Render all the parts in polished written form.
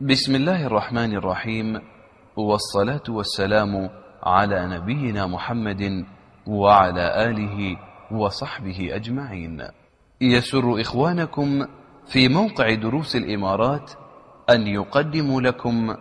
بسم الله الرحمن الرحيم، والصلاة والسلام على نبينا محمد وعلى آله وصحبه أجمعين. يسر إخوانكم في موقع دروس الإمارات أن يقدموا لكم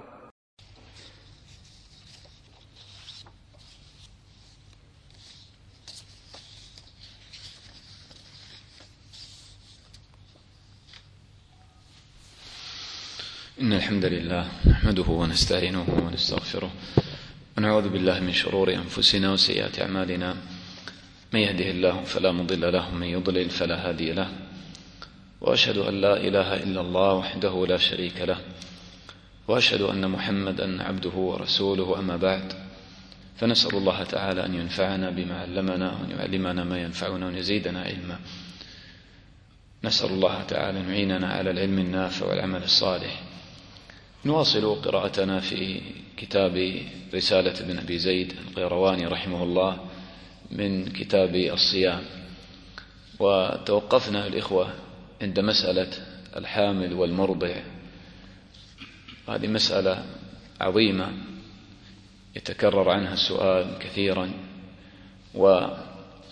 إن الحمد لله نحمده ونستعينه ونستغفره ونعوذ بالله من شرور أنفسنا وسيئات أعمالنا، من يهده الله فلا مضل له ومن يضلل فلا هادي له، وأشهد أن لا إله إلا الله وحده لا شريك له، وأشهد أن محمدا عبده ورسوله. أما بعد، فنسأل الله تعالى أن ينفعنا بما علمنا وأن يعلمنا ما ينفعنا وأن يزيدنا علما. نسأل الله تعالى أن يعيننا على العلم النافع والعمل الصالح. نواصل قراءتنا في كتاب رسالة ابن أبي زيد القيرواني رحمه الله من كتاب الصيام، وتوقفنا الإخوة عند مسألة الحامل والمرضع. هذه مسألة عظيمة يتكرر عنها السؤال كثيرا، وفي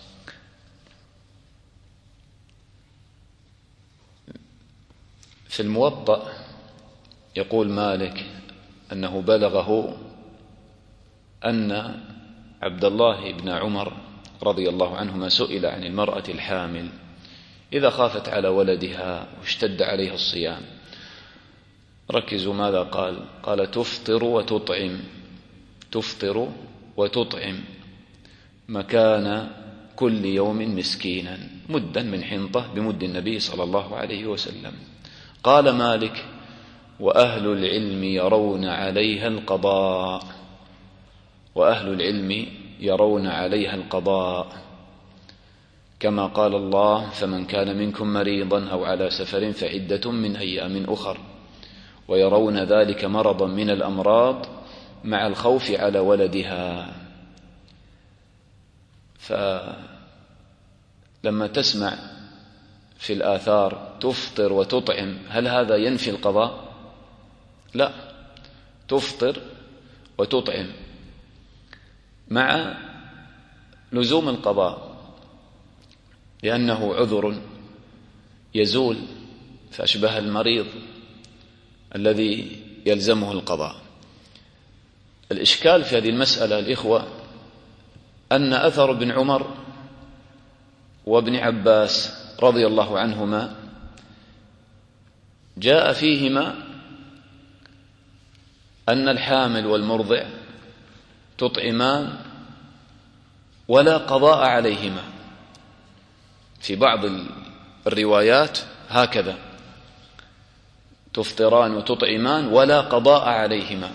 الموطأ يقول مالك أنه بلغه أن عبد الله بن عمر رضي الله عنهما سئل عن المرأة الحامل إذا خافت على ولدها واشتد عليها الصيام. ركزوا ماذا قال. قال: تفطر وتطعم، تفطر وتطعم مكان كل يوم مسكينا، مدا من حنطة بمد النبي صلى الله عليه وسلم. قال مالك: وأهل العلم يرون عليها القضاء، وأهل العلم يرون عليها القضاء، كما قال الله: فمن كان منكم مريضا أو على سفر فعدة من أيام أخر، ويرون ذلك مرضا من الأمراض مع الخوف على ولدها. فلما تسمع في الآثار تفطر وتطعم، هل هذا ينفي القضاء؟ لا، تفطر وتطعم مع لزوم القضاء، لأنه عذر يزول، فأشبه المريض الذي يلزمه القضاء. الإشكال في هذه المسألة الإخوة أن أثر ابن عمر وابن عباس رضي الله عنهما جاء فيهما أن الحامل والمرضع تطعمان ولا قضاء عليهما. في بعض الروايات هكذا: تفطران وتطعمان ولا قضاء عليهما.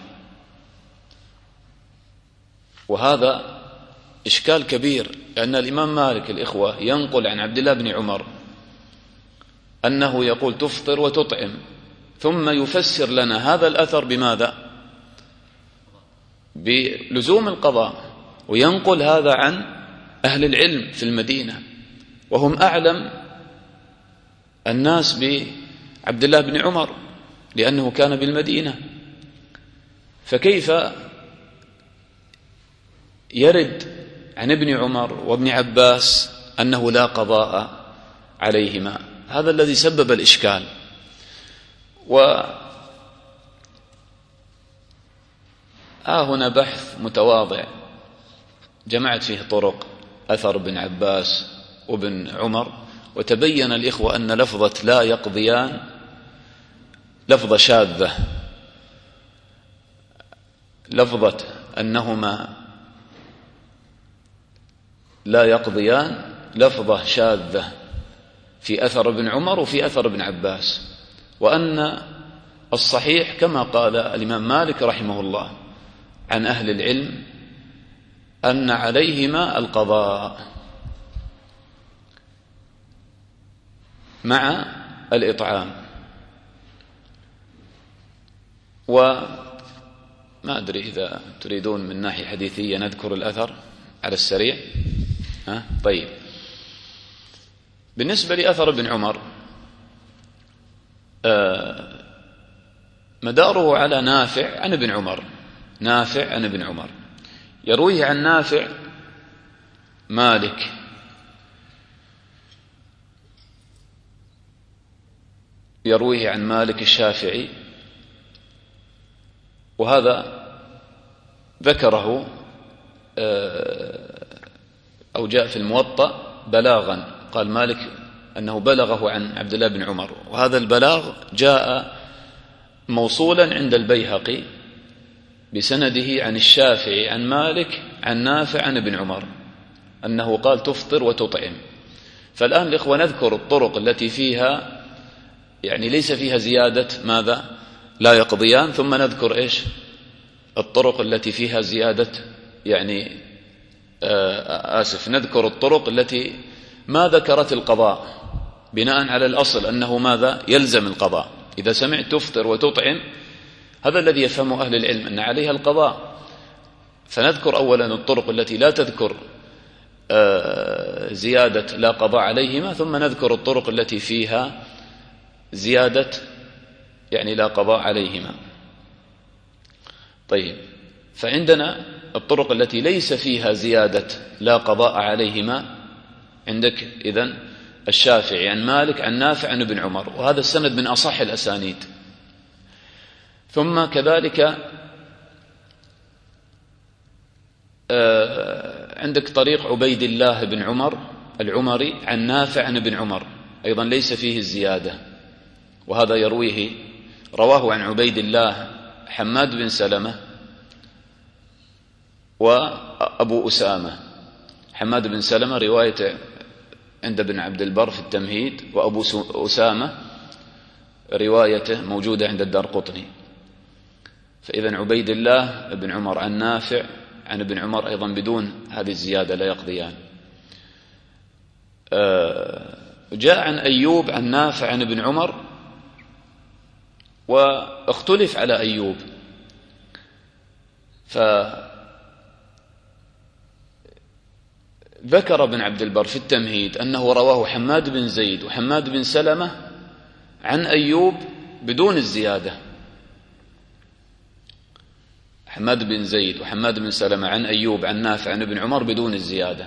وهذا إشكال كبير، لأن الإمام مالك الإخوة ينقل عن عبد الله بن عمر أنه يقول تفطر وتطعم، ثم يفسر لنا هذا الأثر بماذا؟ بلزوم القضاء، وينقل هذا عن أهل العلم في المدينة، وهم أعلم الناس بعبد الله بن عمر لأنه كان بالمدينة. فكيف يرد عن ابن عمر وابن عباس أنه لا قضاء عليهما؟ هذا الذي سبب الإشكال. هنا بحث متواضع جمعت فيه طرق أثر ابن عباس وابن عمر، وتبين الإخوة أن لفظة لا يقضيان لفظة شاذة، لفظة أنهما لا يقضيان لفظة شاذة في أثر ابن عمر وفي أثر ابن عباس، وأن الصحيح كما قال الإمام مالك رحمه الله عن أهل العلم أن عليهما القضاء مع الإطعام. وما أدري إذا تريدون من ناحية حديثية نذكر الأثر على السريع. طيب، بالنسبة لأثر ابن عمر مداره على نافع عن ابن عمر، نافع عن ابن عمر، يرويه عن نافع مالك، يرويه عن مالك الشافعي، وهذا ذكره أو جاء في الموطأ بلاغا، قال مالك أنه بلغه عن عبد الله بن عمر، وهذا البلاغ جاء موصولا عند البيهقي بسنده عن الشافعي عن مالك عن نافع عن ابن عمر أنه قال تفطر وتطعم. فالآن الإخوة نذكر الطرق التي فيها يعني ليس فيها زيادة ماذا لا يقضيان، ثم نذكر إيش الطرق التي فيها زيادة يعني نذكر الطرق التي ما ذكرت القضاء بناء على الأصل أنه ماذا يلزم القضاء. إذا سمعت تفطر وتطعم هذا الذي يفهمه أهل العلم أن عليها القضاء، فنذكر أولا الطرق التي لا تذكر زيادة لا قضاء عليهما، ثم نذكر الطرق التي فيها زيادة يعني لا قضاء عليهما. طيب، فعندنا الطرق التي ليس فيها زيادة لا قضاء عليهما، عندك إذن الشافعي عن مالك عن نافع عن ابن عمر، وهذا السند من أصح الأسانيد. ثم كذلك عندك طريق عبيد الله بن عمر العمري عن نافع عن ابن عمر، أيضا ليس فيه الزيادة، وهذا رواه عن عبيد الله حماد بن سلمة وأبو أسامة. حماد بن سلمة روايته عند ابن عبد البر في التمهيد، وأبو أسامة روايته موجودة عند الدارقطني. فإذا عبيد الله بن عمر عن نافع عن ابن عمر أيضا بدون هذه الزيادة لا يقضيان. جاء عن أيوب عن نافع عن ابن عمر، واختلف على أيوب، فذكر ابن عبد البر في التمهيد أنه رواه حماد بن زيد وحماد بن سلمة عن أيوب بدون الزيادة. حماد بن زيد وحماد بن سلمة عن أيوب عن نافع عن ابن عمر بدون الزيادة.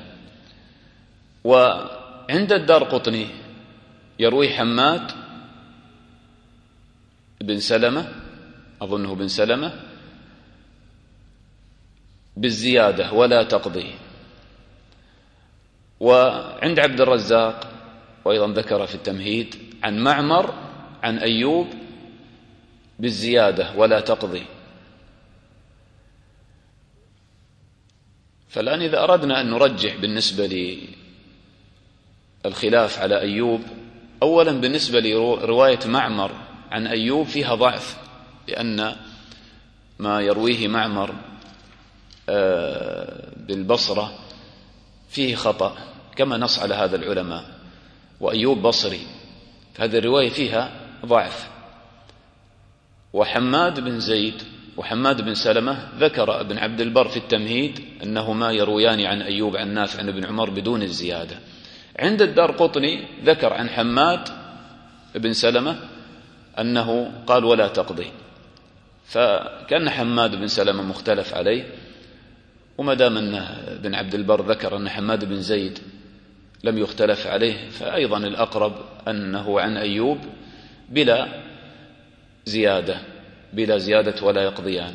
وعند الدارقطني يروي حماد بن سلمة، أظنه بن سلمة، بالزيادة ولا تقضي. وعند عبد الرزاق وأيضا ذكر في التمهيد عن معمر عن أيوب بالزيادة ولا تقضي. فالآن إذا أردنا أن نرجح بالنسبة للخلاف على أيوب، أولا بالنسبة لرواية معمر عن أيوب فيها ضعف، لأن ما يرويه معمر بالبصرة فيه خطأ كما نص على هذا العلماء، وأيوب بصري، فهذه الرواية فيها ضعف. وحماد بن زيد وحماد بن سلمة ذكر ابن عبد البر في التمهيد أنهما يرويان عن أيوب عن نافع عن ابن عمر بدون الزيادة. عند الدارقطني ذكر عن حماد بن سلمة أنه قال ولا تقضي، فكان حماد بن سلمة مختلف عليه، وما دام أن ابن عبد البر ذكر أن حماد بن زيد لم يختلف عليه، فأيضا الأقرب أنه عن أيوب بلا زيادة ولا يقضيان.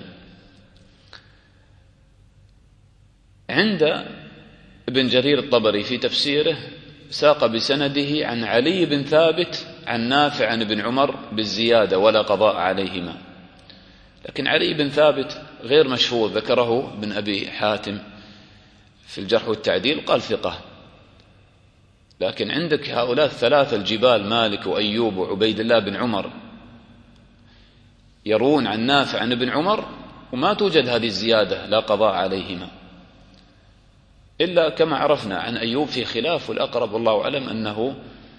عند ابن جرير الطبري في تفسيره ساق بسنده عن علي بن ثابت عن نافع عن ابن عمر بالزيادة ولا قضاء عليهما، لكن علي بن ثابت غير مشهور، ذكره ابن أبي حاتم في الجرح والتعديل قال ثقة. لكن عندك هؤلاء الثلاثة الجبال مالك وأيوب وعبيد الله بن عمر يرون عن نافع عن ابن عمر، وما توجد هذه الزيادة لا قضاء عليهما، إلا كما عرفنا عن أيوب في خلاف، والأقرب والله أعلم أنه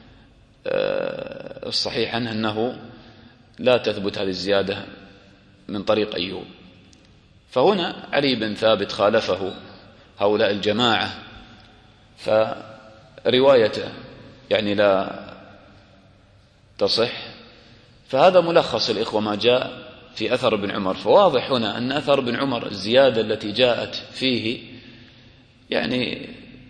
الصحيح عنه أنه لا تثبت هذه الزيادة من طريق أيوب. فهنا علي بن ثابت خالفه هؤلاء الجماعة، فروايته يعني لا تصح. فهذا ملخص الإخوة ما جاء في أثر ابن عمر، فواضح هنا أن أثر ابن عمر الزيادة التي جاءت فيه يعني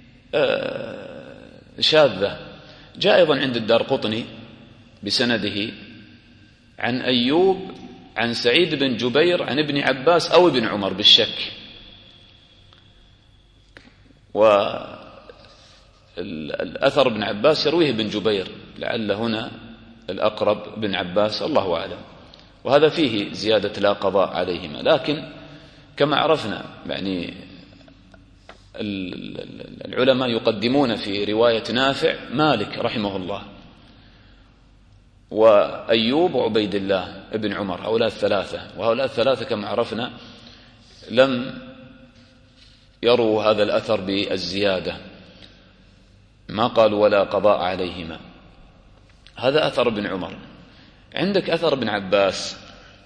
شاذة. جاء أيضا عند الدارقطني بسنده عن أيوب عن سعيد بن جبير عن ابن عباس أو ابن عمر بالشك، والأثر ابن عباس يرويه ابن جبير، لعل هنا الأقرب بن عباس، الله أعلم. وهذا فيه زيادة لا قضاء عليهما، لكن كما عرفنا يعني العلماء يقدمون في رواية نافع مالك رحمه الله وأيوب وعبيد الله ابن عمر، هؤلاء الثلاثة، وهؤلاء الثلاثة كما عرفنا لم يروا هذا الأثر بالزيادة، ما قالوا ولا قضاء عليهما. هذا أثر ابن عمر. عندك أثر ابن عباس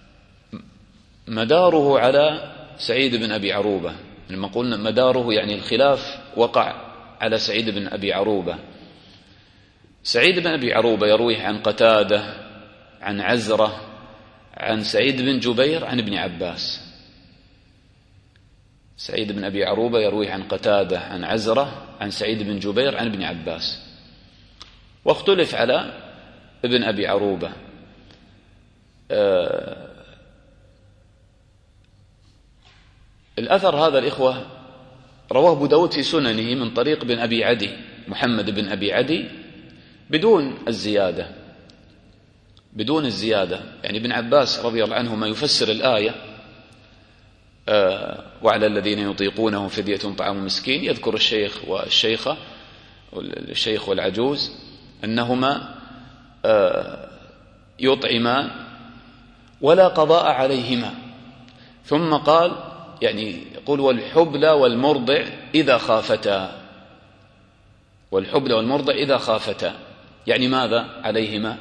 مداره على سعيد بن أبي عروبة، لما قلنا مداره يعني الخلاف وقع على سعيد بن أبي عروبة. سعيد بن أبي عروبة يرويه عن قتادة عن عزرة عن سعيد بن جبير عن ابن عباس. سعيد بن أبي عروبة يرويه عن قتادة عن عزرة عن سعيد بن جبير عن ابن عباس، واختلف على ابن أبي عروبة. الأثر هذا الإخوة رواه أبو داود في سننه من طريق بن أبي عدي، محمد بن أبي عدي، بدون الزيادة. يعني ابن عباس رضي الله عنهما يفسر الآية وعلى الذين يطيقونه فدية طعام مسكين، يذكر الشيخ والشيخة، الشيخ والعجوز، أنهما يطعمان ولا قضاء عليهما، ثم قال يعني يقول والحبل والمرضع إذا خافتا، والحبل والمرضع إذا خافتا، يعني ماذا عليهما؟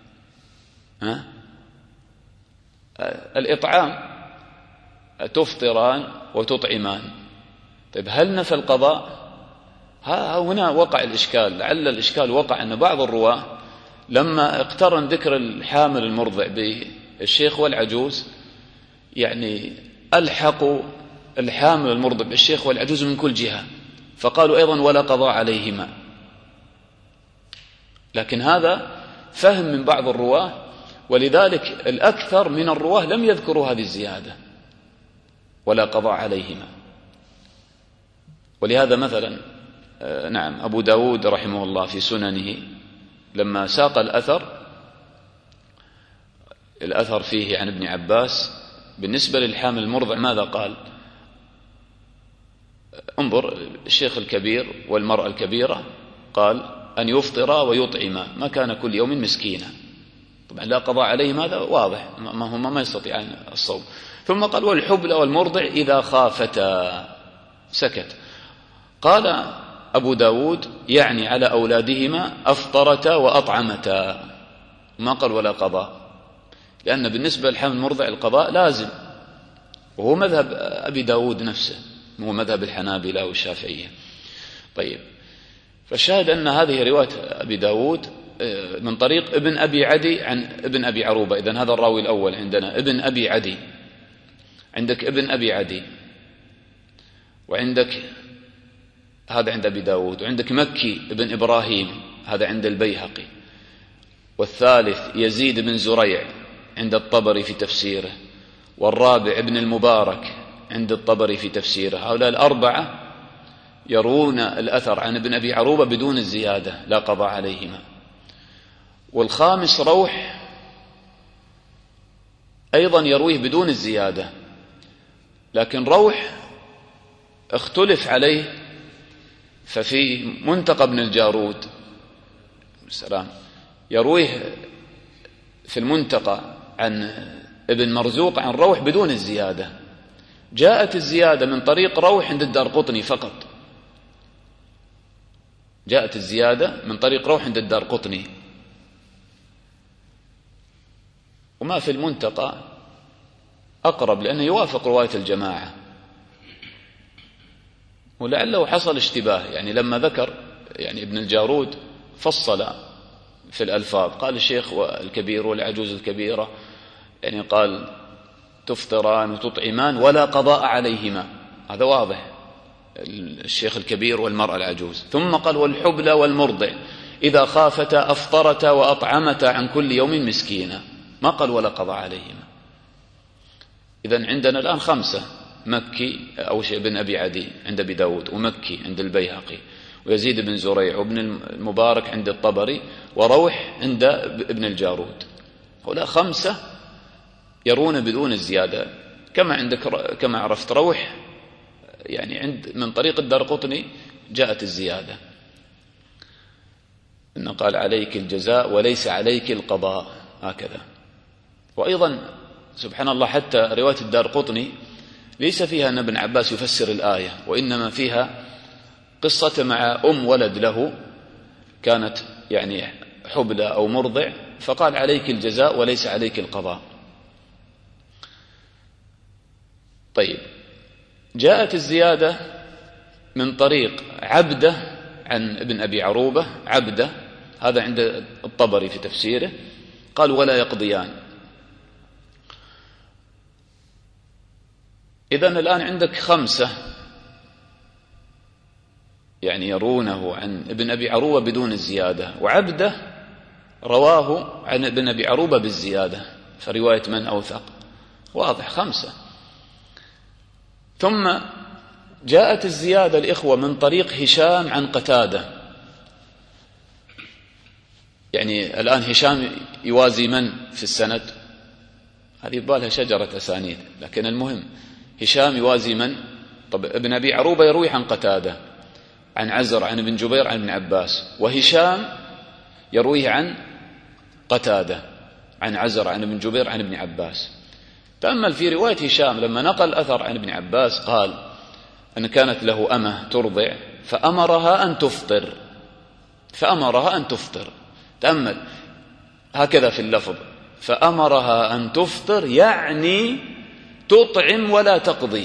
الإطعام، تفطران وتطعمان. طيب هل نفى القضاء؟ هنا وقع الإشكال، لعل الإشكال وقع أن بعض الرواة لما اقترن ذكر الحامل المرضع بالشيخ والعجوز يعني ألحقوا الحامل المرضع بالشيخ والعجوز من كل جهة، فقالوا أيضا ولا قضاء عليهما. لكن هذا فهم من بعض الرواة، ولذلك الأكثر من الرواة لم يذكروا هذه الزيادة ولا قضاء عليهما. ولهذا مثلا نعم أبو داود رحمه الله في سننه لما ساق الأثر فيه عن ابن عباس بالنسبة للحامل المرضع ماذا قال؟ انظر، الشيخ الكبير والمرأة الكبيرة قال أن يفطر ويطعم ما كان كل يوم مسكينا. طبعا لا قضاء عليهم، هذا واضح، ما يستطيعان الصوم. ثم قال والحبل والمرضع إذا خافتا، سكت. قال أبو داود يعني على أولادهما أفطرتا وأطعمتا، ما قال ولا قضاء، لأن بالنسبة للحامل المرضع القضاء لازم، وهو مذهب أبي داود نفسه، هو مذهب الحنابلة والشافعية. طيب، فالشاهد أن هذه رواية أبي داود من طريق ابن أبي عدي عن ابن أبي عروبة. إذن هذا الراوي الأول عندنا ابن أبي عدي، عندك ابن أبي عدي، وعندك هذا عند أبي داود، وعندك مكي ابن إبراهيم هذا عند البيهقي، والثالث يزيد بن زريع عند الطبري في تفسيره، والرابع ابن المبارك عند الطبري في تفسيره. هؤلاء الأربعة يرون الأثر عن ابن أبي عروبة بدون الزيادة لا قضاء عليهما. والخامس روح أيضا يرويه بدون الزيادة، لكن روح اختلف عليه، ففي منتقى ابن الجارود السلام يرويه في المنتقى عن ابن مرزوق عن روح بدون الزيادة. جاءت الزيادة من طريق روح عند الدارقطني فقط، جاءت الزيادة من طريق روح عند الدارقطني، وما في المنتقى أقرب لأنه يوافق رواية الجماعة، ولعله حصل اشتباه. يعني لما ذكر يعني ابن الجارود فصل في الألفاظ، قال الشيخ الكبير والعجوز الكبيرة، يعني قال تفطران وتطعمان ولا قضاء عليهما، هذا واضح، الشيخ الكبير والمرأة العجوز. ثم قال والحبلى والمرضع إذا خافتا أفطرتا وأطعمتا عن كل يوم مسكينا، ما قال ولا قضاء عليهما. إذن عندنا الآن 5: مكي أو شيء بن أبي عدي عند أبي داود، ومكي عند البيهقي، ويزيد بن زريع، وابن المبارك عند الطبري، وروح عند ابن الجارود. هؤلاء 5 يرون بدون الزيادة، كما عرفت روح يعني من طريق الدارقطني جاءت الزيادة، إنه قال عليك الجزاء وليس عليك القضاء، هكذا. وأيضا سبحان الله حتى رواية الدارقطني ليس فيها أن ابن عباس يفسر الآية، وإنما فيها قصة مع ولد له كانت يعني حبلى أو مرضع، فقال عليك الجزاء وليس عليك القضاء. طيب، جاءت الزيادة من طريق عبده عن ابن أبي عروبة، عبده هذا عند الطبري في تفسيره، قال ولا يقضيان. إذن الآن عندك 5 يعني يرونه عن ابن أبي عروبة بدون الزيادة، وعبده رواه عن ابن أبي عروبة بالزيادة، فرواية من أوثق؟ واضح، 5. ثم جاءت الزيادة الإخوة من طريق هشام عن قتادة، يعني الآن هشام يوازي من في السند؟ هذه يبالها شجرة أسانيد، لكن المهم هشام يوازي من؟ طب ابن أبي عروبة يروي عن قتادة عن عزر عن ابن جبير عن ابن عباس، وهشام يرويه عن قتادة عن عزر عن ابن جبير عن ابن عباس. تأمل في رواية هشام لما نقل أثر عن ابن عباس، قال أن كانت له أمة ترضع فأمرها أن تفطر، فأمرها أن تفطر. تأمل هكذا في اللفظ، فأمرها أن تفطر يعني تطعم ولا تقضي.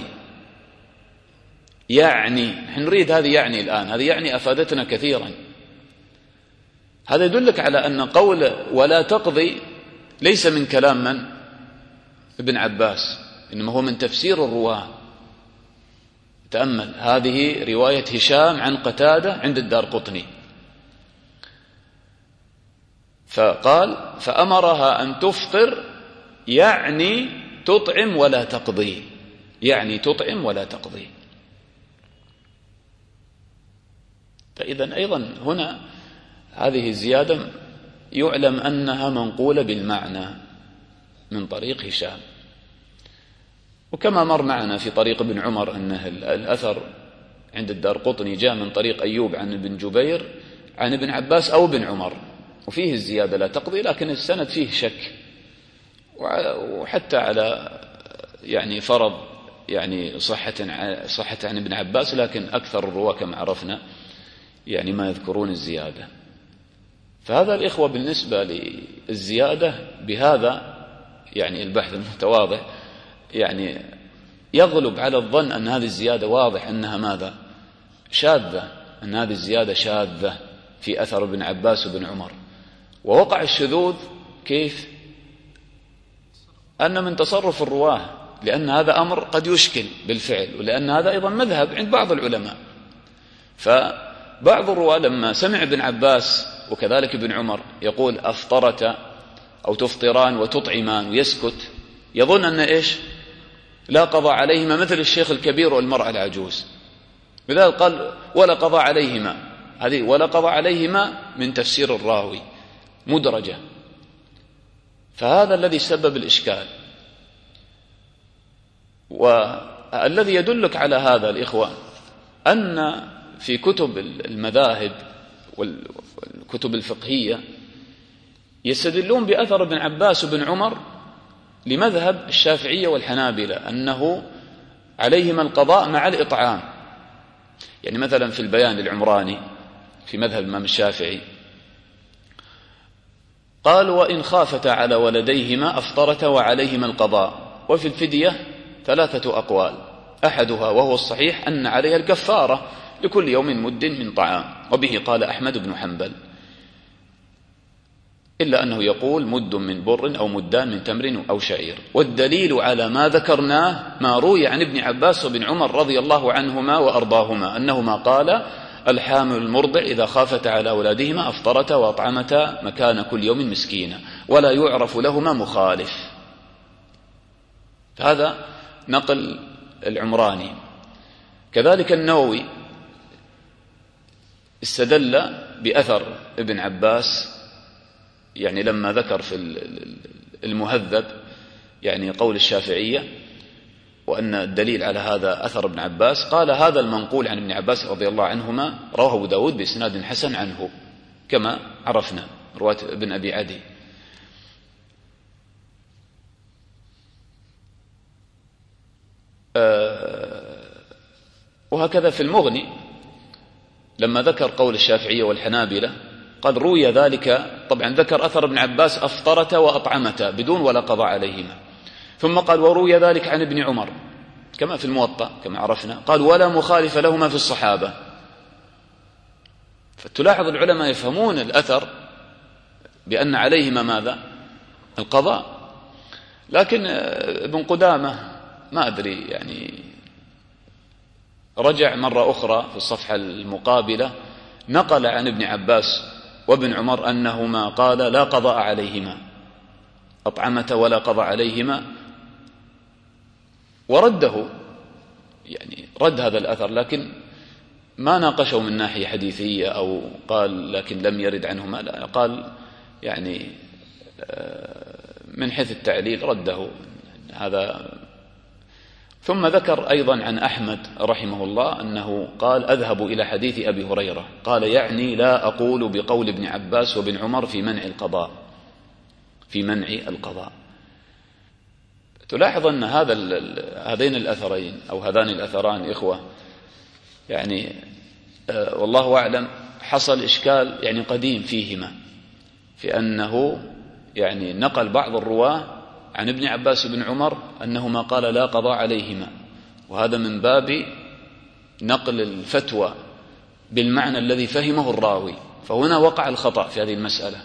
يعني نريد هذه يعني الآن، هذه يعني أفادتنا كثيرا. هذا يدلك على أن قول ولا تقضي ليس من كلام من؟ ابن عباس، إنما هو من تفسير الرواه. تأمل هذه رواية هشام عن قتادة عند الدارقطني، فقال فأمرها أن تفطر يعني تطعم ولا تقضي، يعني تطعم ولا تقضي. فإذا أيضا هنا هذه الزيادة يعلم أنها منقولة بالمعنى من طريق هشام. وكما مر معنا في طريق ابن عمر أنه الأثر عند الدارقطني جاء من طريق أيوب عن ابن جبير عن ابن عباس أو ابن عمر، وفيه الزيادة لا تقضي، لكن السند فيه شك، وحتى على يعني فرض يعني صحة عن ابن عباس، لكن أكثر الرواة كما عرفنا يعني ما يذكرون الزيادة. فهذا الإخوة بالنسبة للزيادة بهذا يعني البحث المتواضع يعني يغلب على الظن أن هذه الزيادة واضح أنها ماذا؟ شاذة، أن هذه الزيادة شاذة في أثر ابن عباس وابن عمر. ووقع الشذوذ كيف؟ أن من تصرف الرواه، لأن هذا أمر قد يشكل بالفعل، ولأن هذا أيضا مذهب عند بعض العلماء. فبعض الرواه لما سمع ابن عباس وكذلك ابن عمر يقول أفطرت أو تفطران وتطعمان ويسكت، يظن أن إيش؟ لا قضاء عليهما، مثل الشيخ الكبير والمرأة العجوز. لذلك قال ولا قضاء عليهما، هذه ولا قضاء عليهما من تفسير الراوي مدرجة. فهذا الذي سبب الإشكال. والذي يدلك على هذا الإخوة أن في كتب المذاهب والكتب الفقهية يستدلون بأثر ابن عباس وابن عمر لمذهب الشافعية والحنابلة أنه عليهما القضاء مع الإطعام. يعني مثلا في البيان العمراني في مذهب الإمام الشافعي قال وإن خافتا على ولديهما أفطرتا وعليهما القضاء، وفي الفدية 3 أقوال، أحدها وهو الصحيح أن عليها الكفارة لكل يوم مد من طعام، وبه قال أحمد بن حنبل. إلا أنه يقول مد من بر أو مدان من تمر أو شعير. والدليل على ما ذكرناه ما روي عن ابن عباس وابن عمر رضي الله عنهما وأرضاهما أنهما قال: الحامل المرضع إذا خافت على أولادهما أفطرتا وأطعمتا مكان كل يوم مسكينا، ولا يعرف لهما مخالف. هذا نقل العمراني. كذلك النووي استدل بأثر ابن عباس، يعني لما ذكر في المهذب يعني قول الشافعية وأن الدليل على هذا أثر ابن عباس، قال: هذا المنقول عن ابن عباس رضي الله عنهما رواه أبو داود بإسناد حسن عنه كما عرفنا، رواية ابن أبي عدي. وهكذا في المغني لما ذكر قول الشافعية والحنابلة قال: روي ذلك، طبعا ذكر أثر ابن عباس أفطرتا وأطعمتا بدون ولا قضاء عليهما، ثم قال: وروي ذلك عن ابن عمر كما في الموطأ كما عرفنا، قال: ولا مخالف لهما في الصحابة. فتلاحظ العلماء يفهمون الأثر بأن عليهما ماذا؟ القضاء. لكن ابن قدامة ما أدري يعني رجع مرة أخرى في الصفحة المقابلة نقل عن ابن عباس وابن عمر أنهما قال: لا قضاء عليهما، أطعمة ولا قضاء عليهما، ورده، يعني رد هذا الأثر، لكن ما ناقشه من ناحية حديثية أو قال لكن لم يرد عنهما، لا، قال يعني من حيث التعليل رده هذا. ثم ذكر أيضا عن أحمد رحمه الله أنه قال: أذهب إلى حديث أبي هريرة، قال: يعني لا أقول بقول ابن عباس وابن عمر في منع القضاء، في منع القضاء. تلاحظ أن هذين الأثرين أو هذان الأثران إخوة يعني والله أعلم حصل إشكال يعني قديم فيهما، في أنه يعني نقل بعض الرواة عن ابن عباس بن عمر أنهما قال: لا قضاء عليهما، وهذا من باب نقل الفتوى بالمعنى الذي فهمه الراوي، فهنا وقع الخطأ في هذه المسألة.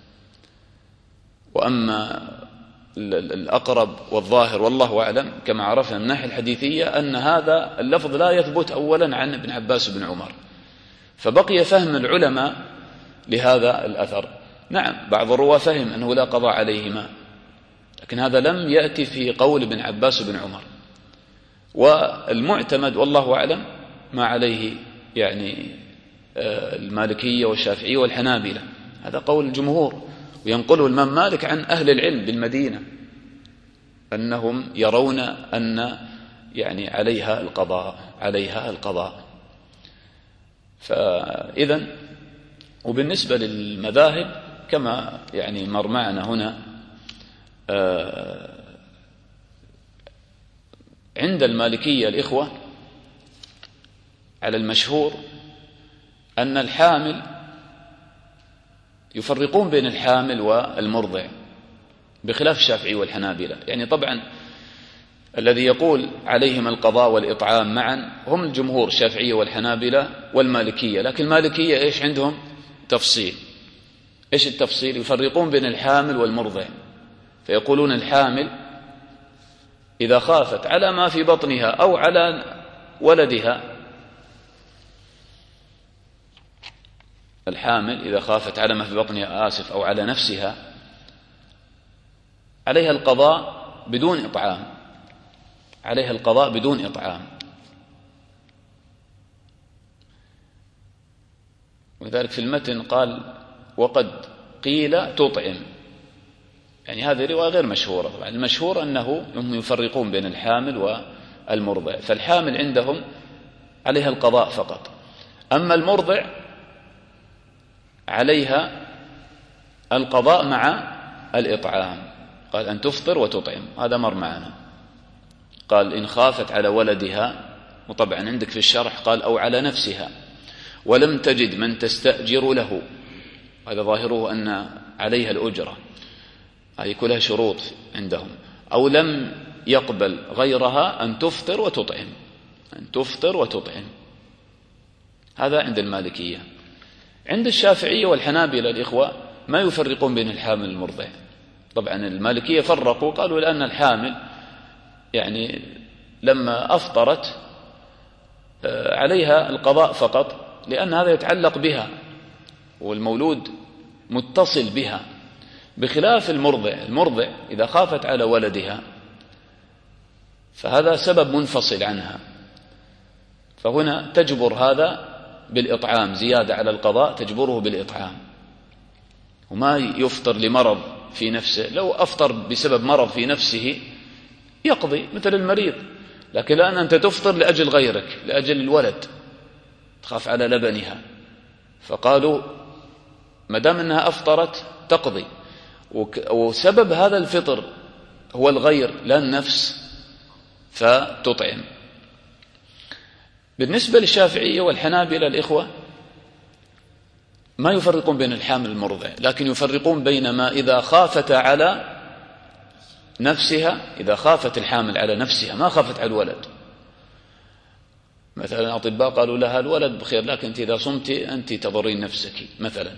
وأما الأقرب والظاهر والله أعلم كما عرفنا من الناحية الحديثية أن هذا اللفظ لا يثبت أولا عن ابن عباس بن عمر، فبقي فهم العلماء لهذا الأثر. نعم بعض الرواة فهم أنه لا قضاء عليهما، لكن هذا لم يأتي في قول ابن عباس بن عمر. والمعتمد والله أعلم ما عليه يعني المالكية والشافعية والحنابلة، هذا قول الجمهور، وينقله الإمام مالك عن أهل العلم بالمدينة أنهم يرون أن يعني عليها القضاء. فإذن وبالنسبة للمذاهب كما يعني مر معنا هنا، عند المالكية الإخوة على المشهور أن الحامل يفرقون بين الحامل والمرضع بخلاف الشافعي والحنابلة. يعني طبعا الذي يقول عليهم القضاء والإطعام معا هم الجمهور الشافعية والحنابلة والمالكية، لكن المالكية إيش عندهم تفصيل. إيش التفصيل؟ يفرقون بين الحامل والمرضع، فيقولون الحامل إذا خافت على ما في بطنها أو على ولدها، الحامل إذا خافت على ما في بطنها أو على نفسها عليها القضاء بدون إطعام، عليها القضاء بدون إطعام. ولذلك في المتن قال: وقد قيل تطعم، يعني هذه رواية غير مشهورة. طبعا المشهور أنهم يفرقون بين الحامل والمرضع، فالحامل عندهم عليها القضاء فقط، أما المرضع عليها القضاء مع الإطعام. قال: أن تفطر وتطعم، هذا مر معنا. قال: إن خافت على ولدها، وطبعا عندك في الشرح قال: أو على نفسها، ولم تجد من تستأجر له، هذا ظاهره أن عليها الأجرة، هذه كلها شروط عندهم. أو لم يقبل غيرها أن تفطر وتطعم، أن تفطر وتطعم، هذا عند المالكية. عند الشافعية والحنابلة الإخوة ما يفرقون بين الحامل والمرضع. طبعا المالكية فرقوا، قالوا لأن الحامل يعني لما أفطرت عليها القضاء فقط، لأن هذا يتعلق بها والمولود متصل بها، بخلاف المرضع إذا خافت على ولدها فهذا سبب منفصل عنها، فهنا تجبر هذا بالإطعام، زيادة على القضاء تجبره بالإطعام، وما يفطر لمرض في نفسه. لو أفطر بسبب مرض في نفسه يقضي مثل المريض، لكن الآن أنت تفطر لأجل غيرك، لأجل الولد، تخاف على لبنها، فقالوا ما دام أنها أفطرت تقضي، وسبب هذا الفطر هو الغير لا النفس، فتطعم. بالنسبة للشافعية والحنابلة الإخوة ما يفرقون بين الحامل والمرضع، لكن يفرقون بين ما إذا خافت على نفسها، إذا خافت الحامل على نفسها ما خافت على الولد. مثلا الأطباء قالوا لها الولد بخير، لكن أنت إذا صمت أنت تضرين نفسك مثلا.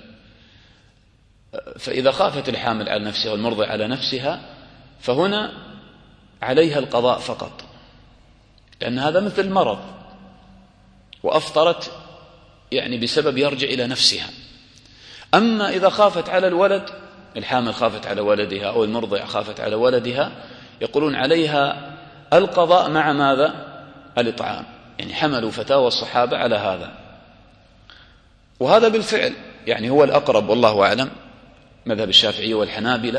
فإذا خافت الحامل على نفسها والمرضع على نفسها فهنا عليها القضاء فقط، لأن هذا مثل مرض، وأفطرت يعني بسبب يرجع إلى نفسها. أما إذا خافت على الولد، الحامل خافت على ولدها أو المرضع خافت على ولدها، يقولون عليها القضاء مع ماذا؟ الإطعام. يعني حملوا فتاوى الصحابة على هذا، وهذا بالفعل يعني هو الأقرب والله أعلم، مذهب الشافعية والحنابلة،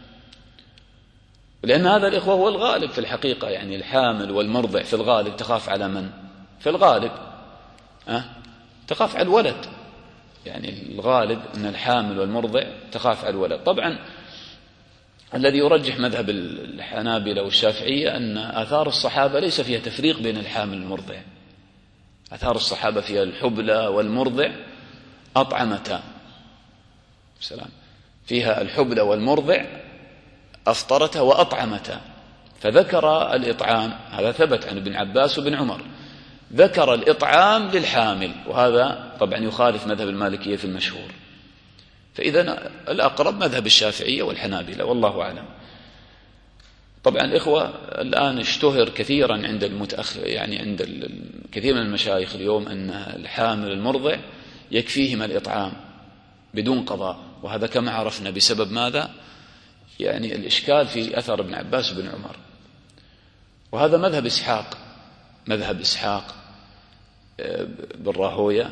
لأن هذا الإخوة هو الغالب في الحقيقة. يعني الحامل والمرضع في الغالب تخاف على من؟ في الغالب تخاف على الولد، يعني الغالب أن الحامل والمرضع تخاف على الولد. طبعا الذي يرجح مذهب الحنابلة والشافعية أن آثار الصحابة ليس فيها تفريق بين الحامل والمرضع، آثار الصحابة فيها الحبلى والمرضع أطعمتا، سلام، فيها الحبلى والمرضع أفطرتا وأطعمتا، فذكر الإطعام، هذا ثبت عن ابن عباس وابن عمر، ذكر الإطعام للحامل، وهذا طبعا يخالف مذهب المالكية في المشهور. فإذا الأقرب مذهب الشافعية والحنابلة والله أعلم. طبعا الإخوة الآن اشتهر كثيرا عند يعني عند كثير من المشايخ اليوم أن الحامل المرضع يكفيهما الإطعام بدون قضاء، وهذا كما عرفنا بسبب ماذا؟ يعني الإشكال في أثر ابن عباس وابن عمر. وهذا مذهب إسحاق بن راهويه،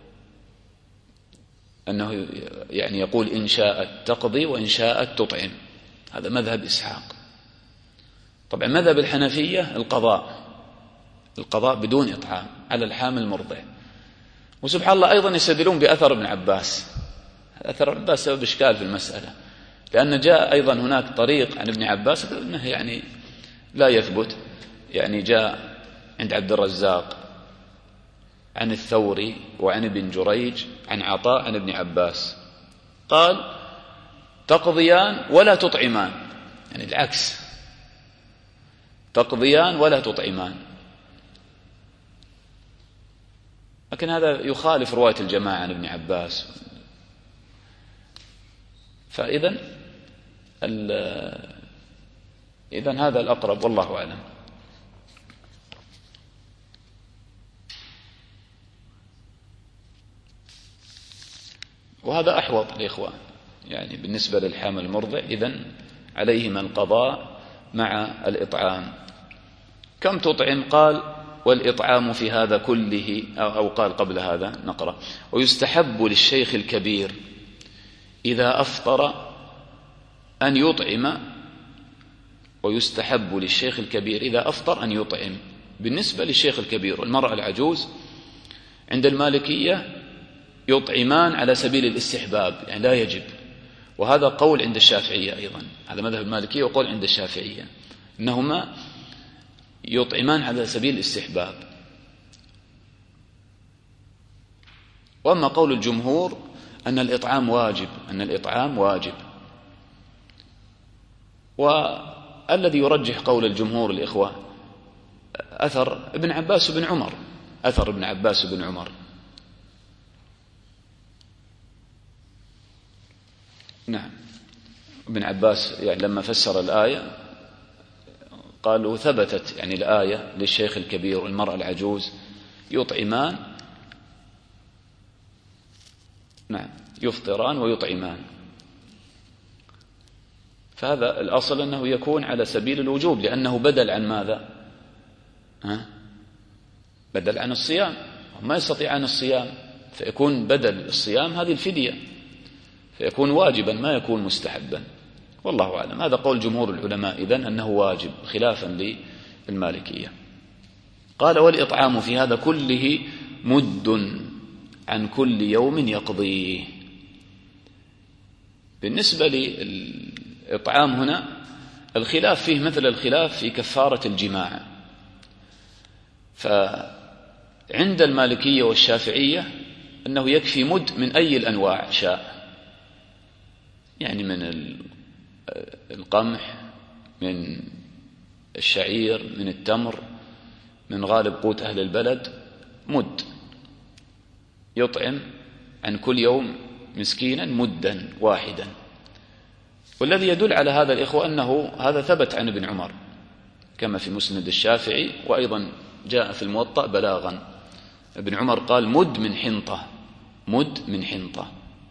أنه يعني يقول إن شاءت تقضي وإن شاءت تطعم، هذا مذهب إسحاق. طبعا مذهب الحنفية القضاء بدون إطعام على الحامل المرضع. وسبحان الله أيضا يستدلون بأثر ابن عباس، أثر ابن عباس سبب إشكال في المسألة، لأن جاء أيضا هناك طريق عن ابن عباس أنه يعني لا يثبت، يعني جاء عند عبد الرزاق عن الثوري وعن ابن جريج عن عطاء عن ابن عباس قال تقضيان ولا تطعمان، يعني العكس، تقضيان ولا تطعمان. لكن هذا يخالف رواية الجماعة عن ابن عباس. فإذن هذا الأقرب والله أعلم. وهذا أحوط الإخوة، يعني بالنسبة للحامل المرضع إذن عليهما القضاء مع الإطعام. كم تطعم؟ قال والإطعام في هذا كله، أو قال قبل هذا نقرأ ويستحب للشيخ الكبير إذا أفطر أن يطعم، ويستحب للشيخ الكبير إذا أفطر أن يطعم. بالنسبة للشيخ الكبير والمرأة العجوز عند المالكية يطعمان على سبيل الاستحباب، يعني لا يجب، وهذا قول عند الشافعية أيضا، هذا مذهب المالكية وقول عند الشافعية أنهما يطعمان على سبيل الاستحباب. وأما قول الجمهور أن الإطعام واجب، والذي يرجح قول الجمهور الإخوة أثر ابن عباس وابن عمر. نعم. ابن عباس يعني لما فسر الآية قالوا ثبتت يعني الآية للشيخ الكبير والمرأة العجوز يطعمان، نعم، يفطران ويطعمان، فهذا الأصل أنه يكون على سبيل الوجوب، لأنه بدل عن ماذا؟ بدل عن الصيام، ما يستطيعان الصيام، فيكون بدل الصيام هذه الفدية، فيكون واجبا ما يكون مستحبا، والله أعلم. هذا قول جمهور العلماء إذن أنه واجب خلافا للمالكية. قال والإطعام في هذا كله مد عن كل يوم يقضيه. بالنسبة للإطعام هنا الخلاف فيه مثل الخلاف في كفارة الجماع، فعند المالكية والشافعية أنه يكفي مد من أي الأنواع شاء، يعني من القمح، من الشعير، من التمر، من غالب قوت أهل البلد، مد يطعم عن كل يوم مسكينا مدا واحدا. والذي يدل على هذا الإخوة أنه هذا ثبت عن ابن عمر كما في مسند الشافعي، وأيضا جاء في الموطأ بلاغا. ابن عمر قال مد من حنطة، مد من حنطة.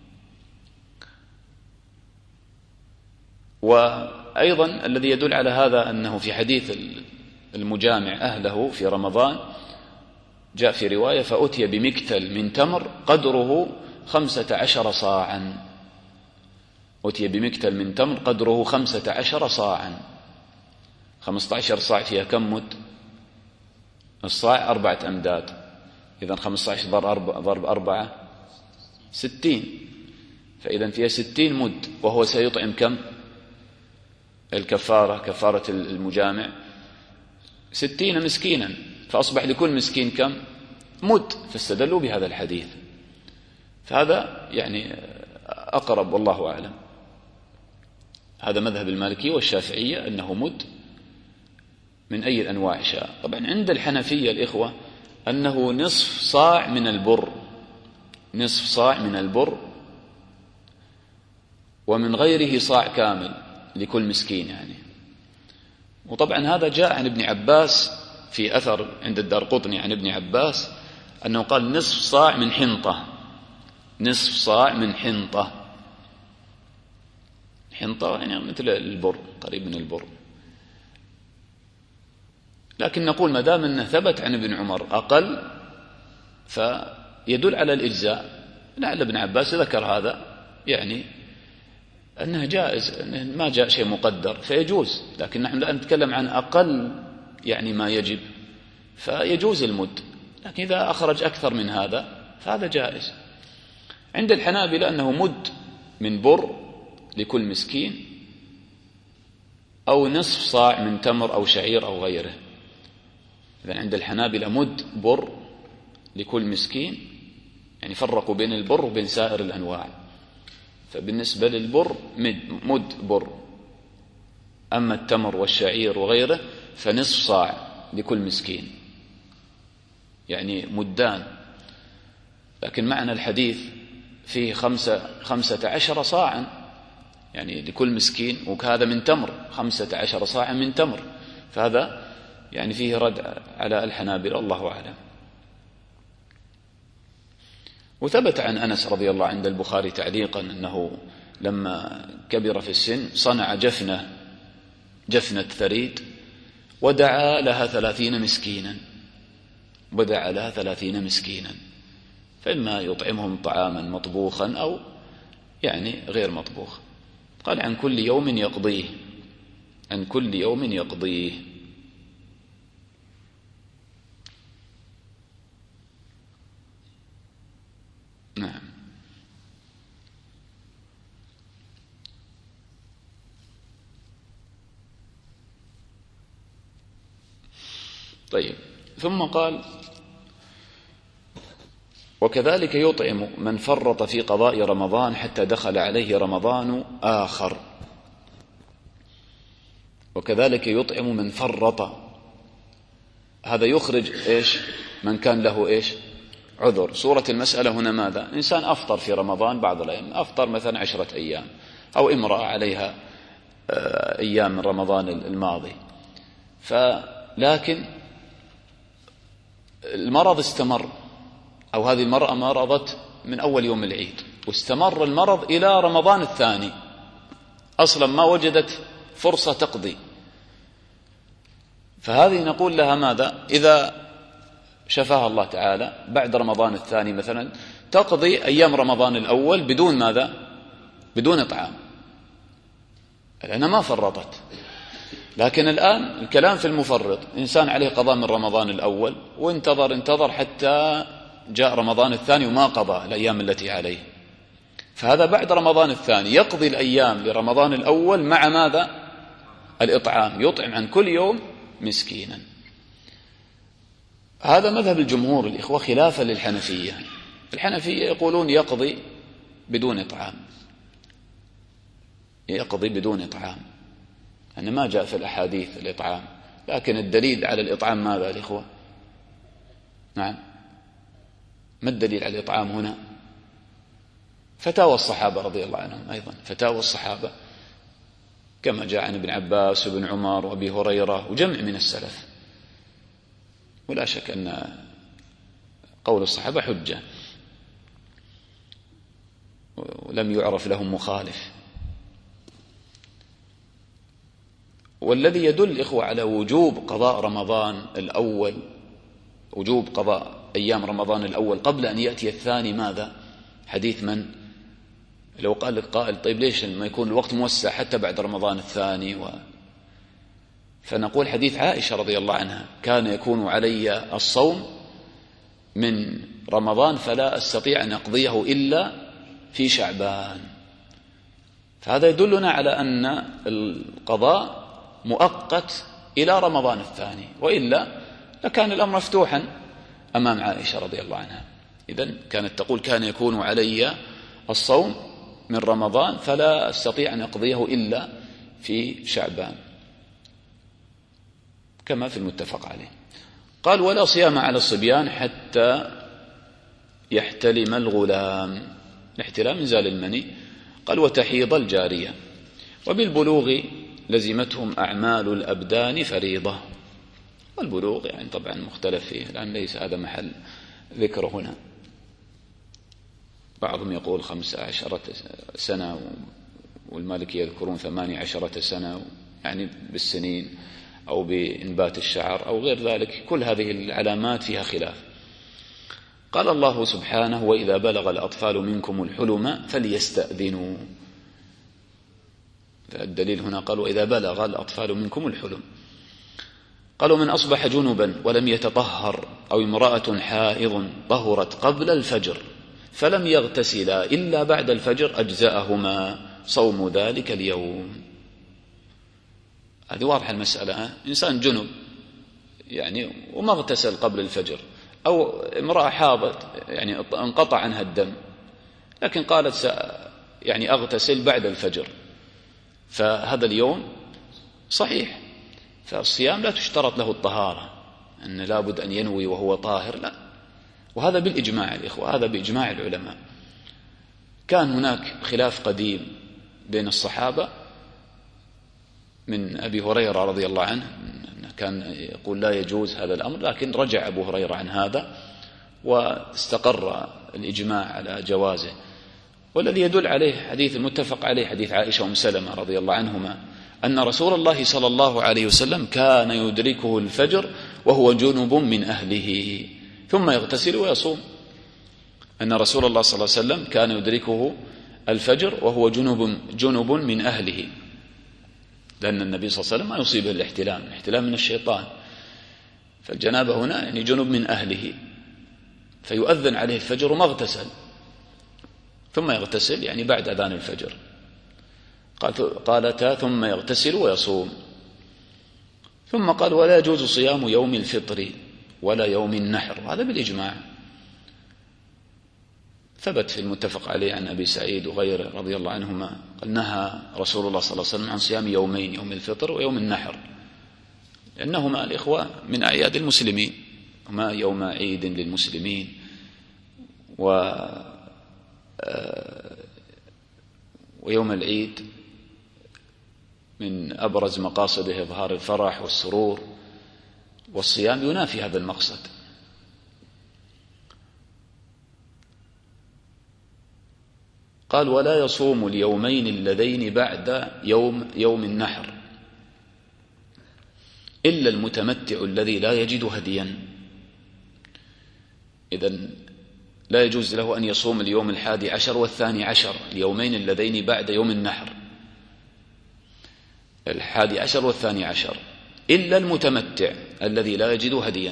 وأيضا الذي يدل على هذا أنه في حديث المجامع أهله في رمضان جاء في رواية فأتي بمكتل من تمر قدره 15 صاعا، أتي بمكتل من تمر قدره 15 صاعا. 15 صاع فيها كم مد؟ الصاع 4 أمداد، إذن 15 ضرب 4 60، فإذن فيها 60 مد، وهو سيطعم كم؟ الكفارة كفارة المجامع 60 مسكينا، فأصبح لكل مسكين كم؟ مد، فاستدلوا بهذا الحديث. فهذا يعني أقرب والله أعلم. هذا مذهب المالكية والشافعية أنه مد من أي الأنواع شاء. طبعا عند الحنفية الإخوة أنه نصف صاع من البر، نصف صاع من البر، ومن غيره صاع كامل لكل مسكين يعني. وطبعا هذا جاء عن ابن عباس في أثر عند الدارقطني عن ابن عباس أنه قال نصف صاع من حنطة، نصف صاع من حنطة. حنطة يعني مثل البر، قريب من البر. لكن نقول ما دام أنه ثبت عن ابن عمر أقل فيدل على الإجزاء. لعل ابن عباس ذكر هذا يعني أنه جائز، أنه ما جاء شيء مقدر فيجوز، لكن نحن الآن نتكلم عن أقل يعني ما يجب، فيجوز المد. لكن إذا أخرج أكثر من هذا فهذا جائز. عند الحنابلة أنه مد من بر لكل مسكين، أو نصف صاع من تمر أو شعير أو غيره. إذن عند الحنابلة مد بر لكل مسكين، يعني فرقوا بين البر وبين سائر الأنواع. فبالنسبة للبر مد بر، أما التمر والشعير وغيره فنصف صاع لكل مسكين، يعني مدان. لكن معنى الحديث فيه 15 صاعا يعني لكل مسكين، وهذا من تمر 15 صاعا من تمر، فهذا يعني فيه رد على الحنابلة الله أعلم. وثبت عن أنس رضي الله عند البخاري تعليقا أنه لما كبر في السن صنع جفنة ثريد ودعا لها 30 مسكينا، ودعا لها 30 مسكينا، فإما يطعمهم طعاما مطبوخا أو يعني غير مطبوخ. قال عن كل يوم يقضيه، عن كل يوم يقضيه. نعم. طيب، ثم قال وكذلك يطعم من فرط في قضاء رمضان حتى دخل عليه رمضان آخر. وكذلك يطعم من فرط، هذا يخرج إيش؟ من كان له إيش؟ عذر. صورة المسألة هنا ماذا؟ إنسان أفطر في رمضان بعض الأيام، أفطر مثلا 10 أيام، أو امرأة عليها أيام من رمضان الماضي، لكن المرض استمر، أو هذه المرأة مرضت من أول يوم العيد واستمر المرض إلى رمضان الثاني، أصلا ما وجدت فرصة تقضي، فهذه نقول لها ماذا؟ إذا شفاها الله تعالى بعد رمضان الثاني مثلا تقضي أيام رمضان الأول بدون ماذا؟ بدون إطعام، لأنها ما فرطت. لكن الآن الكلام في المفرط، إنسان عليه قضاء من رمضان الأول وانتظر حتى جاء رمضان الثاني وما قضى الأيام التي عليه، فهذا بعد رمضان الثاني يقضي الأيام لرمضان الأول مع ماذا؟ الإطعام، يطعم عن كل يوم مسكينا. هذا مذهب الجمهور الإخوة خلافا للحنفية. الحنفية يقولون يقضي بدون إطعام، يقضي بدون إطعام، أن ما جاء في الأحاديث الإطعام، لكن الدليل على الإطعام ماذا الإخوة؟ نعم، ما الدليل على الإطعام هنا؟ فتاوى الصحابة رضي الله عنهم، أيضا فتاوى الصحابة كما جاء عن ابن عباس وابن عمر وابي هريرة وجمع من السلف، ولا شك أن قول الصحابة حجة ولم يعرف لهم مخالف. والذي يدل الإخوة على وجوب قضاء رمضان الأول، وجوب قضاء أيام رمضان الأول قبل أن يأتي الثاني ماذا؟ حديث من؟ لو قال لك قائل طيب ليش ما يكون الوقت موسع حتى بعد رمضان الثاني فنقول حديث عائشة رضي الله عنها: كان يكون علي الصوم من رمضان فلا أستطيع أن أقضيه إلا في شعبان. فهذا يدلنا على أن القضاء مؤقت إلى رمضان الثاني، وإلا لكان الأمر مفتوحا أمام عائشة رضي الله عنها. إذن كانت تقول: كان يكون علي الصوم من رمضان فلا أستطيع أن أقضيه إلا في شعبان، كما في المتفق عليه. قال: ولا صيام على الصبيان حتى يحتلم الغلام، الاحتلام إنزال المني. قال: وتحيض الجارية، وبالبلوغ لزمتهم أعمال الأبدان فريضة. والبلوغ يعني طبعا مختلف فيه، الآن ليس هذا محل ذكر هنا. بعضهم يقول 15 سنة، والمالكية يذكرون 18 سنة، يعني بالسنين أو بإنبات الشعر أو غير ذلك. كل هذه العلامات فيها خلاف. قال الله سبحانه: وإذا بلغ الأطفال منكم الحلم فليستأذنوا. الدليل هنا قال: وإذا بلغ الأطفال منكم الحلم. قالوا: من أصبح جنبا ولم يتطهر، أو امرأة حائض طهرت قبل الفجر فلم يغتسلا إلا بعد الفجر أجزأهما صوم ذلك اليوم. هذه واضحة المسألة. إنسان جنب يعني وما اغتسل قبل الفجر، أو امرأة حاضت يعني انقطع عنها الدم، لكن قالت يعني أغتسل بعد الفجر، فهذا اليوم صحيح. فالصيام لا تشترط له الطهارة، أن لابد أن ينوي وهو طاهر، لا. وهذا بالإجماع الإخوة، هذا بإجماع العلماء. كان هناك خلاف قديم بين الصحابة، من أبي هريرة رضي الله عنه كان يقول لا يجوز هذا الأمر، لكن رجع أبو هريرة عن هذا واستقر الإجماع على جوازه. والذي يدل عليه حديث المتفق عليه، حديث عائشة وأم سلمة رضي الله عنهما، أن رسول الله صلى الله عليه وسلم كان يدركه الفجر وهو جنب من أهله ثم يغتسل ويصوم. أن رسول الله صلى الله عليه وسلم كان يدركه الفجر وهو جنب من أهله، لأن النبي صلى الله عليه وسلم ما يصيبه الاحتلام من الشيطان، فالجنابة هنا يعني جنب من أهله، فيؤذن عليه الفجر وما اغتسل، ثم يغتسل يعني بعد أذان الفجر. قالتا: ثم يغتسل ويصوم. ثم قال: ولا يجوز صيام يوم الفطر ولا يوم النحر. هذا بالإجماع، ثبت في المتفق عليه عن أبي سعيد وغيره رضي الله عنهما قال: نهى رسول الله صلى الله عليه وسلم عن صيام يومين، يوم الفطر ويوم النحر، لأنهما الإخوة من أعياد المسلمين، هما يوم عيد للمسلمين، ويوم العيد من أبرز مقاصده إظهار الفرح والسرور، والصيام ينافي هذا المقصد. قال: ولا يصوم اليومين اللذين بعد يوم النحر إلا المتمتع الذي لا يجد هديا. إذن لا يجوز له أن يصوم اليوم 11 والثاني عشر، اليومين اللذين بعد يوم النحر، 11 والثاني عشر، إلا المتمتع الذي لا يجد هديا.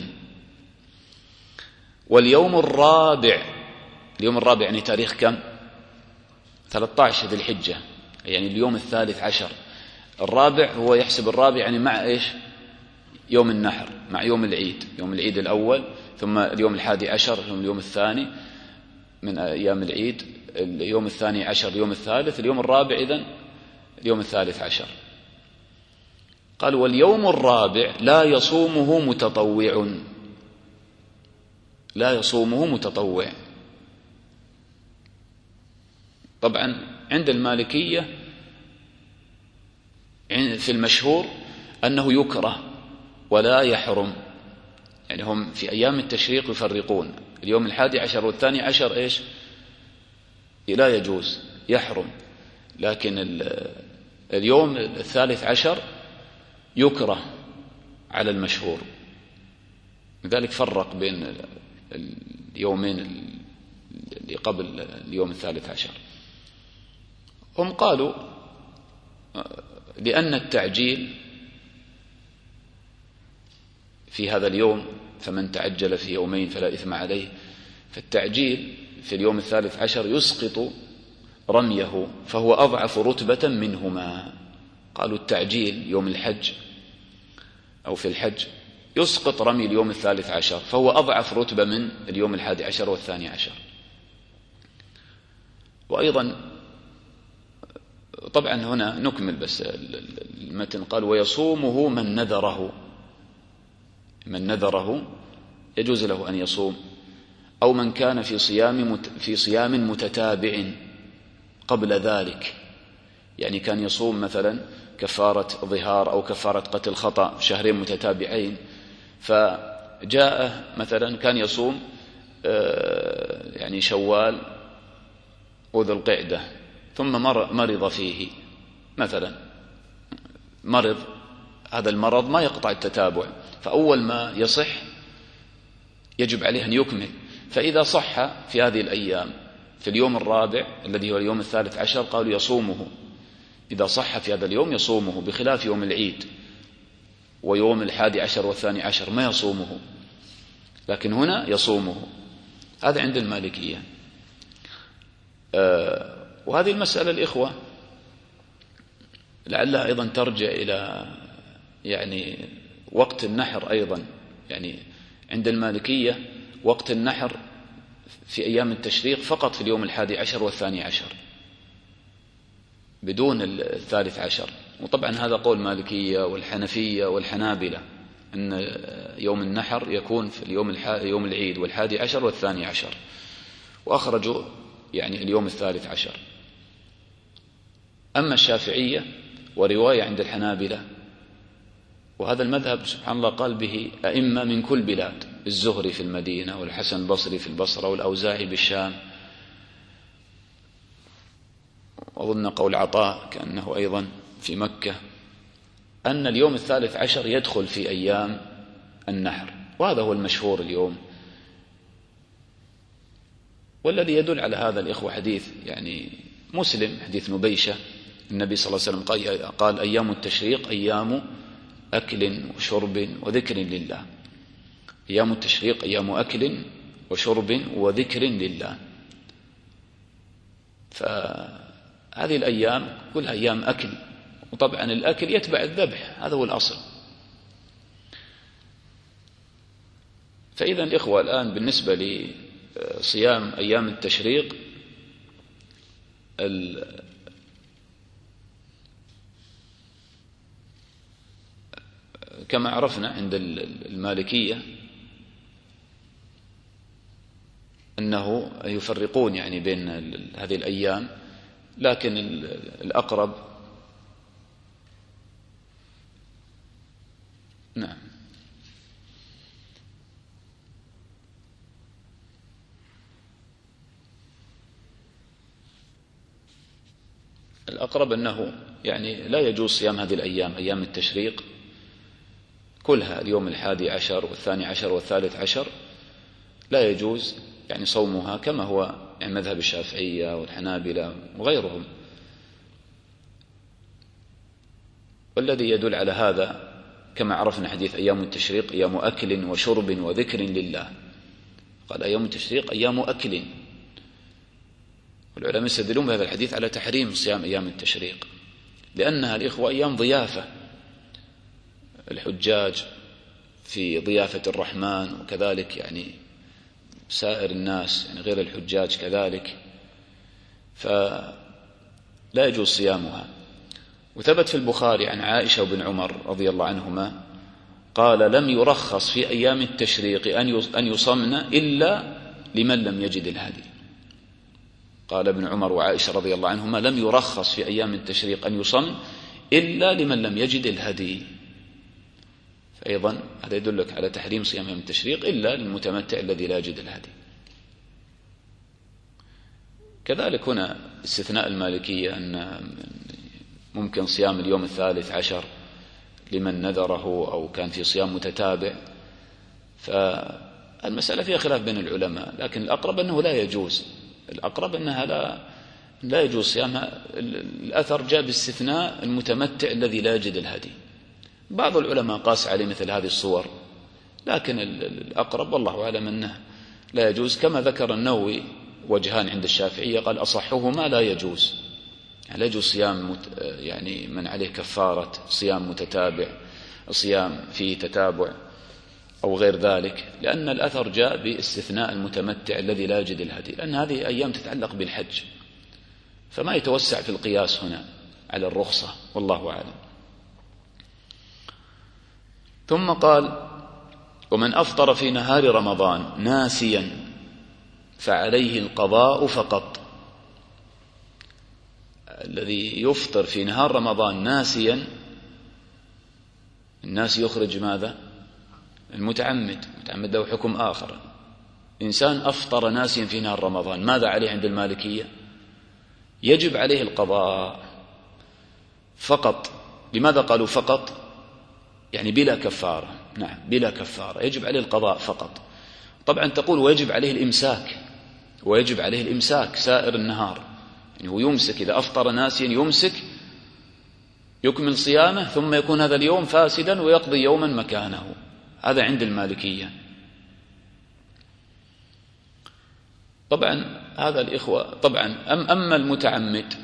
واليوم الرابع، اليوم الرابع يعني تاريخ كم؟ 13 ذي الحجة، يعني اليوم 13. الرابع هو يحسب الرابع يعني مع إيش؟ يوم النحر، مع يوم العيد، يوم العيد الأول، ثم اليوم 11 ثم اليوم الثاني من أيام العيد، اليوم 12 اليوم الثالث، اليوم الرابع إذن اليوم 13. قال: واليوم الرابع لا يصومه متطوع، لا يصومه متطوع. طبعا عند المالكية في المشهور أنه يكره ولا يحرم، يعني هم في أيام التشريق يفرقون، اليوم 11 والثاني عشر إيش؟ لا يجوز، يحرم، لكن اليوم 13 يكره على المشهور، لذلك فرق بين اليومين اللي قبل اليوم 13. هم قالوا لأن التعجيل في هذا اليوم، فمن تعجل في يومين فلا إثم عليه، فالتعجيل في اليوم 13 يسقط رميه، فهو أضعف رتبة منهما. قالوا التعجيل يوم الحج أو في الحج يسقط رمي اليوم 13، فهو أضعف رتبة من اليوم 11 والثاني عشر. وأيضا طبعا هنا نكمل بس المتن. قال: ويصومه من نذره، من نذره يجوز له أن يصوم، أو من كان في صيام متتابع قبل ذلك، يعني كان يصوم مثلا كفارة ظهار أو كفارة قتل خطأ شهرين متتابعين، فجاء مثلا كان يصوم يعني شوال وذو القعدة، ثم مرض فيه مثلا، مرض، هذا المرض ما يقطع التتابع، فأول ما يصح يجب عليه أن يكمل. فإذا صح في هذه الأيام في اليوم الرابع الذي هو اليوم 13 قالوا يصومه، إذا صح في هذا اليوم يصومه، بخلاف يوم العيد ويوم 11 والثاني عشر ما يصومه، لكن هنا يصومه. هذا عند المالكية. وهذه المسألة الإخوة لعلها أيضا ترجع إلى يعني وقت النحر أيضا، يعني عند المالكية وقت النحر في أيام التشريق فقط في اليوم 11 والثاني عشر بدون 13. وطبعا هذا قول مالكية والحنفية والحنابلة، أن يوم النحر يكون في يوم العيد 11 والثاني عشر، وأخرجوا يعني اليوم 13. أما الشافعية ورواية عند الحنابلة، وهذا المذهب سبحان الله قال به أئمة من كل بلاد، الزهري في المدينة، والحسن البصري في البصرة، والأوزاعي بالشام، وأظن قول عطاء كأنه أيضا في مكة، أن اليوم 13 يدخل في أيام النحر، وهذا هو المشهور اليوم. والذي يدل على هذا الإخوة حديث يعني مسلم، حديث نبيشة، النبي صلى الله عليه وسلم قال: أيام التشريق أيام أكل وشرب وذكر لله. أيام التشريق أيام أكل وشرب وذكر لله. فهذه الأيام كلها أيام أكل، وطبعا الأكل يتبع الذبح، هذا هو الأصل. فإذا الإخوة الآن بالنسبة لصيام أيام التشريق، كما عرفنا عند المالكية أنه يفرقون يعني بين هذه الأيام لكن الأقرب نعم الأقرب أنه يعني لا يجوز صيام هذه الأيام، أيام التشريق كلها، اليوم 11 و12 و13 لا يجوز يعني صومها، كما هو يعني مذهب الشافعية والحنابلة وغيرهم. والذي يدل على هذا كما عرفنا حديث أيام التشريق أيام أكل وشرب وذكر لله، قال أيام التشريق أيام أكل، والعلماء يستدلون بهذا الحديث على تحريم صيام أيام التشريق، لأنها الإخوة أيام ضيافة، الحجاج في ضيافة الرحمن، وكذلك يعني سائر الناس يعني غير الحجاج كذلك، فلا يجوز صيامها. وثبت في البخاري عن عائشة وابن عمر رضي الله عنهما قال لم يرخص في أيام التشريق أن يصمن إلا لمن لم يجد الهدي. قال ابن عمر وعائشة رضي الله عنهما لم يرخص في أيام التشريق أن يصمن إلا لمن لم يجد الهدي. فأيضا هذا يدلك على تحريم صيام يوم التشريق إلا للمتمتع الذي لا يجد الهدي. كذلك هنا استثناء المالكية أن ممكن صيام اليوم 13 لمن نذره أو كان في صيام متتابع، فالمسألة فيها خلاف بين العلماء، لكن الأقرب أنه لا يجوز، الأقرب أنها لا يجوز صيامها. الأثر جاء باستثناء المتمتع الذي لا يجد الهدي. بعض العلماء قاس عليه مثل هذه الصور، لكن الأقرب والله أعلم أنه لا يجوز، كما ذكر النووي وجهان عند الشافعية، قال أصحهما لا يجوز، لا يجوز صيام يعني من عليه كفارة صيام متتابع، صيام فيه تتابع أو غير ذلك، لأن الأثر جاء باستثناء المتمتع الذي لا يجد الهدي، لأن هذه أيام تتعلق بالحج، فما يتوسع في القياس هنا على الرخصة، والله أعلم. ثم قال ومن أفطر في نهار رمضان ناسيا فعليه القضاء فقط. الذي يفطر في نهار رمضان ناسيا، الناس يخرج ماذا؟ المتعمد له حكم آخر. إنسان أفطر ناسيا في نهار رمضان ماذا عليه عند المالكية؟ يجب عليه القضاء فقط. لماذا قالوا فقط؟ يعني بلا كفارة. نعم بلا كفارة، يجب عليه القضاء فقط. طبعا تقول ويجب عليه الإمساك، ويجب عليه الإمساك سائر النهار، يعني هو يمسك إذا أفطر ناسيا يمسك يكمل صيامه، ثم يكون هذا اليوم فاسدا ويقضي يوما مكانه. هذا عند المالكية. طبعا هذا الإخوة طبعا أما المتعمد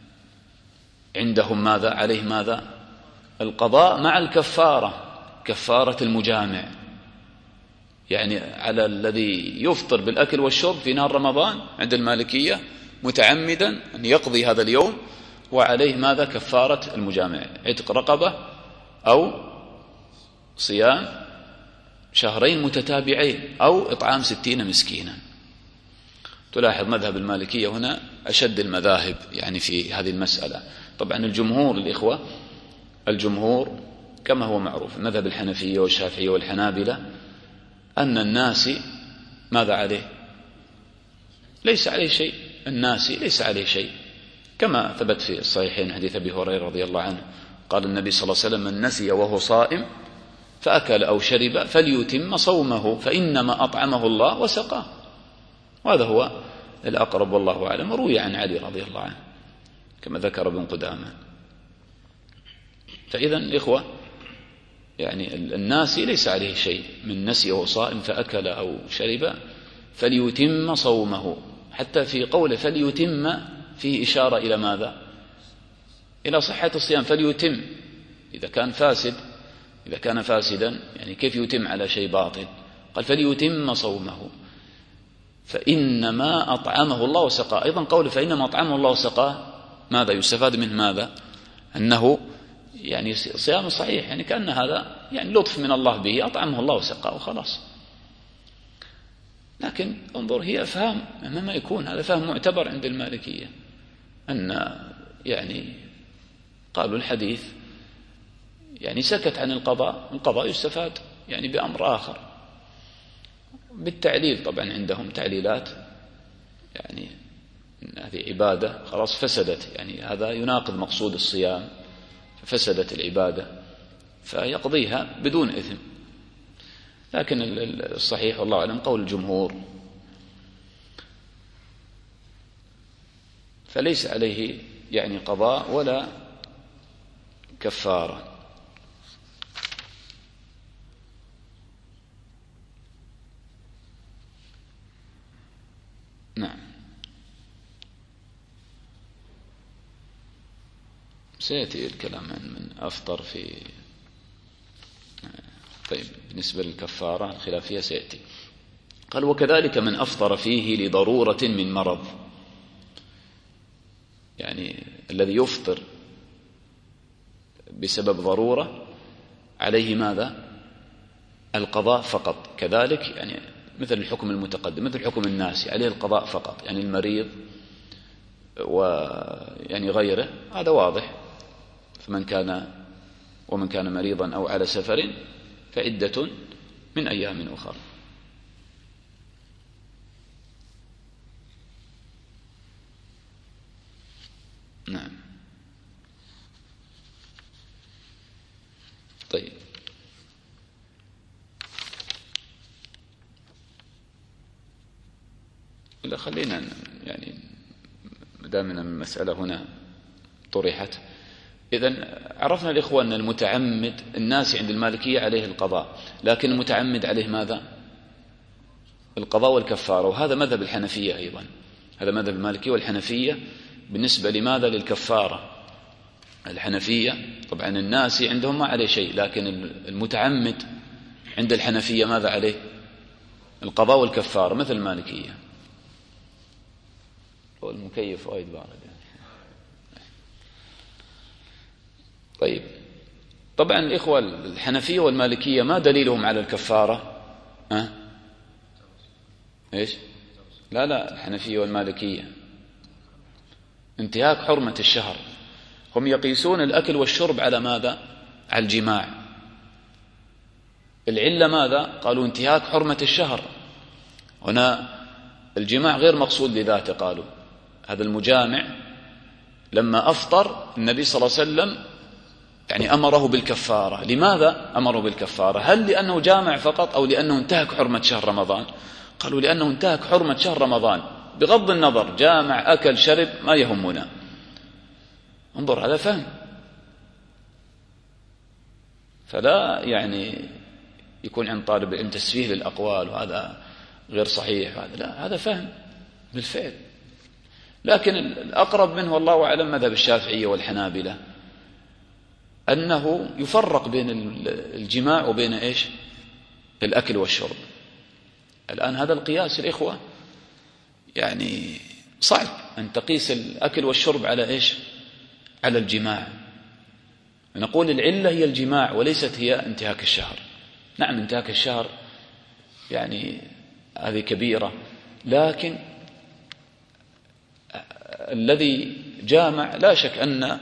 عندهم ماذا عليه؟ ماذا؟ القضاء مع الكفارة، كفارة المجامع، يعني على الذي يفطر بالأكل والشرب في نهار رمضان عند المالكية متعمدا أن يقضي هذا اليوم، وعليه ماذا؟ كفارة المجامع، عتق رقبة أو صيام شهرين متتابعين أو إطعام 60 مسكينا. تلاحظ مذهب المالكية هنا أشد المذاهب يعني في هذه المسألة. طبعا الجمهور الإخوة، الجمهور كما هو معروف مذهب الحنفية والشافعية والحنابلة أن الناس ماذا عليه؟ ليس عليه شيء، الناس ليس عليه شيء، كما ثبت في الصحيحين حديث أبي هريرة رضي الله عنه قال النبي صلى الله عليه وسلم من نسي وهو صائم فأكل أو شرب فليتم صومه فإنما أطعمه الله وسقاه. وهذا هو الأقرب والله أعلم. روي عن علي رضي الله عنه كما ذكر ابن قدامة. فإذا الإخوة يعني الناس ليس عليه شيء، من نسي وهو صائم فأكل أو شرب فليتم صومه، حتى في قوله فليتم فيه إشارة إلى ماذا؟ إلى صحة الصيام. فليتم إذا كان فاسدا يعني كيف يتم على شيء باطل؟ قال فليتم صومه فإنما أطعمه الله وسقاه. أيضا قوله فإنما أطعمه الله وسقاه ماذا يستفاد منه؟ ماذا؟ أنه يعني صيام صحيح، يعني كأن هذا يعني لطف من الله به، أطعمه الله وسقاه وخلاص. لكن انظر هي أفهام مهما يكون، هذا فهم معتبر عند المالكية. أن يعني قالوا الحديث يعني سكت عن القضاء يستفاد يعني بأمر آخر بالتعليل. طبعا عندهم تعليلات يعني هذه عبادة خلاص فسدت، يعني هذا يناقض مقصود الصيام ففسدت العبادة فيقضيها بدون إثم. لكن الصحيح والله أعلم قول الجمهور، فليس عليه يعني قضاء ولا كفارة. نعم. سيأتي الكلام عن من أفطر في طيب بالنسبة للكفارة الخلافية سيأتي. قال وكذلك من أفطر فيه لضرورة من مرض، يعني الذي يفطر بسبب ضرورة عليه ماذا؟ القضاء فقط. كذلك يعني مثل الحكم المتقدم، مثل حكم الناس عليه القضاء فقط، يعني المريض ويعني غيره هذا واضح. ومن كان مريضا أو على سفر فعدة من أيام أخرى. نعم. طيب لا خلينا يعني دامنا المسألة هنا طرحت. إذن عرفنا الإخوة أن المتعمد الناس عند المالكية عليه القضاء، لكن المتعمد عليه ماذا؟ القضاء والكفارة. وهذا مذهب الحنفية أيضا، هذا مذهب المالكية والحنفية. بالنسبة لماذا؟ للكفارة. الحنفية طبعا الناس عندهم ما عليه شيء، لكن المتعمد عند الحنفية ماذا عليه؟ القضاء والكفارة مثل المالكية. والمكيف وايد بارد. طيب طبعا الإخوة الحنفية والمالكية ما دليلهم على الكفارة؟ إيش؟ لا الحنفية والمالكية انتهاك حرمة الشهر. هم يقيسون الأكل والشرب على ماذا؟ على الجماع. العلة ماذا؟ قالوا انتهاك حرمة الشهر. هنا الجماع غير مقصود لذاته. قالوا هذا المجامع لما أفطر النبي صلى الله عليه وسلم يعني أمره بالكفارة. لماذا أمره بالكفارة؟ هل لأنه جامع فقط أو لأنه انتهك حرمة شهر رمضان؟ قالوا لأنه انتهك حرمة شهر رمضان. بغض النظر جامع أكل شرب ما يهمنا. انظر هذا فهم. فلا يعني يكون عند طالب العلم تسفيه للأقوال وهذا غير صحيح، هذا لا، هذا فهم بالفعل. لكن الأقرب منه والله أعلم مذهب الشافعية والحنابلة أنه يفرق بين الجماع وبين إيش؟ الأكل والشرب. الآن هذا القياس الإخوة يعني صعب أن تقيس الأكل والشرب على إيش؟ على الجماع. نقول العلة هي الجماع وليست هي انتهاك الشهر. نعم انتهاك الشهر يعني هذه كبيرة، لكن الذي جامع لا شك أن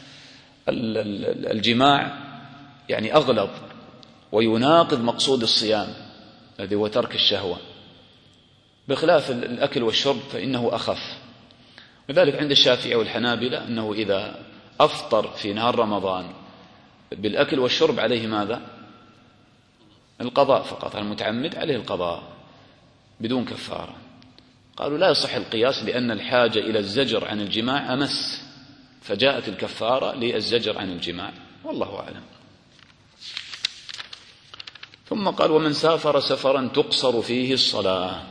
الجماع يعني أغلظ ويناقض مقصود الصيام الذي هو ترك الشهوة، بخلاف الأكل والشرب فإنه أخف. وذلك عند الشافعي والحنابلة أنه إذا أفطر في نهار رمضان بالأكل والشرب عليه ماذا؟ القضاء فقط. المتعمد عليه القضاء بدون كفارة. قالوا لا يصح القياس لأن الحاجة إلى الزجر عن الجماع أمس، فجاءت الكفارة للزجر عن الجماع، والله أعلم. ثم قال ومن سافر سفرا تقصر فيه الصلاة.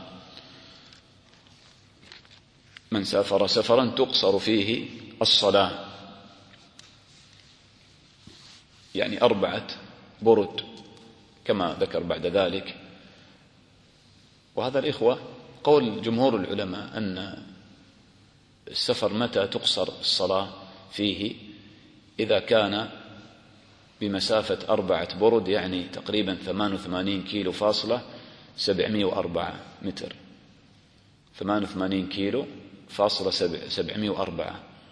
من سافر سفرا تقصر فيه الصلاة يعني 4 برد كما ذكر بعد ذلك. وهذا الإخوة قول جمهور العلماء أن السفر متى تقصر الصلاة فيه؟ إذا كان بمسافة 4 برد يعني تقريبا 88 كيلو فاصلة 704 متر. 88 كيلو فاصلة 704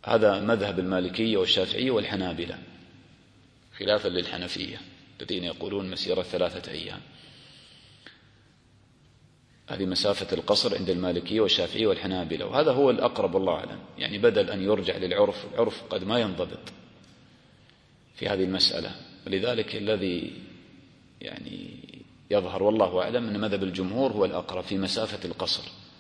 هذا مذهب المالكية والشافعية والحنابلة، خلافا للحنفية الذين يقولون مسيرة 3 أيام. هذه مسافة القصر عند المالكية والشافعية والحنابلة، وهذا هو الأقرب والله أعلم. يعني بدل أن يرجع للعرف، العرف قد ما ينضبط في هذه المسألة، ولذلك الذي يعني يظهر والله أعلم أن مذهب الجمهور هو الأقرب في مسافة القصر.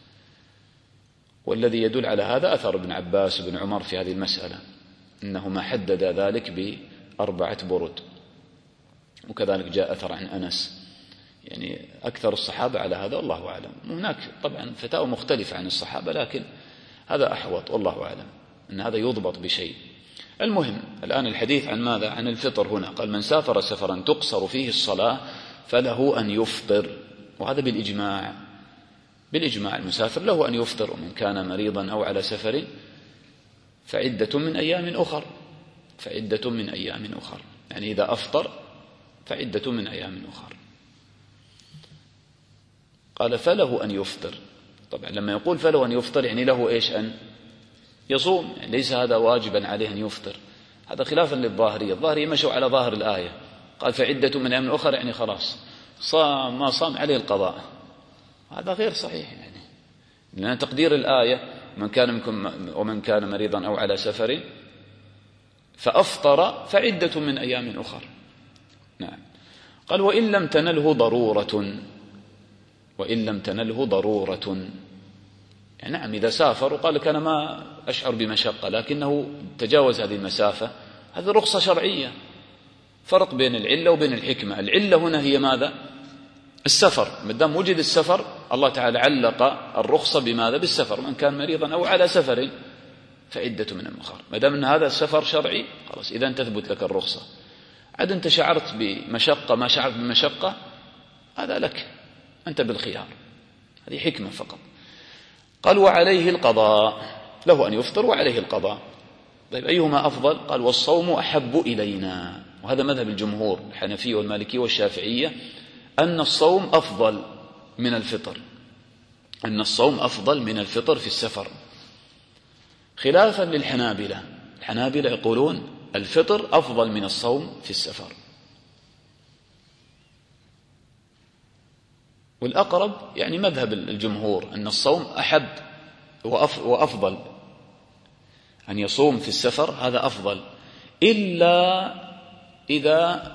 والذي يدل على هذا أثر ابن عباس وابن عمر في هذه المسألة، أنهما حدد ذلك ب4 برد. وكذلك جاء أثر عن أنس، يعني أكثر الصحابة على هذا والله أعلم. هناك طبعا فتاوى مختلفة عن الصحابة، لكن هذا أحوط والله أعلم أن هذا يضبط بشيء. المهم الآن الحديث عن ماذا؟ عن الفطر. هنا قال: من سافر سفرا تقصر فيه الصلاة فله أن يفطر. وهذا بالإجماع المسافر له أن يفطر، ومن كان مريضا أو على سفر فعدة من أيام أخر. يعني إذا أفطر فعدة من أيام أخر. قال: فله أن يفطر. طبعا لما يقول فله أن يفطر يعني له إيش؟ أن يصوم، يعني ليس هذا واجبا عليه أن يفطر. هذا خلافا للظاهرية. الظاهرية مشوا على ظاهر الآية، قال فعدة من أيام أخر، يعني خلاص صام ما صام عليه القضاء. هذا غير صحيح، يعني لأن تقدير الآية من كان منكم ومن كان مريضا أو على سفر فأفطر فعدة من أيام أخر. نعم. قال: وإن لم تنله ضرورة. يعني نعم، إذا سافر وقال لك أنا ما أشعر بمشقة لكنه تجاوز هذه المسافة، هذه رخصة شرعية. فرق بين العلة وبين الحكمة. العلة هنا هي ماذا؟ السفر. ما دام وجد السفر، الله تعالى علق الرخصة بماذا؟ بالسفر. من كان مريضا أو على سفر فعدة من أخر. ما دام أن هذا السفر شرعي، خلاص إذا تثبت لك الرخصة. عاد أنت شعرت بمشقة ما شعرت بمشقة، هذا لك، أنت بالخيار. هذه حكمة فقط. قال: وعليه القضاء. له أن يفطر وعليه القضاء. طيب أيهما أفضل؟ قال: والصوم أحب إلينا. وهذا مذهب الجمهور الحنفية والمالكية والشافعية، أن الصوم أفضل من الفطر في السفر، خلافا للحنابلة. الحنابلة يقولون الفطر أفضل من الصوم في السفر. والأقرب يعني مذهب الجمهور أن الصوم أحب وأفضل، أن يصوم في السفر هذا أفضل، إلا إذا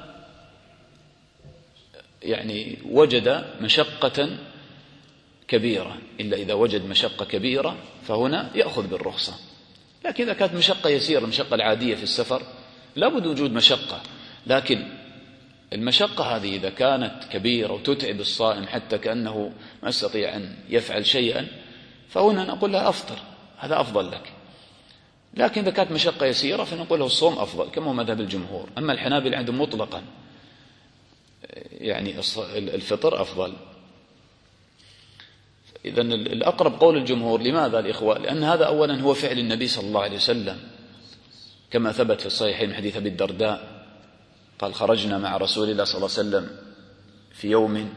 يعني وجد مشقة كبيرة. وجد مشقة كبيرة فهنا يأخذ بالرخصة. لكن إذا كانت مشقة يسيرة، المشقة العادية في السفر لابد وجود مشقة، لكن المشقة هذه إذا كانت كبيرة وتتعب الصائم حتى كأنه ما يستطيع أن يفعل شيئا، فهنا نقول له أفطر، هذا أفضل لك. لكن إذا كانت مشقة يسيرة فنقول له الصوم أفضل، كما مذهب الجمهور. أما الحنابلة عندهم مطلقا يعني الفطر أفضل. إذن الأقرب قول الجمهور. لماذا الإخوة؟ لأن هذا أولا هو فعل النبي صلى الله عليه وسلم، كما ثبت في الصحيحين من حديث أبي الدرداء قال: خرجنا مع رسول الله صلى الله عليه وسلم في يوم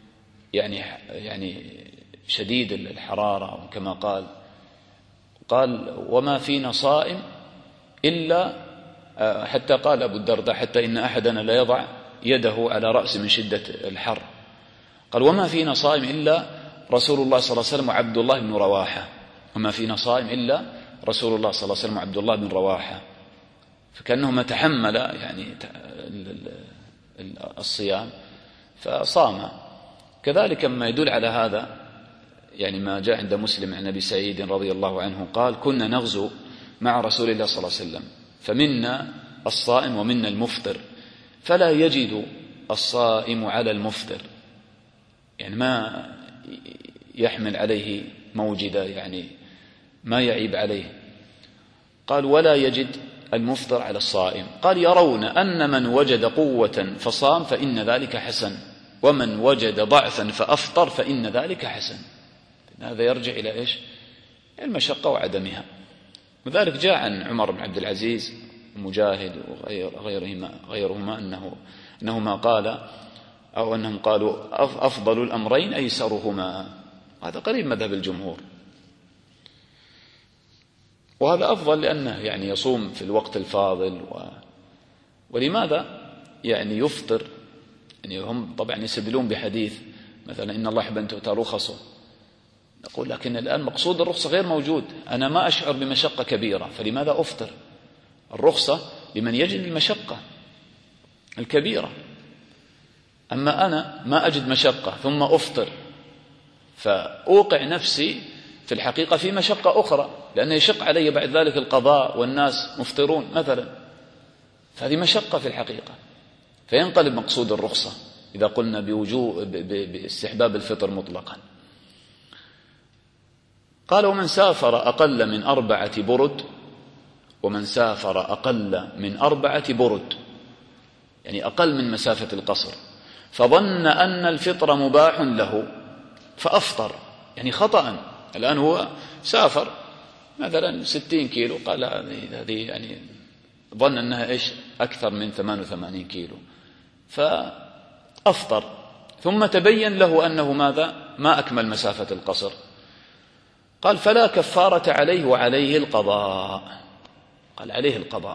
يعني شديد الحرارة، كما قال وما فينا صائم إلا، حتى قال أبو الدرداء: حتى إن أحدنا لا يضع يده على رأسه من شدة الحر. قال: وما فينا صائم إلا رسول الله صلى الله عليه وسلم وعبد الله بن رواحة. وما فينا صائم إلا رسول الله صلى الله عليه وسلم وعبد الله بن رواحة. فكأنهما تحمل يعني الصيام فصام. كذلك ما يدل على هذا يعني ما جاء عند مسلم عن أبي سعيد رضي الله عنه قال: كنا نغزو مع رسول الله صلى الله عليه وسلم، فمنا الصائم ومنا المفطر، فلا يجد الصائم على المفطر، يعني ما يحمل عليه موجدة، يعني ما يعيب عليه. قال: ولا يجد المفطر على الصائم. قال: يرون أن من وجد قوة فصام فإن ذلك حسن، ومن وجد ضعفا فأفطر فإن ذلك حسن. هذا يرجع إلى إيش؟ المشقة وعدمها. وذلك جاء عن عمر بن عبد العزيز ومجاهد وغيرهما أنهما قال أو أنهم قالوا: أفضل الأمرين أيسرهما. هذا قريب مذهب الجمهور. وهذا أفضل لأنه يعني يصوم في الوقت الفاضل. ولماذا يعني يفطر؟ يعني هم طبعا يستدلون بحديث مثلا إن الله يحب أن تؤتى رخصه، نقول لكن الآن مقصود الرخصة غير موجود، أنا ما أشعر بمشقة كبيرة فلماذا أفطر؟ الرخصة لمن يجد المشقة الكبيرة، أما أنا ما أجد مشقة ثم أفطر فأوقع نفسي في الحقيقة في مشقة أخرى، لأنه يشق علي بعد ذلك القضاء والناس مفطرون مثلا، فهذه مشقة في الحقيقة، فينقلب مقصود الرخصة إذا قلنا باستحباب الفطر مطلقا. قال ومن سافر أقل من 4 برد، ومن سافر أقل من 4 برد يعني أقل من مسافة القصر، فظن أن الفطر مباح له فأفطر، يعني خطأ. الآن هو سافر مثلا 60 كيلو، قال هذه يعني ظن أنها إيش أكثر من 88 كيلو فأفطر، ثم تبين له أنه ماذا ما أكمل مسافة القصر، قال فلا كفارة عليه وعليه القضاء. قال عليه القضاء،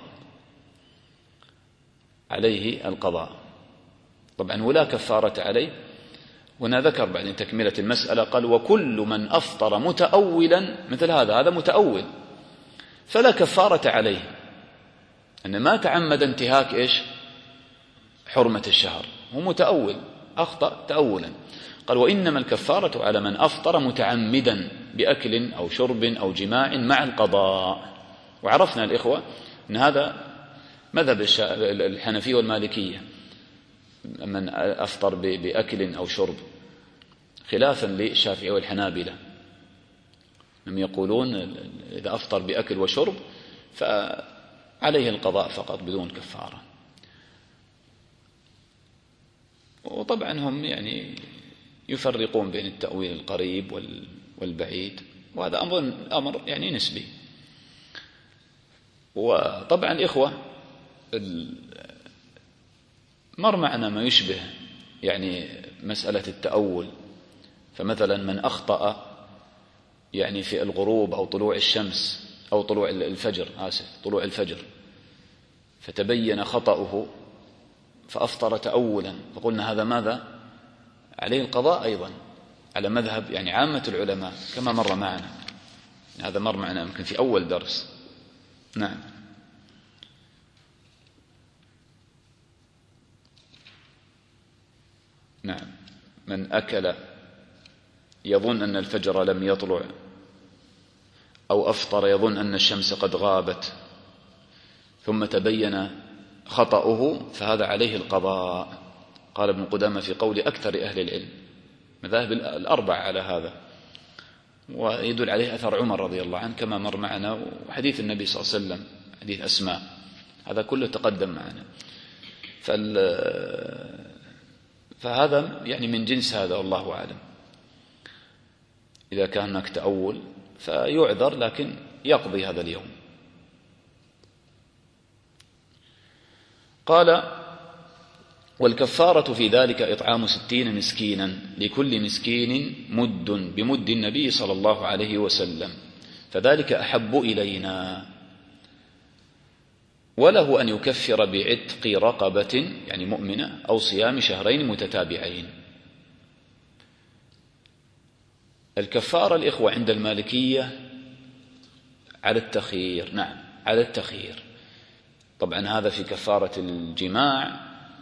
عليه القضاء طبعا ولا كفارة عليه. هنا ذكر بعد تكملة المسألة قال وكل من أفطر متأولا مثل هذا متأول فلا كفارة عليه، أن ما تعمد انتهاك إيش حرمة الشهر، هو متأول أخطأ تأولا. قال وإنما الكفارة على من أفطر متعمدا بأكل أو شرب أو جماع مع القضاء. وعرفنا الإخوة أن هذا مذهب الحنفية والمالكية، من أفطر بأكل أو شرب، خلافا للشافعية والحنابلة، هم يقولون إذا أفطر بأكل وشرب فعليه القضاء فقط بدون كفارة. وطبعا هم يعني يفرقون بين التأويل القريب والبعيد، وهذا أمر يعني نسبي. وطبعا الإخوة مر معنا ما يشبه يعني مسألة التأول، فمثلا من أخطأ يعني في الغروب أو طلوع الشمس أو طلوع الفجر طلوع الفجر، فتبين خطأه فأفطر تأولا، فقلنا هذا ماذا عليه القضاء أيضا على مذهب يعني عامة العلماء كما مر معنا، هذا مر معنا يمكن في أول درس. نعم. نعم. من أكل يظن أن الفجر لم يطلع، أو أفطر يظن أن الشمس قد غابت ثم تبين خطأه فهذا عليه القضاء. قال ابن قدامة في قول أكثر أهل العلم، مذاهب الأربع على هذا، ويدل عليه أثر عمر رضي الله عنه كما مر معنا، وحديث النبي صلى الله عليه وسلم حديث أسماء، هذا كله تقدم معنا. فهذا يعني من جنس هذا والله أعلم. إذا كان هناك تأول فيعذر لكن يقضي هذا اليوم. قال والكفارة في ذلك إطعام 60 مسكينا لكل مسكين مد بمد النبي صلى الله عليه وسلم، فذلك أحب إلينا. وله أن يكفر بعتق رقبة يعني مؤمنة أو صيام شهرين متتابعين. الكفارة الإخوة عند المالكية على التخيير، نعم على التخيير. طبعا هذا في كفارة الجماع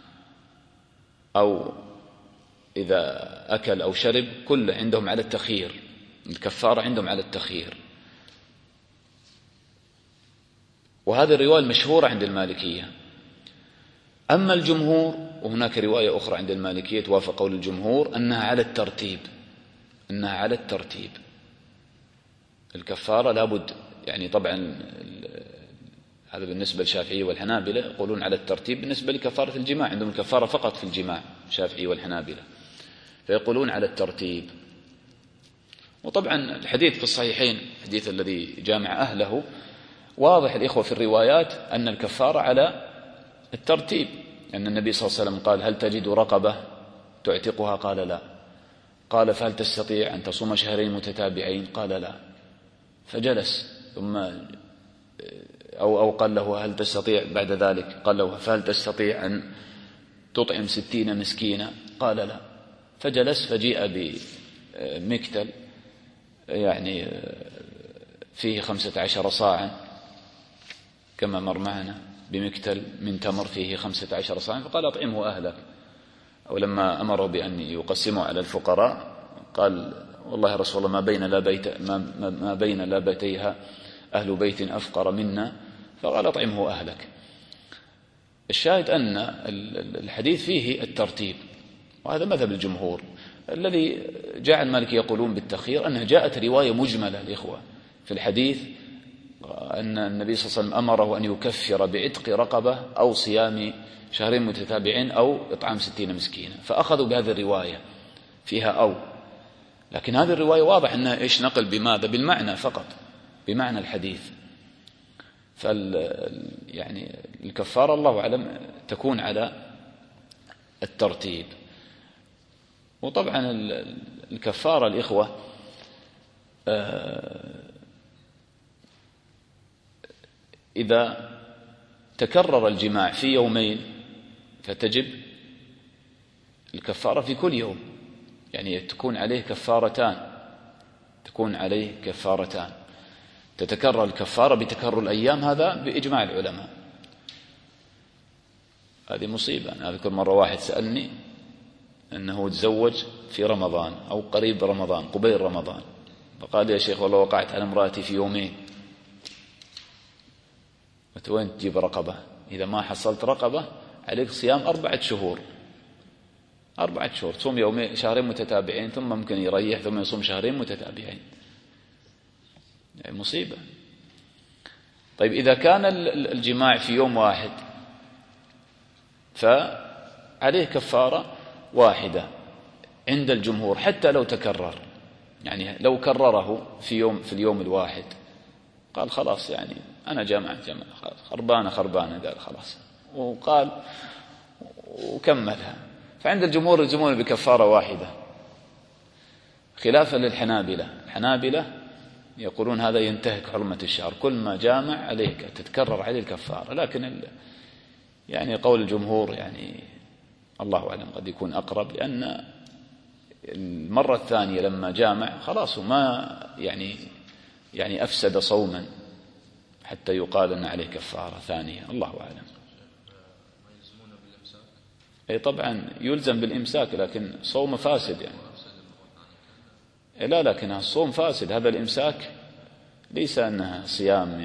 أو إذا أكل أو شرب، كل عندهم على التخيير، الكفارة عندهم على التخيير. وهذه الرواية المشهورة عند المالكية. أما الجمهور، وهناك رواية أخرى عند المالكية توافق قول الجمهور أنها على الترتيب، أنها على الترتيب. الكفارة لابد يعني طبعا هذا بالنسبة للشافعية والحنابلة يقولون على الترتيب، بالنسبة لكفارة الجماع عندهم الكفارة فقط في الجماع الشافعية والحنابلة، فيقولون على الترتيب. وطبعا الحديث في الصحيحين الحديث الذي جامع أهله واضح الإخوة في الروايات أن الكفارة على الترتيب، أن النبي صلى الله عليه وسلم قال هل تجد رقبة تعتقها؟ قال لا. قال فهل تستطيع أن تصوم شهرين متتابعين؟ قال لا. فجلس ثم أو قال له هل تستطيع بعد ذلك، قال له فهل تستطيع أن تطعم 60 مسكينا؟ قال لا. فجلس، فجيء بمكتل يعني فيه 15 صاعا كما مر معنا، بمكتل من تمر فيه 15 صاعا، فقال أطعمه أهلك. أو لما أمره بأن يقسمه على الفقراء قال والله يا رسول الله ما بين لابتيها أهل بيت أفقر منا، فقال أطعمه أهلك. الشاهد أن الحديث فيه الترتيب، وهذا مذهب الجمهور. الذي جعل مالك يقولون بالتخيير أنها جاءت رواية مجملة الإخوة في الحديث أن النبي صلى الله عليه وسلم أمره أن يكفر بعتق رقبة أو صيام شهرين متتابعين أو إطعام 60 مسكينا، فأخذوا بهذه الرواية فيها أو. لكن هذه الرواية واضح أنها إيش نقل بماذا؟ بالمعنى فقط، بمعنى الحديث. يعني الكفارة الله أعلم تكون على الترتيب. وطبعا الكفارة الإخوة إذا تكرر الجماع في يومين فتجب الكفارة في كل يوم، يعني تكون عليه كفارتان، تتكرر الكفارة بتكرر الأيام، هذا بإجماع العلماء. هذه مصيبة. أنا أذكر مرة واحد سألني أنه تزوج في رمضان أو قريب رمضان قبيل رمضان، فقال يا شيخ والله وقعت على امرأتي في يومين، وين تجيب رقبة؟ إذا ما حصلت رقبة عليك صيام 4 شهور، 4 شهور، تصوم شهرين متتابعين ثم ممكن يريح ثم يصوم شهرين متتابعين، يعني مصيبة. طيب إذا كان الجماع في يوم واحد فعليه كفارة واحدة عند الجمهور حتى لو تكرر، يعني لو كرره في اليوم الواحد قال خلاص يعني أنا جمع خربانة قال خلاص، وقال وكملها. فعند الجمهور بكفارة واحدة، خلافا الحنابلة يقولون هذا ينتهك حرمة الشهر، كل ما جامع عليك تتكرر عليه الكفارة. لكن يعني قول الجمهور يعني الله أعلم قد يكون أقرب، لأن المرة الثانية لما جامع خلاص ما يعني أفسد صوما حتى يقال أن عليه كفارة ثانية، الله أعلم. أي طبعا يلزم بالإمساك، لكن صوم فاسد يعني. لا، لكن الصوم فاسد، هذا الإمساك ليس أنها صيام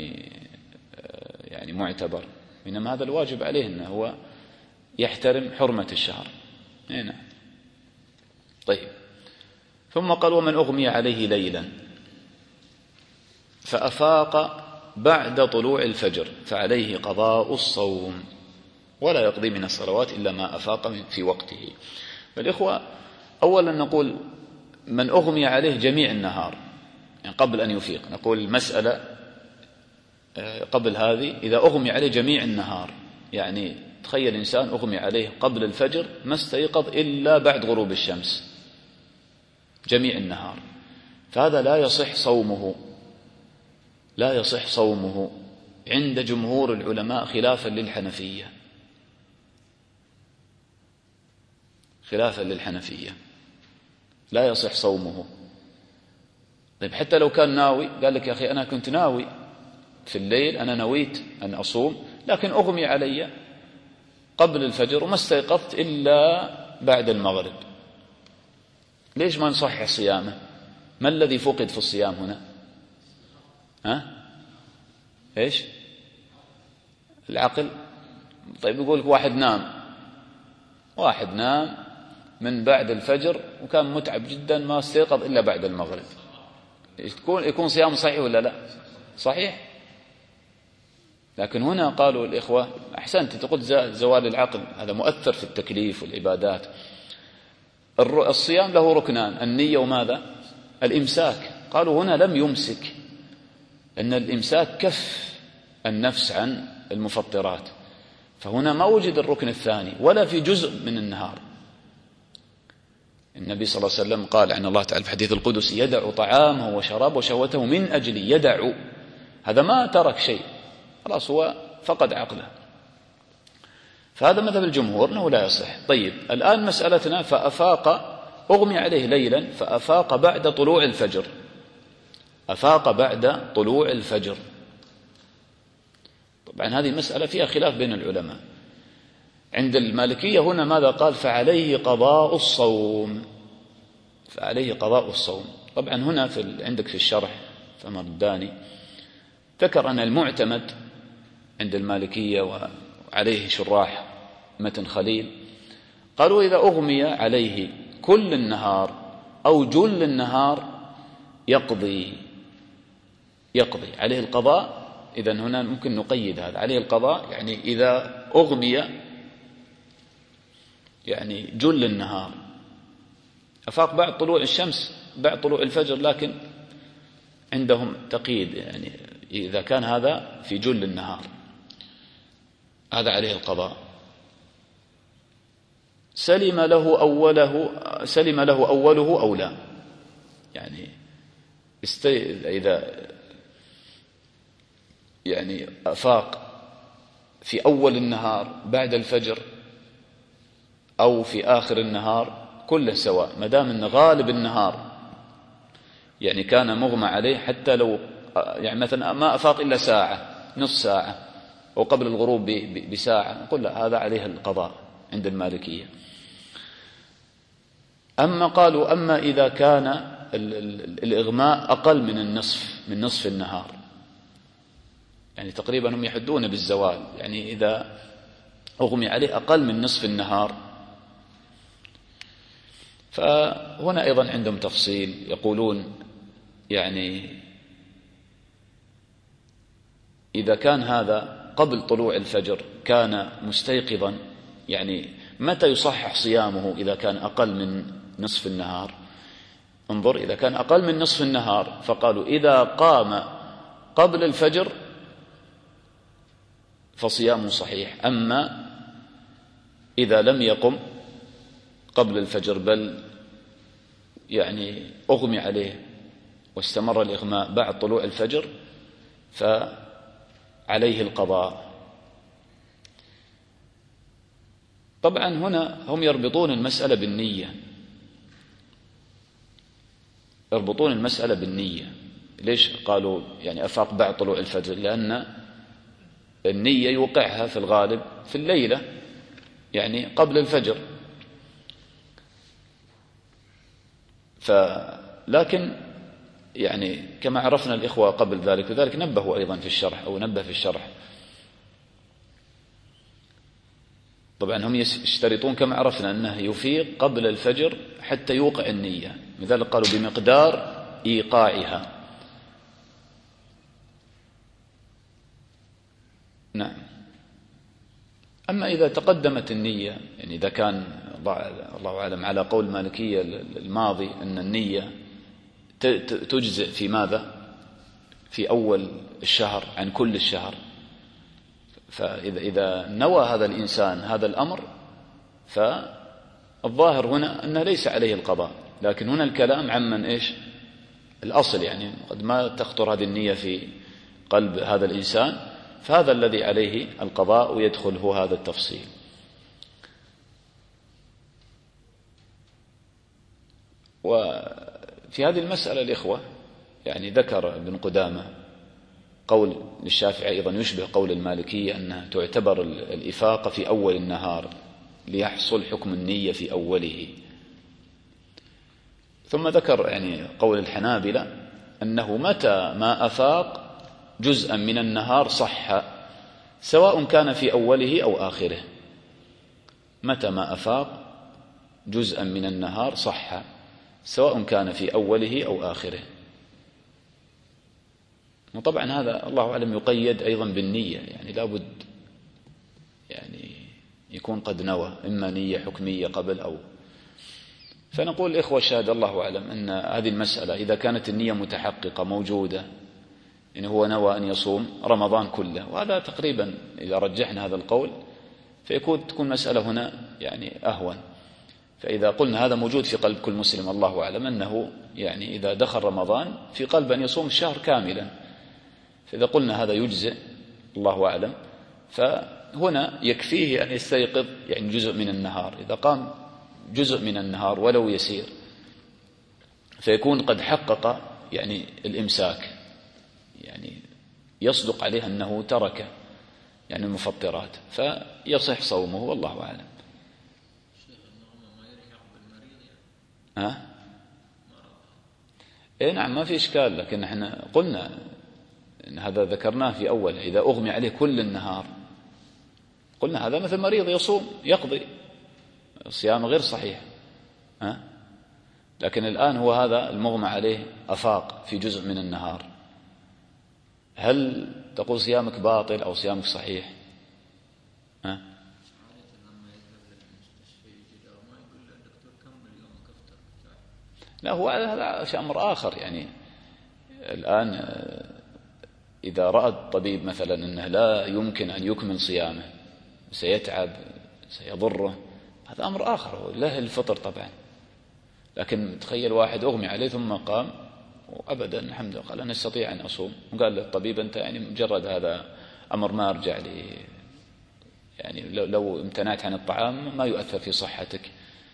يعني معتبر، إنما هذا الواجب عليه أنه هو يحترم حرمة الشهر. هنا طيب. ثم قال ومن أغمي عليه ليلا فأفاق بعد طلوع الفجر فعليه قضاء الصوم ولا يقضي من الصلوات إلا ما أفاق في وقته. فالإخوة أولا نقول من أغمي عليه جميع النهار، يعني قبل أن يفيق، نقول المسألة قبل هذه إذا أغمي عليه جميع النهار، يعني تخيل إنسان أغمي عليه قبل الفجر ما استيقظ إلا بعد غروب الشمس جميع النهار، فهذا لا يصح صومه عند جمهور العلماء خلافا للحنفية لا يصح صومه. طيب حتى لو كان ناوي، قال لك يا أخي أنا كنت ناوي في الليل، أنا نويت أن أصوم لكن أغمي علي قبل الفجر وما استيقظت إلا بعد المغرب، ليش ما نصحح صيامه؟ ما الذي فقد في الصيام هنا؟ إيش؟ العقل. طيب يقول لك واحد نام من بعد الفجر وكان متعب جدا ما استيقظ إلا بعد المغرب، يكون صيام صحيح ولا لا؟ صحيح. لكن هنا قالوا الإخوة أحسنت تقول زوال العقل، هذا مؤثر في التكليف والعبادات. الصيام له ركنان، النية وماذا؟ الإمساك. قالوا هنا لم يمسك، أن الإمساك كف النفس عن المفطرات، فهنا ما وجد الركن الثاني ولا في جزء من النهار. النبي صلى الله عليه وسلم قال عن الله تعالى في حديث القدس يدع طعامه وشرابه وشهوته من أجلي، يدع هذا ما ترك شيء، خلاص هو فقد عقله. فهذا مذهب الجمهور أنه لا يصح. طيب الآن مسألتنا، فأفاق، أغمي عليه ليلا فأفاق بعد طلوع الفجر، أفاق بعد طلوع الفجر. طبعا هذه مسألة فيها خلاف بين العلماء. عند المالكية هنا ماذا قال؟ فعليه قضاء الصوم، فعليه قضاء الصوم. طبعا هنا عندك في الشرح فمرداني ذكر أن المعتمد عند المالكية وعليه شراح متن خليل قالوا إذا أغمي عليه كل النهار أو جل النهار يقضي عليه القضاء. إذن هنا ممكن نقيد هذا عليه القضاء، يعني إذا أغمي يعني جل النهار، أفاق بعد طلوع الشمس بعد طلوع الفجر، لكن عندهم تقييد، يعني إذا كان هذا في جل النهار هذا عليه القضاء. سلم له أوله أو لا، يعني إذا يعني أفاق في أول النهار بعد الفجر أو في آخر النهار كله سواء، ما دام أن غالب النهار يعني كان مغمى عليه، حتى لو يعني مثلا ما أفاق إلا ساعة، نصف ساعة، وقبل الغروب بساعة، نقول لا، هذا عليه القضاء عند المالكية. أما إذا كان الإغماء أقل من نصف النهار، يعني تقريبا هم يحدون بالزوال، يعني إذا أغمي عليه أقل من نصف النهار، فهنا أيضا عندهم تفصيل، يقولون يعني إذا كان هذا قبل طلوع الفجر كان مستيقظا، يعني متى يصحح صيامه إذا كان أقل من نصف النهار؟ انظر، إذا كان أقل من نصف النهار فقالوا إذا قام قبل الفجر فصيامه صحيح. أما إذا لم يقم قبل الفجر بل يعني أغمي عليه واستمر الإغماء بعد طلوع الفجر فعليه القضاء. طبعا هنا هم يربطون المسألة بالنية، يربطون المسألة بالنية. ليش قالوا يعني أفاق بعد طلوع الفجر؟ لأن النية يوقعها في الغالب في الليلة، يعني قبل الفجر. لكن يعني كما عرفنا الإخوة قبل ذلك، وذلك نبهوا أيضا في الشرح، أو نبه في الشرح. طبعا هم يشترطون كما عرفنا أنه يفيق قبل الفجر حتى يوقع النية، لذلك قالوا بمقدار إيقاعها. نعم. أما إذا تقدمت النية، يعني إذا كان الله أعلم على قول المالكية الماضي أن النية تجزئ في ماذا؟ في أول الشهر عن كل الشهر. فإذا نوى هذا الإنسان هذا الأمر فالظاهر هنا أنه ليس عليه القضاء، لكن هنا الكلام عمن إيش؟ الأصل، يعني قد ما تخطر هذه النية في قلب هذا الإنسان، فهذا الذي عليه القضاء، ويدخله هذا التفصيل. وفي هذه المسألة الإخوة يعني ذكر ابن قدامة قول للشافعي أيضا يشبه قول المالكية، أنها تعتبر الإفاقة في أول النهار ليحصل حكم النية في أوله. ثم ذكر يعني قول الحنابلة أنه متى ما أفاق جزءا من النهار صح، سواء كان في أوله أو آخره. متى ما أفاق جزءا من النهار صح، سواء كان في أوله أو آخره. وطبعا هذا الله أعلم يقيد أيضا بالنية، يعني لابد يعني يكون قد نوى، إما نية حكمية قبل أو. فنقول الإخوة شاهد الله أعلم أن هذه المسألة إذا كانت النية متحققة موجودة، يعني هو نوى أن يصوم رمضان كله، وهذا تقريبا إذا رجحنا هذا القول تكون مسألة هنا يعني أهون. فإذا قلنا هذا موجود في قلب كل مسلم، الله أعلم أنه يعني إذا دخل رمضان في قلب أن يصوم الشهر كاملا، فإذا قلنا هذا يجزئ الله أعلم، فهنا يكفيه أن يستيقظ يعني جزء من النهار. إذا قام جزء من النهار ولو يسير فيكون قد حقق يعني الإمساك، يعني يصدق عليه أنه ترك يعني المفطرات، فيصح صومه والله أعلم. إيه نعم ما في إشكال، لكن احنا قلنا إن هذا ذكرناه في أول، إذا أغمي عليه كل النهار قلنا هذا مثل مريض يصوم يقضي الصيام غير صحيح. لكن الآن هو هذا المغمى عليه أفاق في جزء من النهار، هل تقول صيامك باطل أو صيامك صحيح؟ لا هو هذا أمر آخر. يعني الآن إذا رأى الطبيب مثلا أنه لا يمكن أن يكمل صيامه، سيتعب سيضره، هذا أمر آخر له الفطر طبعا. لكن تخيل واحد أغمي عليه ثم قام وأبدا الحمد لله قال أنا أستطيع أن أصوم، وقال للطبيب أنت يعني مجرد هذا أمر ما أرجع لي، يعني لو امتنعت عن الطعام ما يؤثر في صحتك،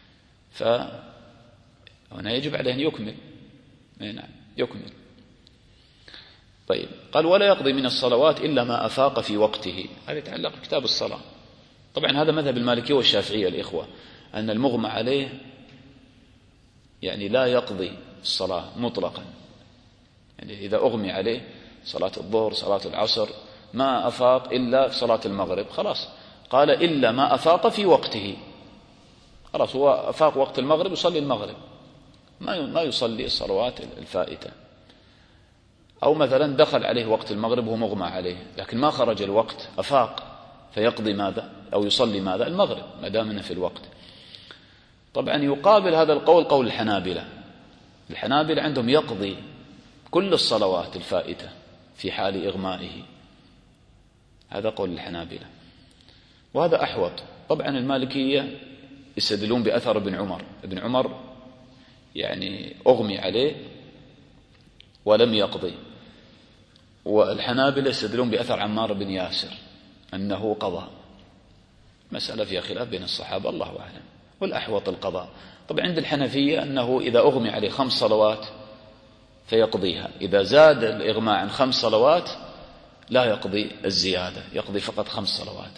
فهنا يجب عليه أن يكمل. نعم يكمل. طيب قال ولا يقضي من الصلوات إلا ما أفاق في وقته، هذا يتعلق بكتاب الصلاة. طبعا هذا مذهب المالكية والشافعية الإخوة، أن المغمى عليه يعني لا يقضي الصلاة مطلقا، يعني إذا أغمي عليه صلاة الظهر صلاة العصر ما أفاق إلا صلاة المغرب خلاص، قال إلا ما أفاق في وقته، خلاص هو أفاق وقت المغرب يصلي المغرب، ما يصلي الصلوات الفائتة. أو مثلا دخل عليه وقت المغرب وهو مغمى عليه لكن ما خرج الوقت أفاق، فيقضي ماذا أو يصلي ماذا المغرب ما دامنا في الوقت. طبعا يقابل هذا القول قول الحنابلة. الحنابلة عندهم يقضي كل الصلوات الفائتة في حال إغمائه، هذا قول الحنابلة وهذا أحوط. طبعا المالكية يستدلون بأثر ابن عمر يعني أغمي عليه ولم يقضي، والحنابلة يستدلون بأثر عمار بن ياسر أنه قضى. مسألة فيها خلاف بين الصحابة الله أعلم، والأحوط القضاء. طبعا عند الحنفية أنه إذا أغمي عليه 5 صلوات فيقضيها، إذا زاد الإغماء عن 5 صلوات لا يقضي الزيادة، يقضي فقط 5 صلوات.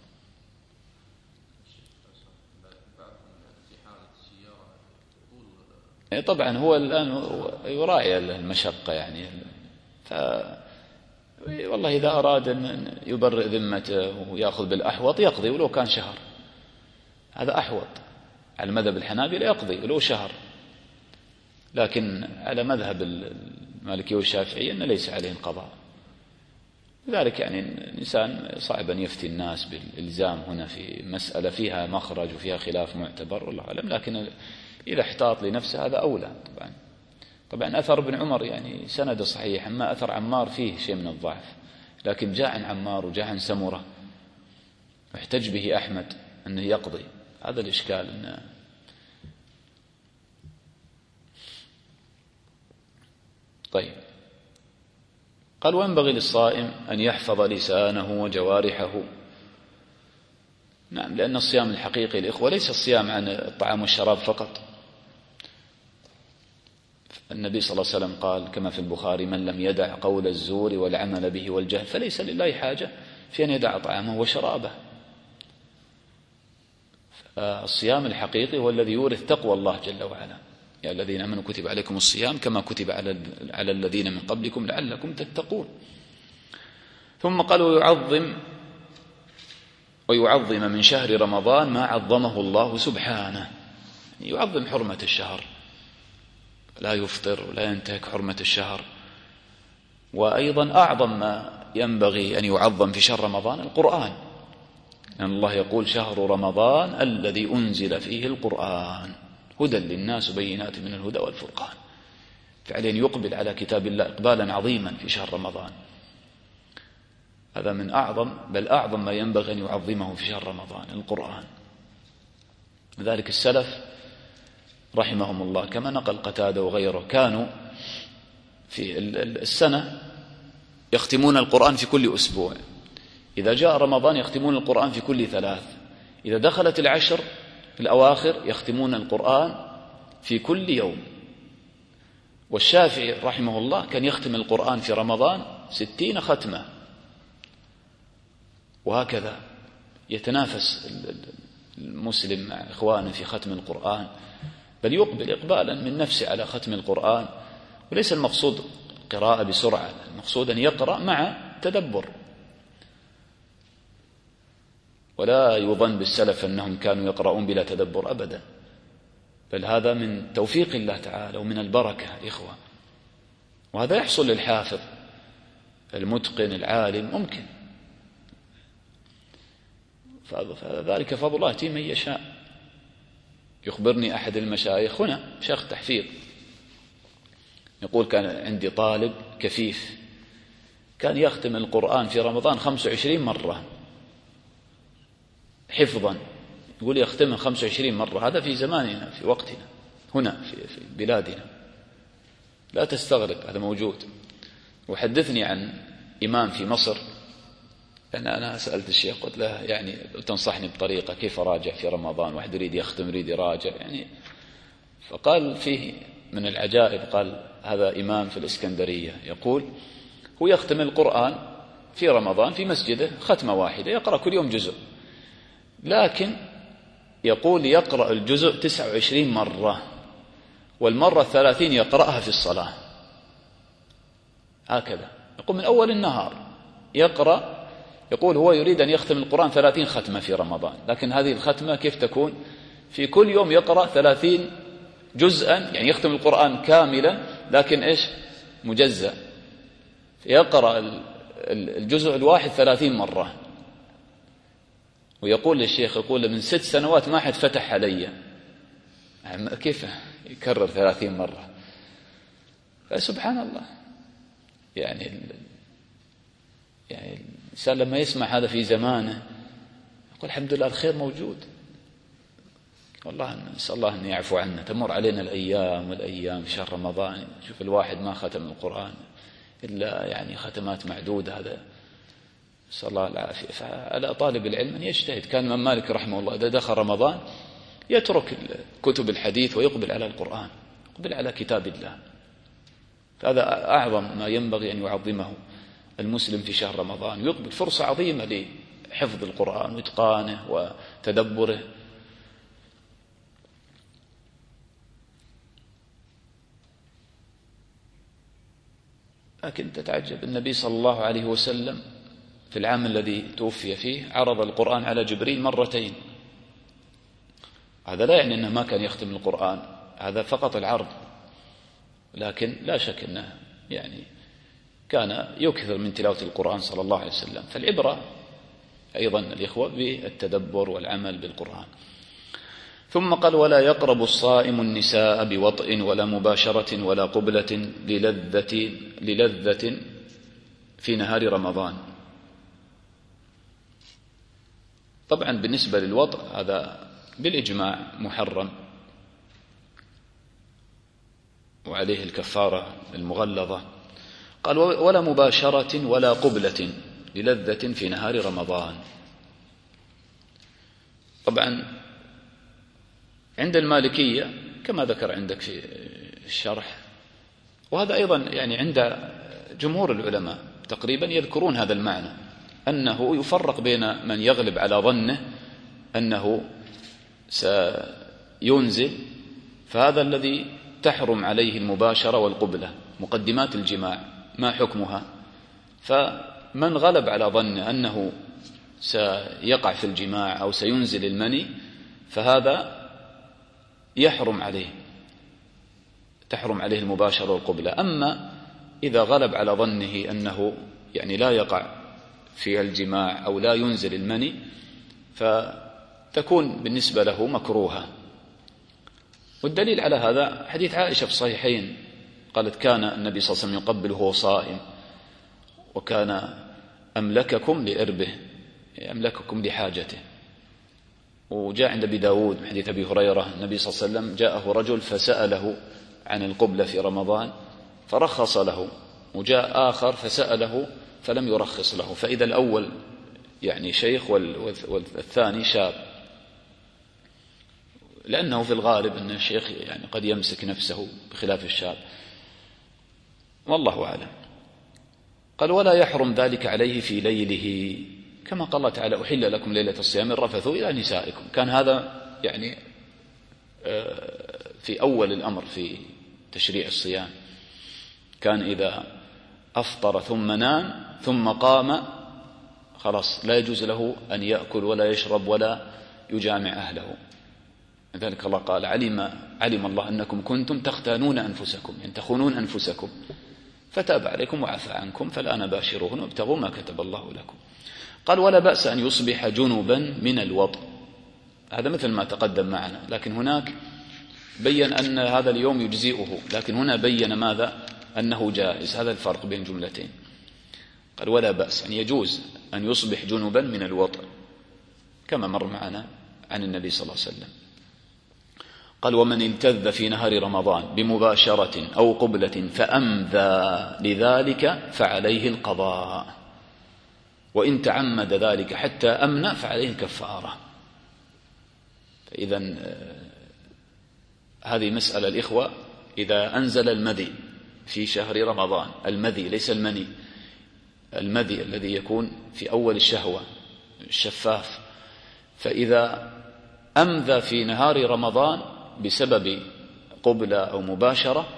طبعا هو الآن يراعي المشقة يعني، والله إذا أراد أن يبرئ ذمته ويأخذ بالأحوط يقضي ولو كان شهر، هذا أحوط. على مذهب الحنابلة يقضي ولو شهر، لكن على مذهب المالكية والشافعية أنه ليس عليه القضاء. لذلك يعني الإنسان صعب أن يفتي الناس بالإلزام هنا في مسألة فيها مخرج وفيها خلاف معتبر والله أعلم، لكن إذا احتاط لنفسه هذا أولى. طبعا أثر ابن عمر يعني سند صحيح، أما أثر عمار فيه شيء من الضعف، لكن جاء عن عمار وجاء عن سمرة واحتج به أحمد أنه يقضي، هذا الإشكال. طيب قال وينبغي للصائم أن يحفظ لسانه وجوارحه. نعم، لأن الصيام الحقيقي الإخوة ليس الصيام عن الطعام والشراب فقط. النبي صلى الله عليه وسلم قال كما في البخاري من لم يدع قول الزور والعمل به والجهل فليس لله حاجة في أن يدع طعامه وشرابه. الصيام الحقيقي هو الذي يورث تقوى الله جل وعلا، يا الذين آمنوا كتب عليكم الصيام كما كتب على الذين من قبلكم لعلكم تتقون. ثم قال ويعظم من شهر رمضان ما عظمه الله سبحانه، يعظم حرمة الشهر، لا يفطر ولا ينتهك حرمة الشهر. وأيضا أعظم ما ينبغي أن يعظم في شهر رمضان القرآن، لأن الله يقول شهر رمضان الذي أنزل فيه القرآن هدى للناس بينات من الهدى والفرقان، فعليه يقبل على كتاب الله إقبالا عظيما في شهر رمضان. هذا من أعظم بل أعظم ما ينبغي أن يعظمه في شهر رمضان القرآن. لذلك السلف رحمهم الله كما نقل قتادة وغيره كانوا في السنة يختمون القرآن في كل أسبوع، إذا جاء رمضان يختمون القرآن في كل 3، إذا دخلت العشر الأواخر يختمون القرآن في كل يوم. والشافعي رحمه الله كان يختم القرآن في رمضان 60 ختمة، وهكذا يتنافس المسلم مع إخوانه في ختم القرآن، بل يقبل إقبالا من نفسه على ختم القرآن. وليس المقصود قراءة بسرعة، المقصود أن يقرأ مع تدبر. ولا يظن بالسلف أنهم كانوا يقرؤون بلا تدبر أبدا، بل هذا من توفيق الله تعالى ومن البركة الإخوة، وهذا يحصل للحافظ المتقن العالم ممكن، فذلك فضل الله يأتي من يشاء. يخبرني أحد المشايخ هنا شيخ تحفيظ يقول كان عندي طالب كفيف كان يختم القرآن في رمضان 25 مرة حفظا، يقول يختمه 25 مرة، هذا في زماننا في وقتنا هنا في بلادنا، لا تستغرب هذا موجود. وحدثني عن إمام في مصر، أنا سألت الشيخ قلت له يعني تنصحني بطريقة كيف أراجع في رمضان، واحد يريد يختم يريد يراجع يعني، فقال فيه من العجائب، قال هذا إمام في الإسكندرية يقول هو يختم القرآن في رمضان في مسجده ختمة واحدة، يقرأ كل يوم جزء، لكن يقول يقرأ الجزء 29 مرة، والمرة 30 يقرأها في الصلاة، هكذا يقول من أول النهار يقرأ. يقول هو يريد أن يختم القرآن 30 ختمة في رمضان، لكن هذه الختمة كيف تكون؟ في كل يوم يقرأ 30 جزءا، يعني يختم القرآن كاملا لكن إيش؟ مجزأ، يقرأ الجزء الواحد 30 مرة. ويقول للشيخ يقول من 6 سنوات ما حد فتح علي، كيف يكرر 30 مرة؟ فسبحان الله، يعني الإنسان لما يسمع هذا في زمانه يقول الحمد لله الخير موجود. والله نسأل الله أن يعفو عنا، تمر علينا الأيام والأيام في شهر رمضان، شوف الواحد ما ختم القرآن إلا يعني ختمات معدودة، هذا نسأل الله العافية. فعلى طالب العلم أن يجتهد. كان الإمام مالك رحمه الله إذا دخل رمضان يترك كتب الحديث ويقبل على القرآن، يقبل على كتاب الله. هذا أعظم ما ينبغي أن يعظمه المسلم في شهر رمضان، يقبل فرصة عظيمة لحفظ القرآن وإتقانه وتدبره. لكن تتعجب النبي صلى الله عليه وسلم في العام الذي توفي فيه عرض القرآن على جبريل 2 مرات. هذا لا يعني أنه ما كان يختم القرآن، هذا فقط العرض، لكن لا شك أنه يعني كان يكثر من تلاوة القرآن صلى الله عليه وسلم. فالعبرة أيضا الإخوة بالتدبر والعمل بالقرآن. ثم قال ولا يقرب الصائم النساء بوطء ولا مباشرة ولا قبلة للذة في نهار رمضان. طبعا بالنسبة للوطء هذا بالإجماع محرم وعليه الكفارة المغلظة. قال ولا مباشرة ولا قبلة للذة في نهار رمضان. طبعا عند المالكية كما ذكر عندك في الشرح، وهذا أيضا يعني عند جمهور العلماء تقريبا يذكرون هذا المعنى، أنه يفرق بين من يغلب على ظنه أنه سينزل، فهذا الذي تحرم عليه المباشرة والقبلة مقدمات الجماع، ما حكمها؟ فمن غلب على ظنه أنه سيقع في الجماع أو سينزل المني فهذا تحرم عليه المباشرة والقبلة. أما إذا غلب على ظنه أنه يعني لا يقع في الجماع أو لا ينزل المني فتكون بالنسبة له مكروهة. والدليل على هذا حديث عائشة في الصحيحين، قالت كان النبي صلى الله عليه وسلم يقبل وهو صائم، وكان أملككم لإربه، أملككم لحاجته. وجاء عند أبي داود من حديث أبي هريرة النبي صلى الله عليه وسلم جاءه رجل فسأله عن القبلة في رمضان فرخص له وجاء آخر فسأله فلم يرخص له، فإذا الأول يعني شيخ والثاني شاب، لأنه في الغالب أن الشيخ يعني قد يمسك نفسه بخلاف الشاب، والله أعلم. قال ولا يحرم ذلك عليه في ليله، كما قال الله تعالى أحل لكم ليلة الصيام الرفث إلى نسائكم. كان هذا يعني في أول الأمر في تشريع الصيام، كان إذا أفطر ثم نام ثم قام خلاص لا يجوز له أن يأكل ولا يشرب ولا يجامع أهله. لذلك الله قال علم الله أنكم كنتم تختانون أنفسكم، يعني تخونون أنفسكم، فتاب عليكم وعفى عنكم فالآن باشروهن وابتغوا ما كتب الله لكم. قال ولا بأس أن يصبح جنبا من الوضوء، هذا مثل ما تقدم معنا، لكن هناك بين أن هذا اليوم يجزئه، لكن هنا بين ماذا؟ أنه جائز. هذا الفرق بين جملتين. قال ولا بأس، يعني يجوز أن يصبح جنبا من الوضوء كما مر معنا عن النبي صلى الله عليه وسلم. قال ومن التذ في نهار رمضان بمباشرة أو قبلة فأمذى لذلك فعليه القضاء، وإن تعمد ذلك حتى أمنى فعليه الكفارة. فإذا هذه مسألة الإخوة، إذا أنزل المذي في شهر رمضان، المذي ليس المني، المذي الذي يكون في أول الشهوة الشفاف، فإذا أمذى في نهار رمضان بسبب قبلة أو مباشرة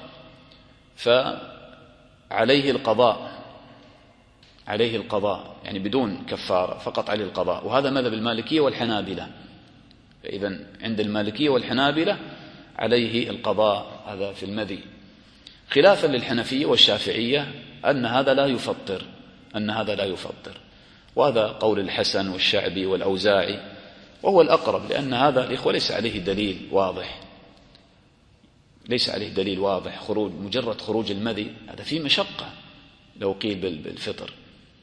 فعليه القضاء، عليه القضاء يعني بدون كفارة، فقط عليه القضاء. وهذا مذهب المالكية والحنابلة. فإذا عند المالكية والحنابلة عليه القضاء، هذا في المذي، خلافا للحنفية والشافعية أن هذا لا يفطر، أن هذا لا يفطر. وهذا قول الحسن والشعبي والأوزاعي، وهو الأقرب، لأن هذا الإخوة ليس عليه دليل واضح، ليس عليه دليل واضح. مجرد خروج المذي هذا فيه مشقة لو قيل بالفطر،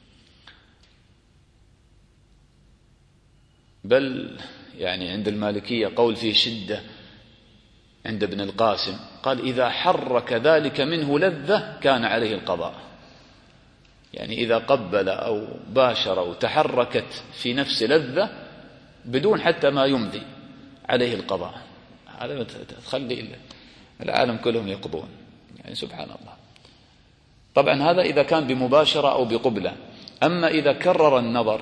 بل يعني عند المالكية قول فيه شدة. عند ابن القاسم قال إذا حرك ذلك منه لذة كان عليه القضاء، يعني إذا قبل أو باشر أو تحركت في نفس لذة بدون حتى ما يمذي عليه القضاء. هذا تخلي العالم كلهم يقضون، يعني سبحان الله. طبعا هذا إذا كان بمباشرة أو بقبلة. أما إذا كرر النظر،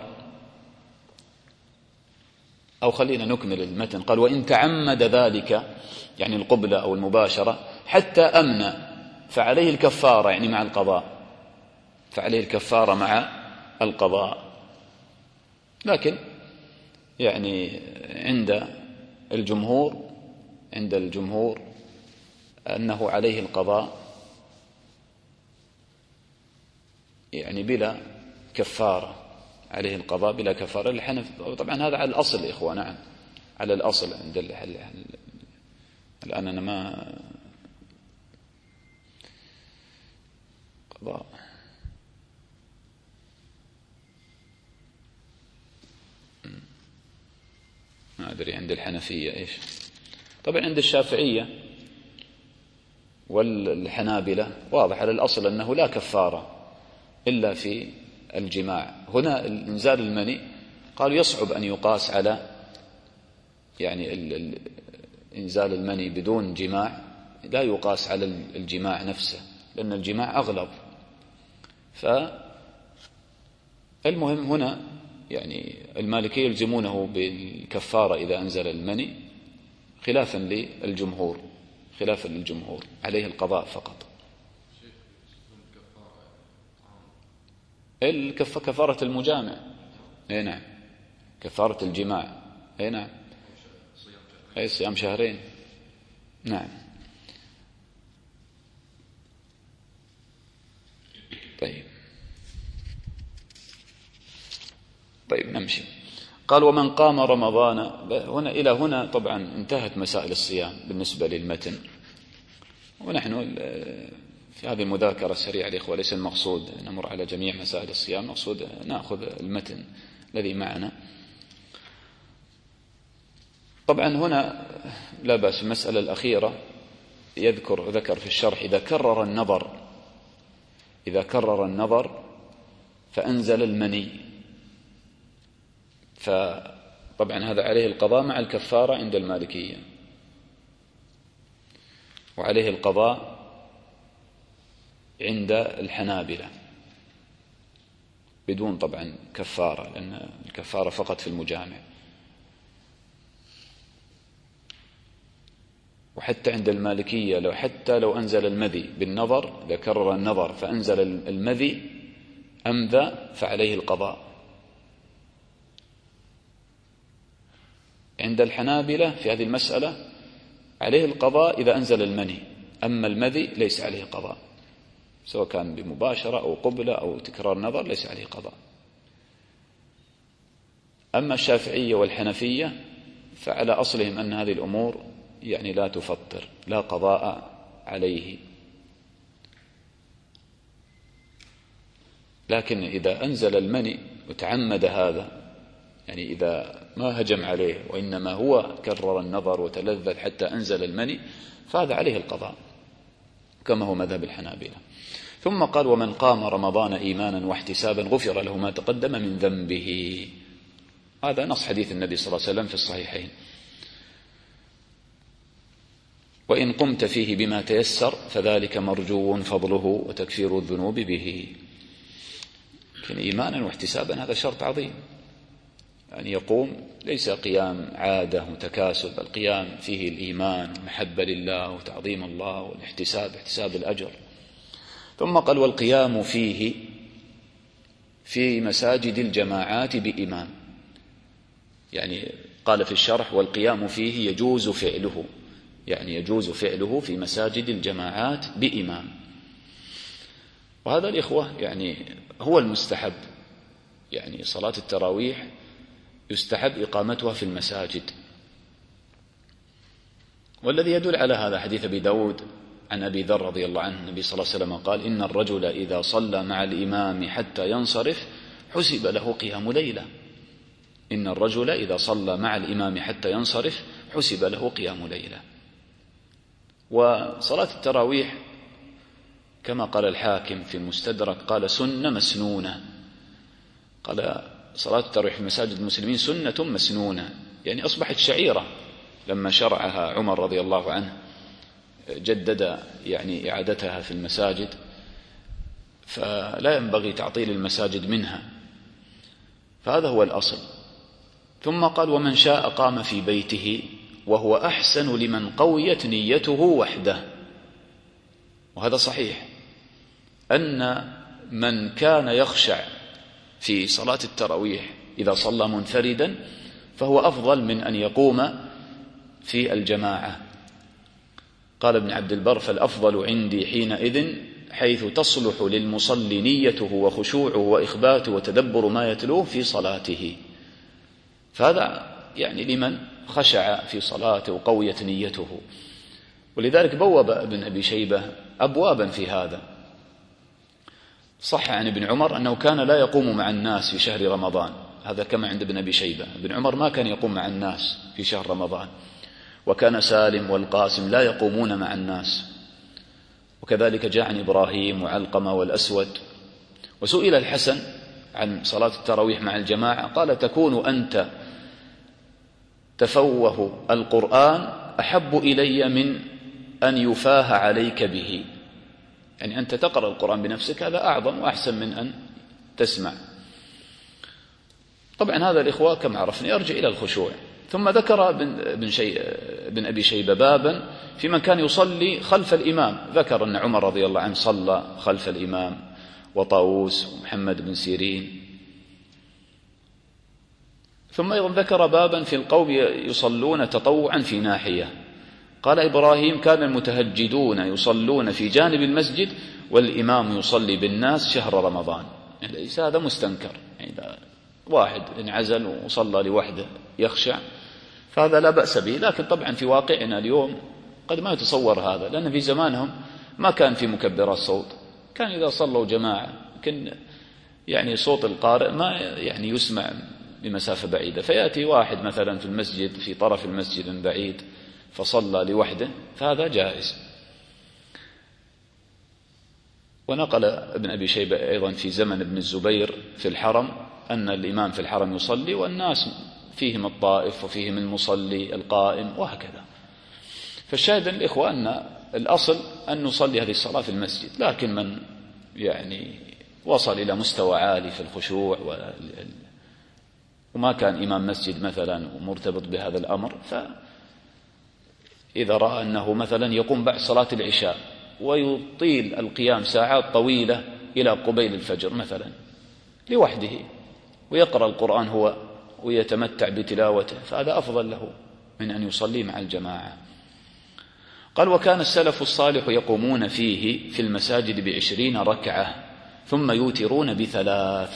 أو خلينا نكمل المتن. قال وإن تعمد ذلك، يعني القبلة أو المباشرة، حتى أمنى فعليه الكفارة، يعني مع القضاء، فعليه الكفارة مع القضاء. لكن يعني عند الجمهور أنه عليه القضاء يعني بلا كفارة، عليه القضاء بلا كفارة. الحنف طبعا هذا على الأصل يا إخوة، نعم على الأصل عند الآن أنا ما قضاء. ما أدري عند الحنفية إيش. طبعا عند الشافعية والحنابلة واضح على الأصل أنه لا كفارة إلا في الجماع. هنا إنزال المني قالوا يصعب أن يقاس على يعني إنزال المني بدون جماع، لا يقاس على الجماع نفسه، لأن الجماع أغلظ. فالمهم هنا يعني المالكية يلزمونه بالكفارة إذا أنزل المني، خلافا للجمهور، عليه القضاء فقط. كفارة المجامع، اي نعم، كفارة الجماع، اي نعم، اي صيام شهرين، نعم. طيب نمشي. قال ومن قام رمضان، هنا إلى هنا طبعا انتهت مسائل الصيام بالنسبة للمتن، ونحن في هذه المذاكرة السريعة الإخوة ليس المقصود نمر على جميع مسائل الصيام، المقصود نأخذ المتن الذي معنا. طبعا هنا لا بأس. المسألة الأخيرة ذكر في الشرح إذا كرر النظر إذا كرر النظر فأنزل المني، فطبعا هذا عليه القضاء مع الكفارة عند المالكية، وعليه القضاء عند الحنابلة بدون طبعا كفارة، لأن الكفارة فقط في المجامع. وحتى عند المالكية حتى لو أنزل المذي بالنظر، إذا كرر النظر فأنزل المذي أمذى فعليه القضاء. عند الحنابلة في هذه المسألة عليه القضاء إذا أنزل المني، أما المذي ليس عليه قضاء، سواء كان بمباشرة أو قبلة أو تكرار نظر ليس عليه قضاء. أما الشافعية والحنفية فعلى أصلهم أن هذه الأمور يعني لا تفطر، لا قضاء عليه. لكن إذا أنزل المني وتعمد هذا، يعني إذا ما هجم عليه وإنما هو كرر النظر وتلذذ حتى أنزل المني، فهذا عليه القضاء كما هو مذهب الحنابلة. ثم قال: ومن قام رمضان إيمانا واحتسابا غفر له ما تقدم من ذنبه. هذا نص حديث النبي صلى الله عليه وسلم في الصحيحين: وإن قمت فيه بما تيسر فذلك مرجو فضله وتكفير الذنوب به. لكن إيمانا واحتسابا هذا شرط عظيم، يعني يقوم ليس قيام عادة وتكاسل، بل قيام فيه الإيمان والمحبة لله وتعظيم الله والاحتساب، احتساب الأجر. ثم قال: والقيام فيه في مساجد الجماعات بإمام. يعني قال في الشرح: والقيام فيه يجوز فعله، يعني يجوز فعله في مساجد الجماعات بإمام. وهذا الإخوة يعني هو المستحب، يعني صلاة التراويح يستحب إقامتها في المساجد. والذي يدل على هذا حديث أبي داود عن أبي ذر رضي الله عنه، النبي صلى الله عليه وسلم قال: إن الرجل إذا صلى مع الإمام حتى ينصرف حسب له قيام ليلة. إن الرجل إذا صلى مع الإمام حتى ينصرف حسب له قيام ليلة. وصلاة التراويح كما قال الحاكم في المستدرك قال: سنة مسنونة. قال: صلاة التراويح في مساجد المسلمين سنة مسنونة، يعني أصبحت شعيرة. لما شرعها عمر رضي الله عنه جدد يعني إعادتها في المساجد، فلا ينبغي تعطيل المساجد منها، فهذا هو الأصل. ثم قال: ومن شاء قام في بيته وهو أحسن لمن قويت نيته وحده. وهذا صحيح أن من كان يخشع في صلاة التراويح إذا صلى منفردا فهو أفضل من أن يقوم في الجماعة. قال ابن عبد البر: فالأفضل عندي حينئذ حيث تصلح للمصلي نيته وخشوعه وإخباته وتدبر ما يتلوه في صلاته. فهذا يعني لمن خشع في صلاته وقويت نيته. ولذلك بوب ابن أبي شيبة أبوابا في هذا. صح عن ابن عمر أنه كان لا يقوم مع الناس في شهر رمضان، هذا كما عند ابن أبي شيبة. ابن عمر ما كان يقوم مع الناس في شهر رمضان، وكان سالم والقاسم لا يقومون مع الناس. وكذلك جاء عن إبراهيم وعلقمة والأسود. وسئل الحسن عن صلاة التراويح مع الجماعة قال: تكون أنت تفوه القرآن أحب إلي من أن يفاه عليك به. يعني أنت تقرأ القرآن بنفسك هذا أعظم وأحسن من أن تسمع. طبعا هذا الإخوة كما عرفنا يرجع إلى الخشوع. ثم ذكر ابن أبي شيبة بابا في من كان يصلي خلف الإمام. ذكر أن عمر رضي الله عنه صلى خلف الإمام، وطاووس ومحمد بن سيرين. ثم أيضا ذكر بابا في القوم يصلون تطوعا في ناحية. قال: إبراهيم كان المتهجدون يصلون في جانب المسجد والإمام يصلي بالناس شهر رمضان. يعني ليس هذا مستنكر، يعني إذا واحد انعزل وصلى لوحده يخشع فهذا لا بأس به. لكن طبعا في واقعنا اليوم قد ما يتصور هذا، لأن في زمانهم ما كان في مكبرات صوت، كان إذا صلوا جماعة لكن يعني صوت القارئ ما يعني يسمع بمسافة بعيدة، فيأتي واحد مثلا في المسجد في طرف المسجد من بعيد فصلى لوحده، فهذا جائز. ونقل ابن أبي شيبة أيضا في زمن ابن الزبير في الحرم أن الإمام في الحرم يصلي والناس فيهم الطائف وفيهم المصلي القائم وهكذا. فالشاهد الإخوة أن الأصل أن نصلي هذه الصلاة في المسجد، لكن من يعني وصل إلى مستوى عالي في الخشوع وما كان إمام مسجد مثلا ومرتبط بهذا الأمر، فإذا رأى أنه مثلا يقوم بعد صلاة العشاء ويطيل القيام ساعات طويلة إلى قبيل الفجر مثلا لوحده ويقرأ القرآن هو ويتمتع بتلاوته، فهذا أفضل له من أن يصلي مع الجماعة. قال: وكان السلف الصالح يقومون فيه في المساجد ب20 ركعة ثم يوترون ب3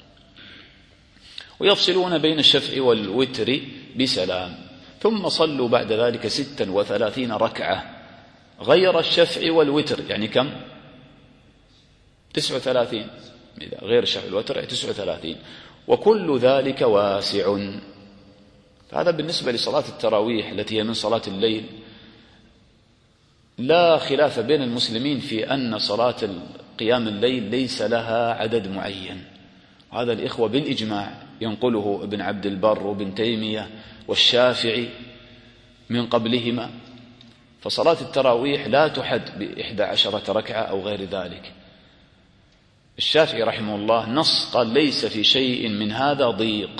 ويفصلون بين الشفع والوتر بسلام، ثم صلوا بعد ذلك 36 ركعة غير الشفع والوتر، يعني كم؟ 39، غير الشفع والوتر يعني 39، وكل ذلك واسع. فهذا بالنسبة لصلاة التراويح التي هي من صلاة الليل لا خلاف بين المسلمين في أن صلاة قيام الليل ليس لها عدد معين، هذا الإخوة بالإجماع ينقله ابن عبد البر وابن تيمية والشافعي من قبلهما. فصلاة التراويح لا تحد ب11 ركعة أو غير ذلك. الشافعي رحمه الله نص قال: ليس في شيء من هذا ضيق.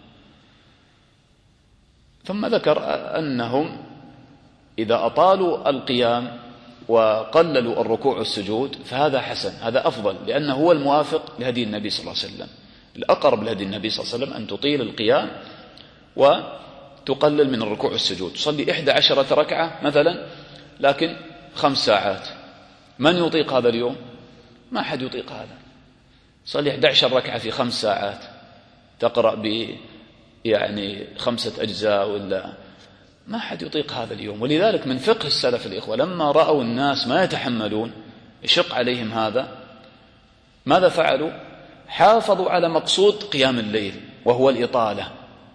ثم ذكر أنهم إذا أطالوا القيام وقللوا الركوع والسجود فهذا حسن، هذا أفضل، لأنه هو الموافق لهدي النبي صلى الله عليه وسلم. الأقرب لهدي النبي صلى الله عليه وسلم أن تطيل القيام وتقلل من الركوع والسجود. تصلي 11 ركعة مثلا لكن 5 ساعات، من يطيق هذا اليوم؟ ما أحد يطيق هذا. صلي 11 ركعة في 5 ساعات تقرأ يعني 5 أجزاء ولا، ما أحد يطيق هذا اليوم. ولذلك من فقه السلف الإخوة لما رأوا الناس ما يتحملون يشق عليهم هذا، ماذا فعلوا؟ حافظوا على مقصود قيام الليل وهو الإطالة،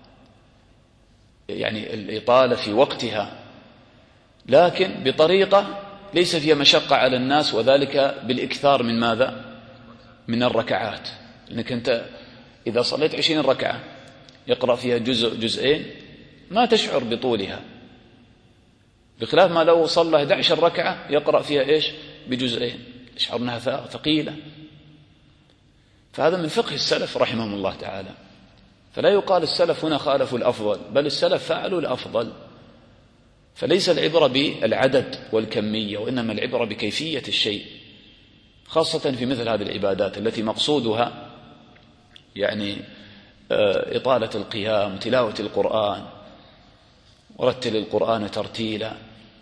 يعني الإطالة في وقتها، لكن بطريقة ليس فيها مشقة على الناس، وذلك بالإكثار من ماذا؟ من الركعات. لأنك أنت إذا صليت 20 ركعة يقرأ فيها جزئين ما تشعر بطولها، بخلاف ما لو صلى 11 ركعة يقرأ فيها إيش؟ بجزئين، يشعر أنها ثقيلة. فهذا من فقه السلف رحمهم الله تعالى. فلا يقال السلف هنا خالفوا الأفضل، بل السلف فعلوا الأفضل. فليس العبرة بالعدد والكمية، وإنما العبرة بكيفية الشيء، خاصة في مثل هذه العبادات التي مقصودها يعني إطالة القيام، تلاوة القرآن، ورتل القرآن ترتيلا.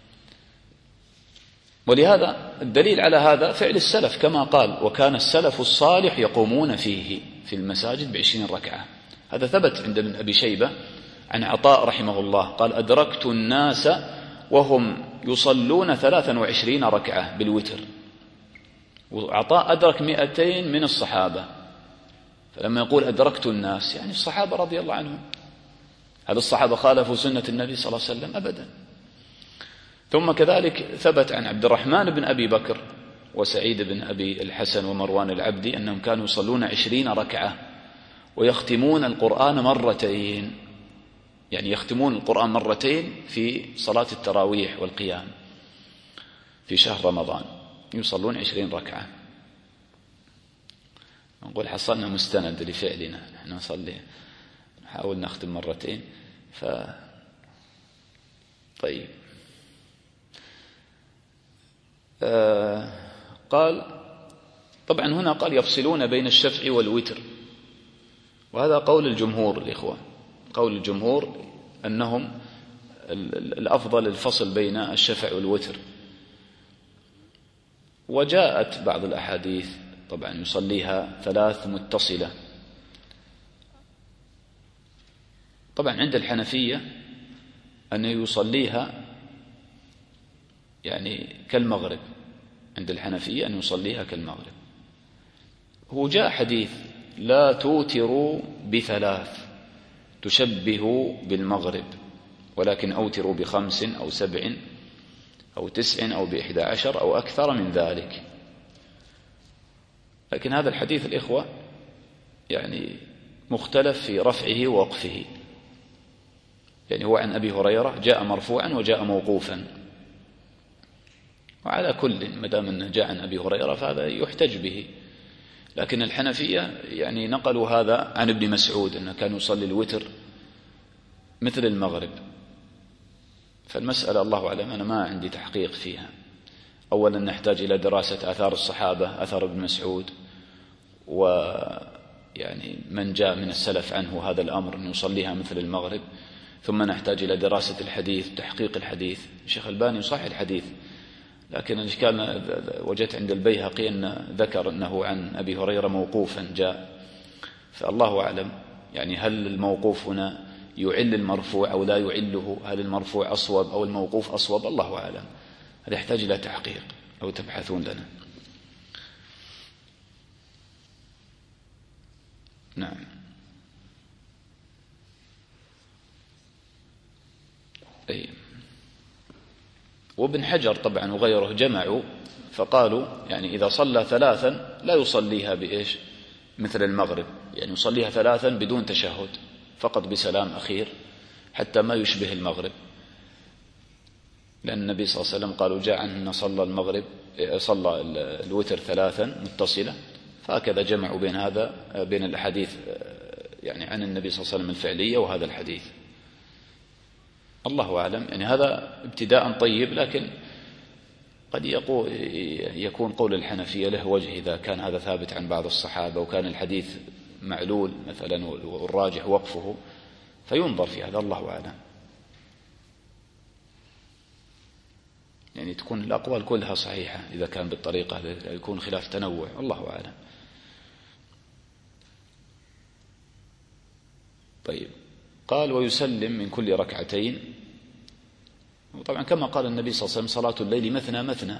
ولهذا الدليل على هذا فعل السلف كما قال: وكان السلف الصالح يقومون فيه في المساجد ب20 ركعة. هذا ثبت عند ابن أبي شيبة عن عطاء رحمه الله قال: أدركت الناس وهم يصلون 23 ركعة بالوتر. وعطاء أدرك 200 من الصحابة، فلما يقول أدركت الناس يعني الصحابة رضي الله عنهم. هل الصحابة خالفوا سنة النبي صلى الله عليه وسلم؟ أبدا. ثم كذلك ثبت عن عبد الرحمن بن أبي بكر وسعيد بن أبي الحسن ومروان العبدي أنهم كانوا يصلون 20 ركعة ويختمون القرآن مرتين، يعني يختمون القرآن مرتين في صلاة التراويح والقيام في شهر رمضان، يصلون 20 ركعة. نقول حصلنا مستند لفعلنا، نحن نصلي نحاول نختم مرتين. طيب. قال طبعا هنا قال يفصلون بين الشفع والوتر، وهذا قول الجمهور الإخوة. قول الجمهور أنهم الأفضل الفصل بين الشفع والوتر. وجاءت بعض الأحاديث طبعا يصليها 3 متصلة. طبعا عند الحنفية أنه يصليها يعني كالمغرب، عند الحنفية أن يصليها كالمغرب. هو جاء حديث: لا توتروا ب3 تشبهوا بالمغرب، ولكن أوتروا ب5 أو 7 أو 9 أو ب11 أو أكثر من ذلك. لكن هذا الحديث الإخوة يعني مختلف في رفعه ووقفه. يعني هو عن أبي هريرة، جاء مرفوعا وجاء موقوفا، وعلى كل ما دام أنه جاء عن أبي هريرة فهذا يحتج به. لكن الحنفية يعني نقلوا هذا عن ابن مسعود أنه كان يصلي الوتر مثل المغرب. فالمسألة الله أعلم، أنا ما عندي تحقيق فيها. أولا نحتاج إلى دراسة آثار الصحابة، أثر ابن مسعود، ويعني من جاء من السلف عنه هذا الأمر أن يصليها مثل المغرب. ثم نحتاج إلى دراسة الحديث، تحقيق الحديث. الشيخ الباني صحيح الحديث، لكن الإشكال وجدت عند البيهقي أن ذكر أنه عن أبي هريرة موقوفا جاء. فالله أعلم يعني هل الموقوف هنا يعل المرفوع أو لا يعله؟ هل المرفوع أصوب أو الموقوف أصوب؟ الله أعلم. هذا يحتاج إلى تحقيق أو تبحثون لنا. نعم. أي. وابن حجر طبعا وغيره جمعوا فقالوا يعني إذا صلى ثلاثا لا يصليها بإيش مثل المغرب، يعني يصليها ثلاثا بدون تشهد، فقط بسلام أخير حتى ما يشبه المغرب. لأن النبي صلى الله عليه وسلم قالوا جاء عنه صلى المغرب صلى الوتر ثلاثا متصلة، فهكذا جمعوا بين هذا بين الأحاديث يعني عن النبي صلى الله عليه وسلم الفعلية وهذا الحديث. الله أعلم. يعني هذا ابتداء طيب، لكن قد يكون قول الحنفية له وجه إذا كان هذا ثابت عن بعض الصحابة وكان الحديث معلول مثلا والراجح وقفه، فينظر في هذا. الله أعلم. يعني تكون الأقوال كلها صحيحة إذا كان بالطريقة، يكون خلاف تنوع. الله أعلم. طيب، قال ويسلم من كل ركعتين. وطبعا كما قال النبي صلى الله عليه وسلم صلاة الليل مثنى مثنى،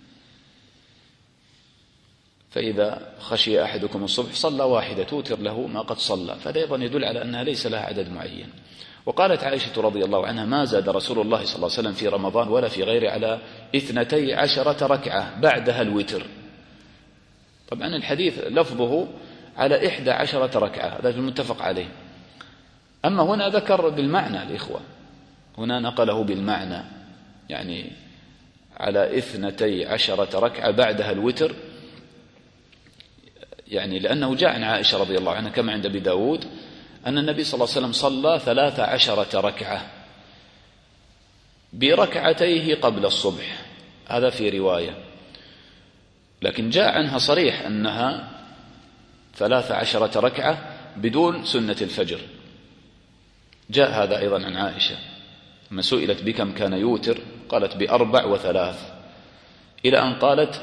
فإذا خشي أحدكم الصبح صلى واحدة توتر له ما قد صلى. فهذا أيضا يدل على أنها ليس لها عدد معين. وقالت عائشة رضي الله عنها ما زاد رسول الله صلى الله عليه وسلم في رمضان ولا في غيره على 12 ركعة بعدها الوتر. طبعا الحديث لفظه على 11 ركعة، هذا المتفق عليه. أما هنا ذكر بالمعنى الإخوة، هنا نقله بالمعنى، يعني على 12 ركعة بعدها الوتر، يعني لأنه جاء عن عائشة رضي الله عنها كما عند أبي داود أن النبي صلى الله عليه وسلم صلى 13 ركعة بركعتيه قبل الصبح، هذا في رواية. لكن جاء عنها صريح أنها 13 ركعة بدون سنة الفجر. جاء هذا أيضا عن عائشة لما سئلت بكم كان يوتر قالت ب4 و3، إلى أن قالت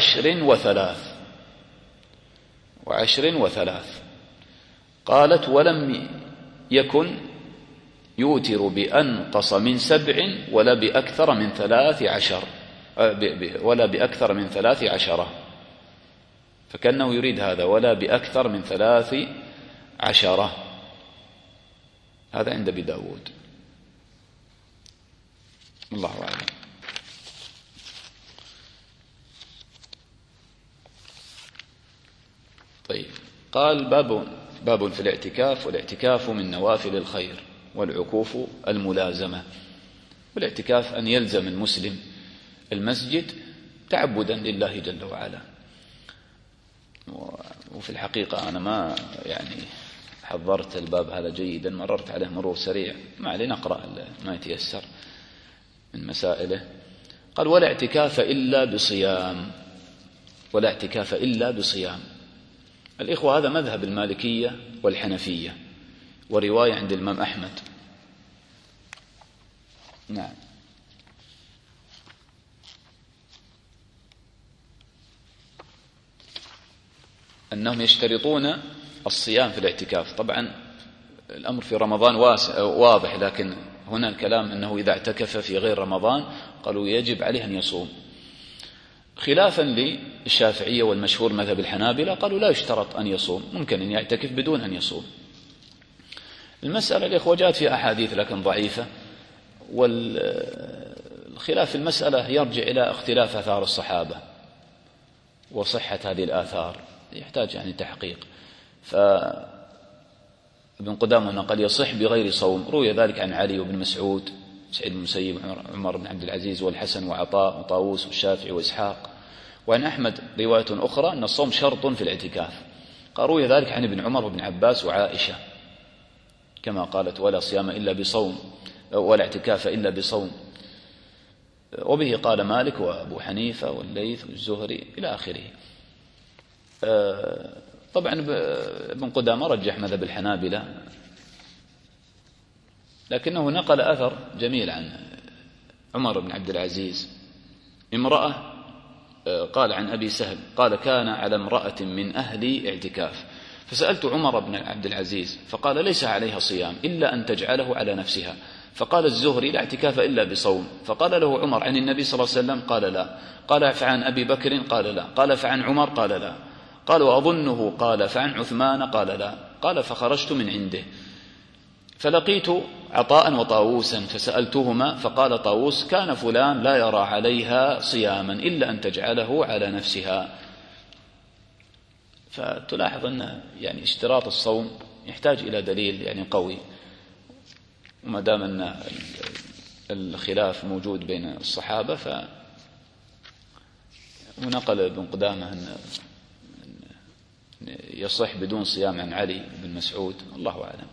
و10 و3. قالت ولم يكن يوتر بأنقص من 7 ولا بأكثر من 13، فكأنه يريد هذا ولا بأكثر من 13. هذا عند أبي داود. الله أعلم. طيب، قال باب في الاعتكاف. والاعتكاف من نوافل الخير، والعكوف الملازمة. والاعتكاف أن يلزم المسلم المسجد تعبدا لله جل وعلا. وفي الحقيقة أنا ما يعني حضرت الباب هذا جيدا، مررت عليه مرور سريع، ما علي نقرأ ما يتيسر من مسائله. قال ولا اعتكاف إلا بصيام. ولا اعتكاف إلا بصيام. الإخوة هذا مذهب المالكية والحنفية، ورواية عند الإمام أحمد. نعم. أنهم يشترطون الصيام في الاعتكاف. طبعا الأمر في رمضان واضح، لكن هنا الكلام أنه إذا اعتكف في غير رمضان قالوا يجب عليه أن يصوم، خلافا للشافعية والمشهور مذهب الحنابلة قالوا لا يشترط أن يصوم، ممكن أن يعتكف بدون أن يصوم. المسألة الإخوة جاءت في أحاديث لكن ضعيفة، والخلاف في المسألة يرجع إلى اختلاف آثار الصحابة وصحة هذه الآثار. يحتاج يعني تحقيق. فابن قدامة نقل يصح بغير صوم. روي ذلك عن علي وابن مسعود، سعيد بن المسيب، عمر بن عبد العزيز والحسن وعطاء وطاووس والشافعي وإسحاق. وعن أحمد رواية أخرى أن الصوم شرط في الاعتكاف. روي ذلك عن ابن عمر وابن عباس وعائشة كما قالت: ولا صيام إلا بصوم، ولا اعتكاف إلا بصوم. وبه قال مالك وأبو حنيفة والليث والزهري إلى آخره. طبعا ابن قدامة رجح مذهب الحنابلة، لكنه نقل أثر جميل عن عمر بن عبد العزيز. امرأة قال عن أبي سهل قال: كان على امرأة من أهلي اعتكاف، فسألت عمر بن عبد العزيز فقال: ليس عليها صيام إلا أن تجعله على نفسها. فقال الزهري: لا اعتكاف إلا بصوم. فقال له عمر: عن النبي صلى الله عليه وسلم؟ قال: لا. قال: فعن أبي بكر؟ قال: لا. قال: فعن عمر؟ قال: لا. قال: وأظنه قال: فعن عثمان؟ قال: لا. قال: فخرجت من عنده فلقيت عطاء وطاووسا فسألتهما فقال طاووس: كان فلان لا يرى عليها صياما إلا أن تجعله على نفسها. فتلاحظ أن يعني اشتراط الصوم يحتاج إلى دليل يعني قوي، وما دام أن الخلاف موجود بين الصحابة ونقل ابن قدامة أن يصح بدون صيام عن علي بن مسعود، الله أعلم.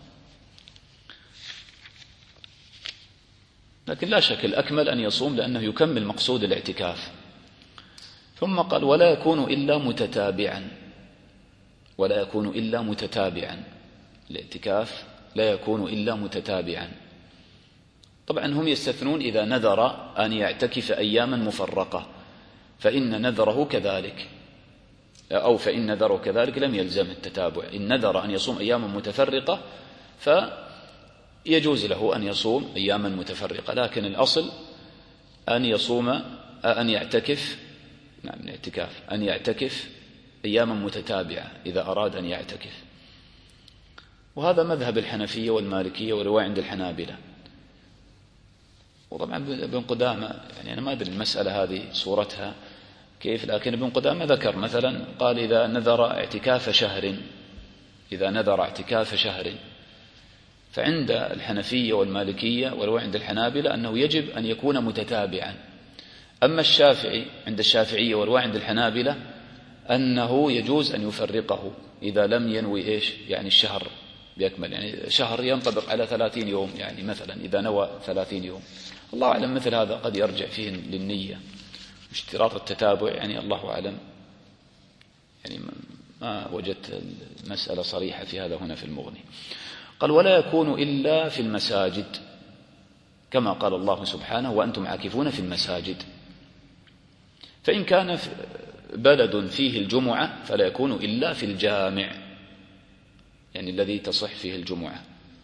لكن لا شك الأكمل أن يصوم لأنه يكمل مقصود الاعتكاف. ثم قال: ولا يكون إلا متتابعا. ولا يكون إلا متتابعا. الاعتكاف لا يكون إلا متتابعا. طبعا هم يستثنون إذا نذر أن يعتكف أياما مفرقة، فإن نذره كذلك، أو فإن نذره كذلك لم يلزم التتابع. إن نذر أن يصوم أياما متفرقة فيجوز له أن يصوم أياما متفرقة، لكن الأصل أن يصوم أن يعتكف، نعم الاعتكاف أن يعتكف أياما متتابعة إذا أراد أن يعتكف. وهذا مذهب الحنفية والمالكية ورواية عند الحنابلة. وطبعا ابن قدامة يعني أنا ما أدري المسألة هذه صورتها كيف، لكن ابن قدامة ذكر مثلا قال: إذا نذر اعتكاف شهر، إذا نذر اعتكاف شهر. فعند الحنفية والمالكية ورواية عند الحنابلة أنه يجب أن يكون متتابعا. أما الشافعي عند الشافعية ورواية عند الحنابلة أنه يجوز أن يفرقه إذا لم ينوي إيش يعني الشهر بأكمل، يعني شهر ينطبق على 30 يوم، يعني مثلا إذا نوى 30 يوم. الله أعلم مثل هذا قد يرجع فيه للنية، اشتراط التتابع يعني الله أعلم، يعني ما وجدت المسألة صريحة في هذا هنا في المغني. قال: ولا يكون إلا في المساجد، كما قال الله سبحانه: وأنتم عاكفون في المساجد. فإن كان بلد فيه الجمعة فلا يكون إلا في الجامع، يعني الذي تصح فيه الجمعة،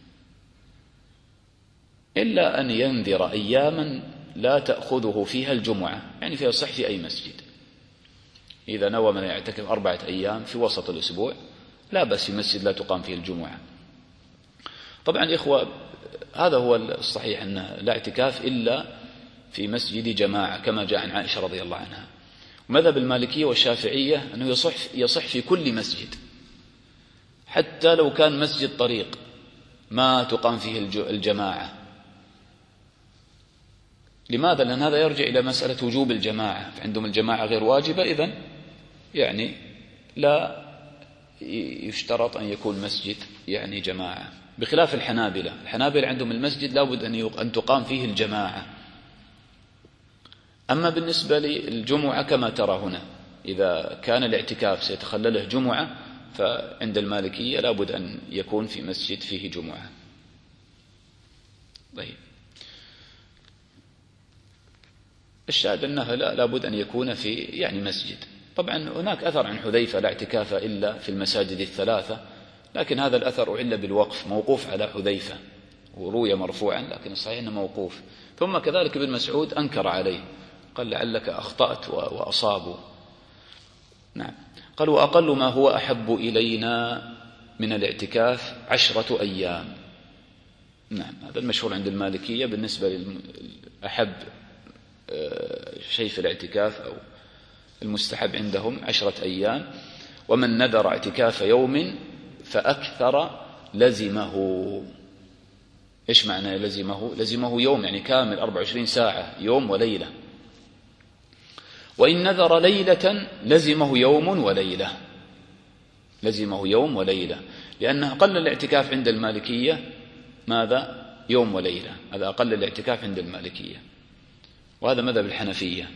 إلا أن ينذر أياما لا تأخذه فيها الجمعة، يعني فيصح في أي مسجد. إذا نوى من يعتكف 4 أيام في وسط الأسبوع لا بس في مسجد لا تقام فيه الجمعة. طبعا إخوة هذا هو الصحيح، أن لا اعتكاف إلا في مسجد جماعة كما جاء عن عائشة رضي الله عنها. ومذهب المالكية والشافعية أنه يصح في كل مسجد، حتى لو كان مسجد طريق ما تقام فيه الجماعة. لماذا؟ لأن هذا يرجع إلى مسألة وجوب الجماعة، فعندهم الجماعة غير واجبة، إذن يعني لا يشترط أن يكون مسجد يعني جماعة، بخلاف الحنابلة. الحنابلة عندهم المسجد لابد أن تقام فيه الجماعة. أما بالنسبة للجمعة كما ترى هنا، إذا كان الاعتكاف سيتخلله جمعة فعند المالكية لابد أن يكون في مسجد فيه جمعة. طيب، الشاهد أنها لابد أن يكون في يعني مسجد. طبعا هناك أثر عن حذيفة: لا اعتكاف إلا في المساجد 3، لكن هذا الأثر أعل بالوقف، موقوف على حذيفة، وروي مرفوعا لكن الصحيح أنه موقوف. ثم كذلك ابن مسعود أنكر عليه، قال: لعلك أخطأت وأصابوا. نعم. قال: وأقل ما هو أحب إلينا من الاعتكاف 10 أيام. نعم، هذا المشهور عند المالكية بالنسبة لأحب شيء في الاعتكاف أو المستحب عندهم 10 أيام. ومن نذر اعتكاف يوم فأكثر لزمه. إيش معنى لزمه؟ لزمه يوم يعني كامل 24 ساعة، يوم وليلة. وإن نذر ليلة لزمه يوم وليلة، لزمه يوم وليلة، لأن أقل الاعتكاف عند المالكية ماذا؟ يوم وليلة، هذا أقل الاعتكاف عند المالكية، وهذا مذهب الحنفية،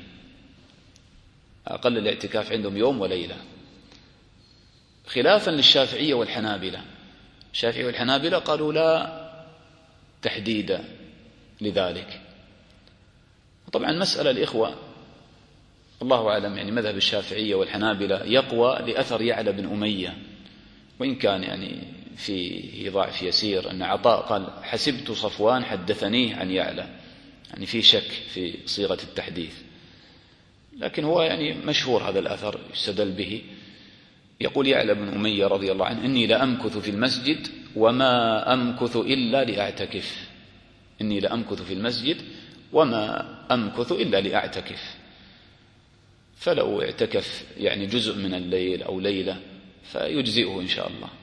أقل الاعتكاف عندهم يوم وليلة، خلافا للشافعية والحنابلة. الشافعية والحنابلة قالوا لا تحديد لذلك. طبعا مسألة الإخوة الله أعلم، يعني مذهب الشافعية والحنابلة يقوى لأثر يعلى بن أمية، وإن كان يعني فيه ضعف يسير، أن عطاء قال حسبت صفوان حدثنيه عن يعلى، يعني في شك في صيغة التحديث، لكن هو يعني مشهور هذا الأثر يستدل به. يقول يعلى بن أمية رضي الله عنه: إني لأمكث في المسجد وما أمكث إلا لأعتكف، إني لأمكث في المسجد وما أمكث إلا لأعتكف. فلو اعتكف يعني جزء من الليل أو ليلة فيجزئه إن شاء الله،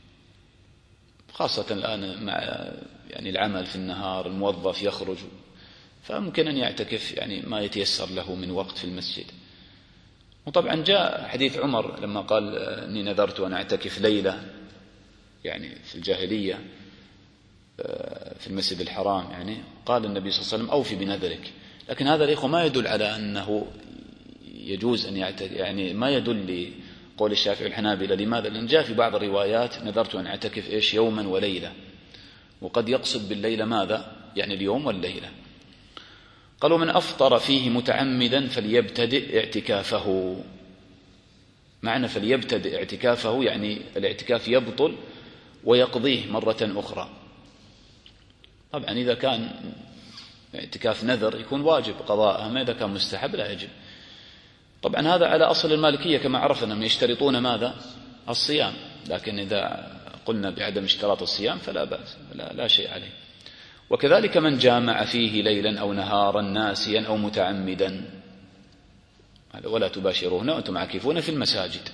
خاصة الآن مع يعني العمل في النهار، الموظف يخرج، فممكن أن يعتكف يعني ما يتيسر له من وقت في المسجد. وطبعا جاء حديث عمر لما قال إني نذرت أن أعتكف ليلة، يعني في الجاهلية في المسجد الحرام، يعني قال النبي صلى الله عليه وسلم أوفي بنذرك. لكن هذا الإخوة ما يدل على أنه يجوز أن يعتكف، يعني ما يدل لقول الشافعي والحنابلة. لماذا؟ لأن جاء في بعض الروايات نذرت أن أعتكف إيش يوما وليلة، وقد يقصد بالليلة ماذا؟ يعني اليوم والليلة. قالوا من أفطر فيه متعمدا فليبتدئ اعتكافه. معنى فليبتدئ اعتكافه يعني الاعتكاف يبطل ويقضيه مرة أخرى. طبعا إذا كان اعتكاف نذر يكون واجب قضاءه، ما إذا كان مستحب لا يجب. طبعا هذا على أصل المالكية كما عرفنا، من يشترطون ماذا؟ الصيام، لكن إذا قلنا بعدم اشتراط الصيام فلا بأس، لا شيء عليه. وكذلك من جامع فيه ليلا أو نهارا ناسيا أو متعمدا، ولا تباشرون وأنتم عاكفون في المساجد.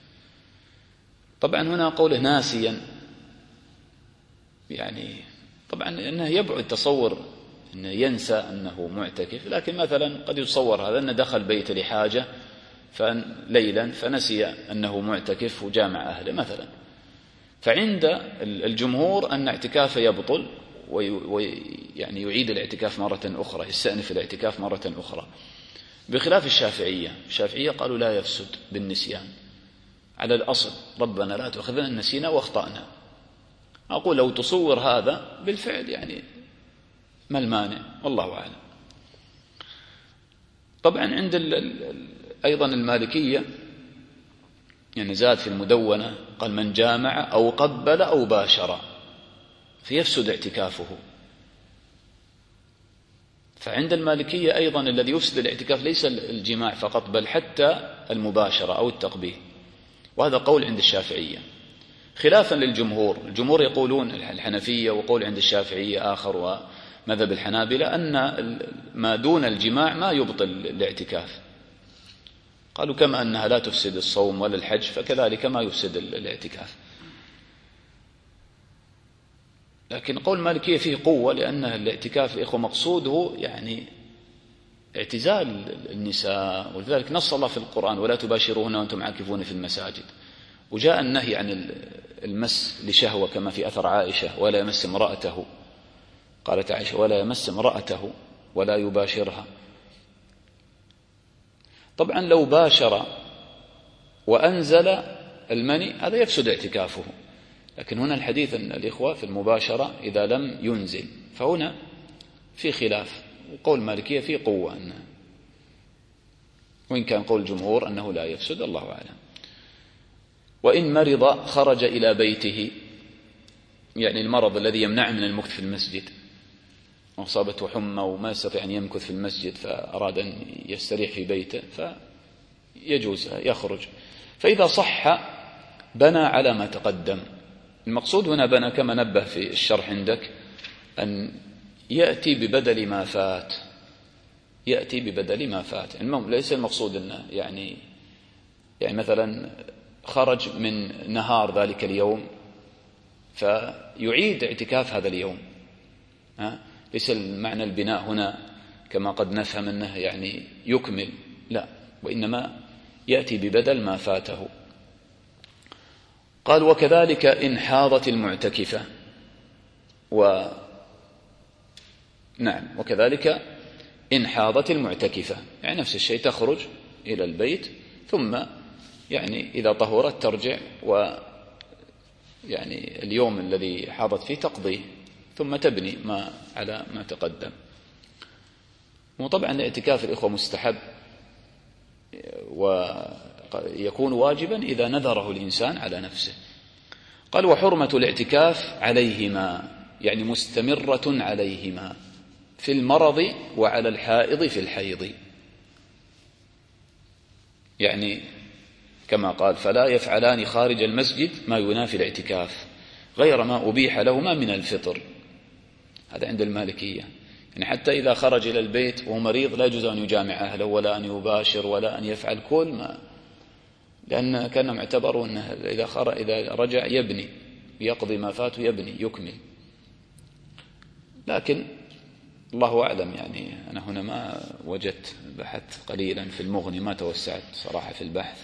طبعا هنا قوله ناسيا، يعني طبعا إنه يبعد تصور أنه ينسى أنه معتكف، لكن مثلا قد يتصور هذا أنه دخل بيت لحاجة ليلا فنسي أنه معتكف وجامع أهله مثلا، فعند الجمهور أن اعتكافه يبطل ويعني يعيد الاعتكاف مرة أخرى، يستأنف الاعتكاف مرة أخرى، بخلاف الشافعية. الشافعية قالوا لا يفسد بالنسيان، على الأصل ربنا لا تؤاخذنا إن نسينا واخطأنا. أقول لو تصور هذا بالفعل يعني ما المانع، والله أعلم. طبعا عند أيضا المالكية يعني زاد في المدونة قال من جامع أو قبل أو باشر فيفسد اعتكافه. فعند المالكية أيضا الذي يفسد الاعتكاف ليس الجماع فقط، بل حتى المباشرة أو التقبيل، وهذا قول عند الشافعية خلافا للجمهور. الجمهور يقولون الحنفية، وقول عند الشافعية آخر ومذهب الحنابلة أن ما دون الجماع ما يبطل الاعتكاف. قالوا كما أنها لا تفسد الصوم ولا الحج فكذلك ما يفسد الاعتكاف. لكن قول المالكية فيه قوة، لأن الاعتكاف الإخوة مقصوده يعني اعتزال النساء، ولذلك نص الله في القرآن ولا تباشروهن وأنتم عاكفون في المساجد، وجاء النهي عن المس لشهوة كما في أثر عائشة ولا يمس امرأته، قالت عائشة ولا يمس امرأته ولا يباشرها. طبعا لو باشر وأنزل المني هذا يفسد اعتكافه، لكن هنا الحديث أن الإخوة في المباشرة إذا لم ينزل، فهنا في خلاف، وقول مالكية في قوة أنه، وإن كان قول الجمهور أنه لا يفسد، الله أعلم. وإن مرض خرج إلى بيته، يعني المرض الذي يمنع من المكث في المسجد، وأصابته حمى وما يستطيع أن يمكث في المسجد فأراد أن يستريح في بيته فيجوز يخرج. فإذا صح بنى على ما تقدم. المقصود هنا بنى كما نبه في الشرح عندك أن يأتي ببدل ما فات، يأتي ببدل ما فات. ليس المقصود أنه يعني مثلا خرج من نهار ذلك اليوم فيعيد اعتكاف هذا اليوم. ليس المعنى البناء هنا كما قد نفهم أنه يعني يكمل، لا، وإنما يأتي ببدل ما فاته. قال وكذلك إن حاضت المعتكفة وكذلك إن حاضت المعتكفة، يعني نفس الشيء، تخرج إلى البيت ثم يعني إذا طهرت ترجع، ويعني اليوم الذي حاضت فيه تقضيه ثم تبني ما على ما تقدم. وطبعا الاعتكاف الإخوة مستحب، ويكون واجبا إذا نذره الإنسان على نفسه. قال وحرمة الاعتكاف عليهما، يعني مستمرة عليهما في المرض وعلى الحائض في الحيض، يعني كما قال فلا يفعلان خارج المسجد ما ينافي الاعتكاف غير ما أبيح لهما من الفطر. هذا عند المالكية، يعني حتى إذا خرج إلى البيت وهو مريض لا يجوز أن يجامع أهله ولا أن يباشر ولا أن يفعل كل ما، لأن كانوا اعتبروا أنه إذا رجع يبني، يقضي ما فات ويبني يكمل. لكن الله أعلم، يعني أنا هنا ما وجدت، بحثت قليلا في المغني، ما توسعت صراحة في البحث،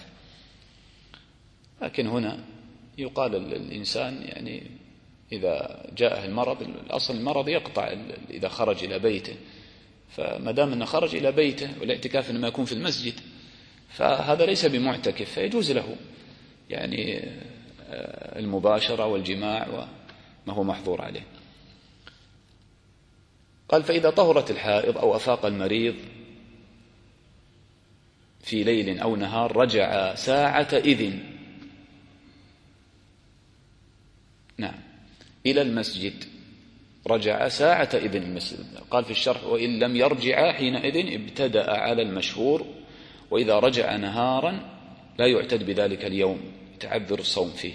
لكن هنا يقال الإنسان يعني إذا جاءه المرض، الأصل المرض يقطع إذا خرج إلى بيته، فما دام أنه خرج إلى بيته والاعتكاف إنما يكون في المسجد فهذا ليس بمعتكف، فيجوز له يعني المباشرة والجماع وما هو محظور عليه. قال فإذا طهرت الحائض أو أفاق المريض في ليل أو نهار رجع ساعة إذن إلى المسجد، رجع ساعة إذن المسجد. قال في الشرح وإن لم يرجع حينئذ ابتدأ على المشهور، وإذا رجع نهارا لا يعتد بذلك اليوم، تعذر الصوم فيه.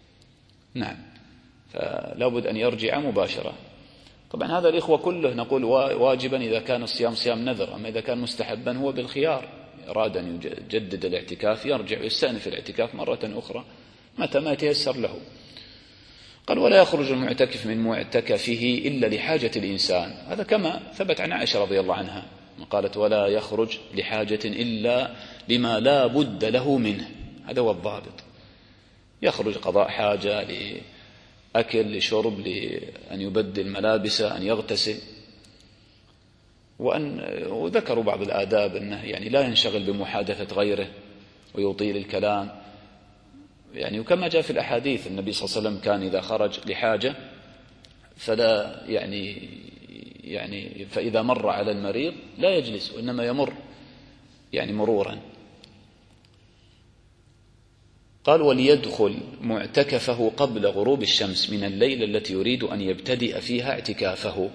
فلا بد أن يرجع مباشرة. طبعا هذا الإخوة كله نقول واجبا إذا كان الصيام صيام نذر، أما إذا كان مستحبا هو بالخيار، أراد أن يجدد الاعتكاف يرجع ويستأنف الاعتكاف مرة أخرى متى ما يتيسر له. قال ولا يخرج المعتكف من معتكفه إلا لحاجة الإنسان، هذا كما ثبت عن عائشة رضي الله عنها قالت ولا يخرج لحاجة إلا لما لا بد له منه، هذا هو الضابط. يخرج قضاء حاجة، لأكل، لشرب، لأن يبدل ملابسه، أن يغتسل، وذكروا بعض الآداب أنه يعني لا ينشغل بمحادثة غيره ويطيل الكلام، يعني وكما جاء في الأحاديث النبي صلى الله عليه وسلم كان إذا خرج لحاجة فلا يعني فإذا مر على المريض لا يجلس وإنما يمر يعني مرورا. قال وليدخل معتكفه قبل غروب الشمس من الليلة التي يريد أن يبتدئ فيها اعتكافه،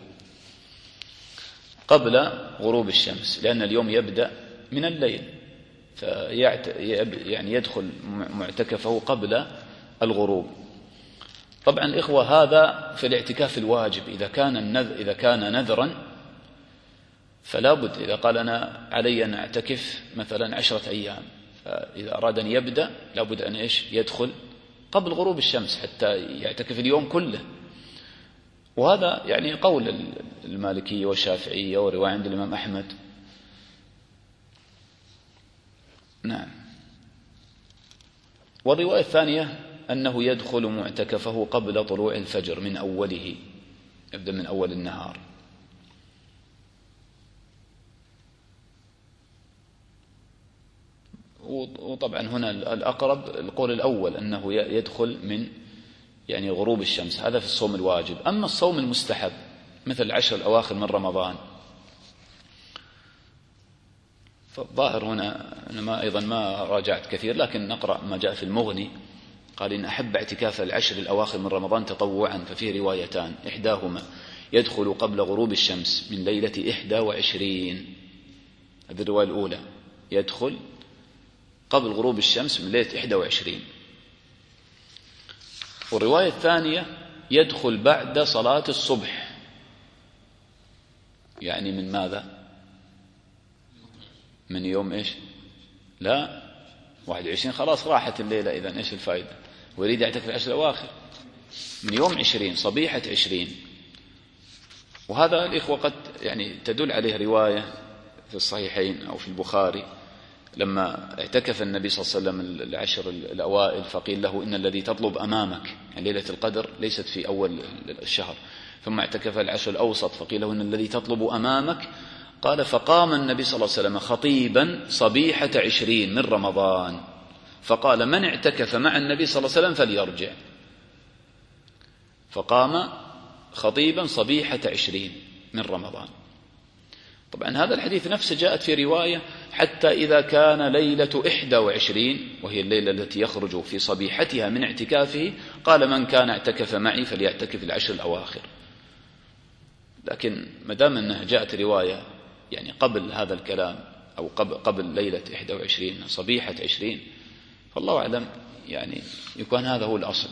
قبل غروب الشمس، لأن اليوم يبدأ من الليل، يعني يدخل معتكفه قبل الغروب. طبعا إخوة هذا في الاعتكاف الواجب، إذا كان نذرا فلا بد، إذا قال أنا علي أن أعتكف مثلا 10 أيام، فإذا أراد أن يبدأ لا بد أن يدخل قبل غروب الشمس حتى يعتكف اليوم كله. وهذا يعني قول المالكية والشافعية ورواية عند الإمام أحمد. والرواية الثانية أنه يدخل معتكفه قبل طلوع الفجر من أوله، يبدأ من أول النهار. وطبعا هنا الأقرب القول الأول أنه يدخل من يعني غروب الشمس، هذا في الصوم الواجب. أما الصوم المستحب مثل 10 الأواخر من رمضان، فالظاهر هنا أنا أيضا ما راجعت كثير، لكن نقرأ ما جاء في المغني، قال إن أحب اعتكاف 10 الأواخر من رمضان تطوعا ففيه روايتان، إحداهما يدخل قبل غروب الشمس من ليلة 21، هذه الرواية الأولى، يدخل قبل غروب الشمس من ليلة 21. والرواية الثانية يدخل بعد صلاة الصبح، يعني من ماذا؟ من يوم إيش؟ لا، 21 خلاص راحت الليلة، إذن إيش الفائدة؟ ويريد يعتكف العشر الأواخر من يوم 20 صبيحة 20. وهذا الإخوة قد يعني تدل عليه رواية في الصحيحين أو في البخاري، لما اعتكف النبي صلى الله عليه وسلم العشر الأوائل فقيل له إن الذي تطلب أمامك، يعني ليلة القدر ليست في أول الشهر، ثم اعتكف العشر الأوسط فقيل له إن الذي تطلب أمامك، قال فقام النبي صلى الله عليه وسلم خطيبا صبيحة 20 من رمضان فقال من اعتكف مع النبي صلى الله عليه وسلم فليرجع. فقام خطيبا صبيحة 20 من رمضان. طبعا هذا الحديث نفسه جاءت في رواية حتى إذا كان ليلة 21 وهي الليلة التي يخرج في صبيحتها من اعتكافه قال من كان اعتكف معي فليعتكف العشر الأواخر. لكن مدام أنها جاءت رواية يعني قبل هذا الكلام أو قبل ليلة 21 صبيحة 20، فالله أعلم يعني يكون هذا هو الأصل.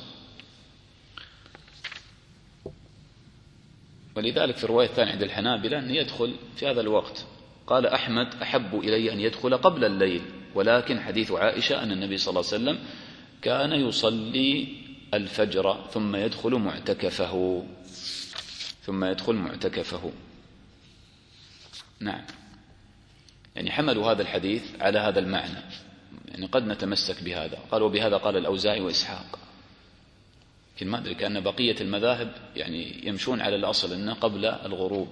ولذلك في الرواية الثانية عند الحنابلة أن يدخل في هذا الوقت. قال أحمد أحب إلي أن يدخل قبل الليل، ولكن حديث عائشة أن النبي صلى الله عليه وسلم كان يصلي الفجر ثم يدخل معتكفه. نعم، يعني حملوا هذا الحديث على هذا المعنى، يعني قد نتمسك بهذا. قالوا بهذا قال الأوزاعي وإسحاق، لكن ما أدري كأن بقية المذاهب يعني يمشون على الأصل أنه قبل الغروب،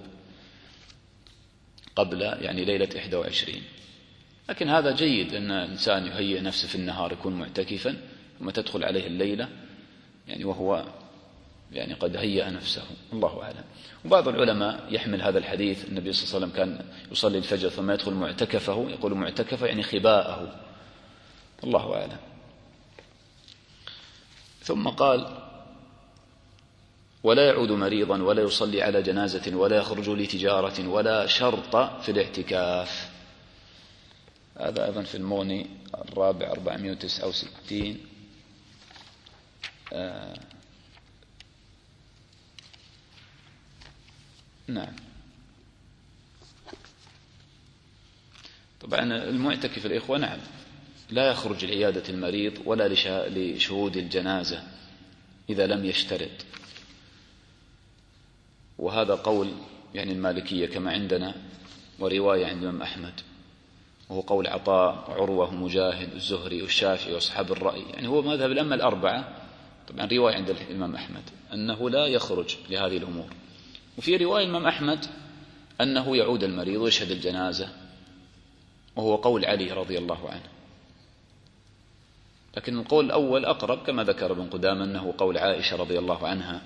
قبل يعني ليلة 21. لكن هذا جيد أن الإنسان يهيئ نفسه في النهار يكون معتكفا ثم تدخل عليه الليلة يعني وهو يعني قد هيأ نفسه، الله أعلم. وبعض العلماء يحمل هذا الحديث النبي صلى الله عليه وسلم كان يصلي الفجر ثم يدخل معتكفه، يقول معتكفه يعني خباءه، الله أعلم. ثم قال ولا يعود مريضا ولا يصلي على جنازة ولا يخرج لتجارة ولا شرط في الاعتكاف. هذا أيضا في المغني الرابع 469. نعم. طبعا المعتكف الإخوة نعم لا يخرج لعيادة المريض ولا لشهود الجنازة إذا لم يشترط، وهذا قول يعني المالكية كما عندنا، ورواية عند الإمام أحمد، وهو قول عطاء وعروة ومجاهد والزهري والشافعي وأصحاب الرأي، يعني هو مذهب الأئمة الأربعة. طبعا رواية عند الإمام أحمد أنه لا يخرج لهذه الأمور، وفي رواية الإمام أحمد أنه يعود المريض ويشهد الجنازة، وهو قول علي رضي الله عنه. لكن القول الأول أقرب كما ذكر ابن قدامة أنه قول عائشة رضي الله عنها،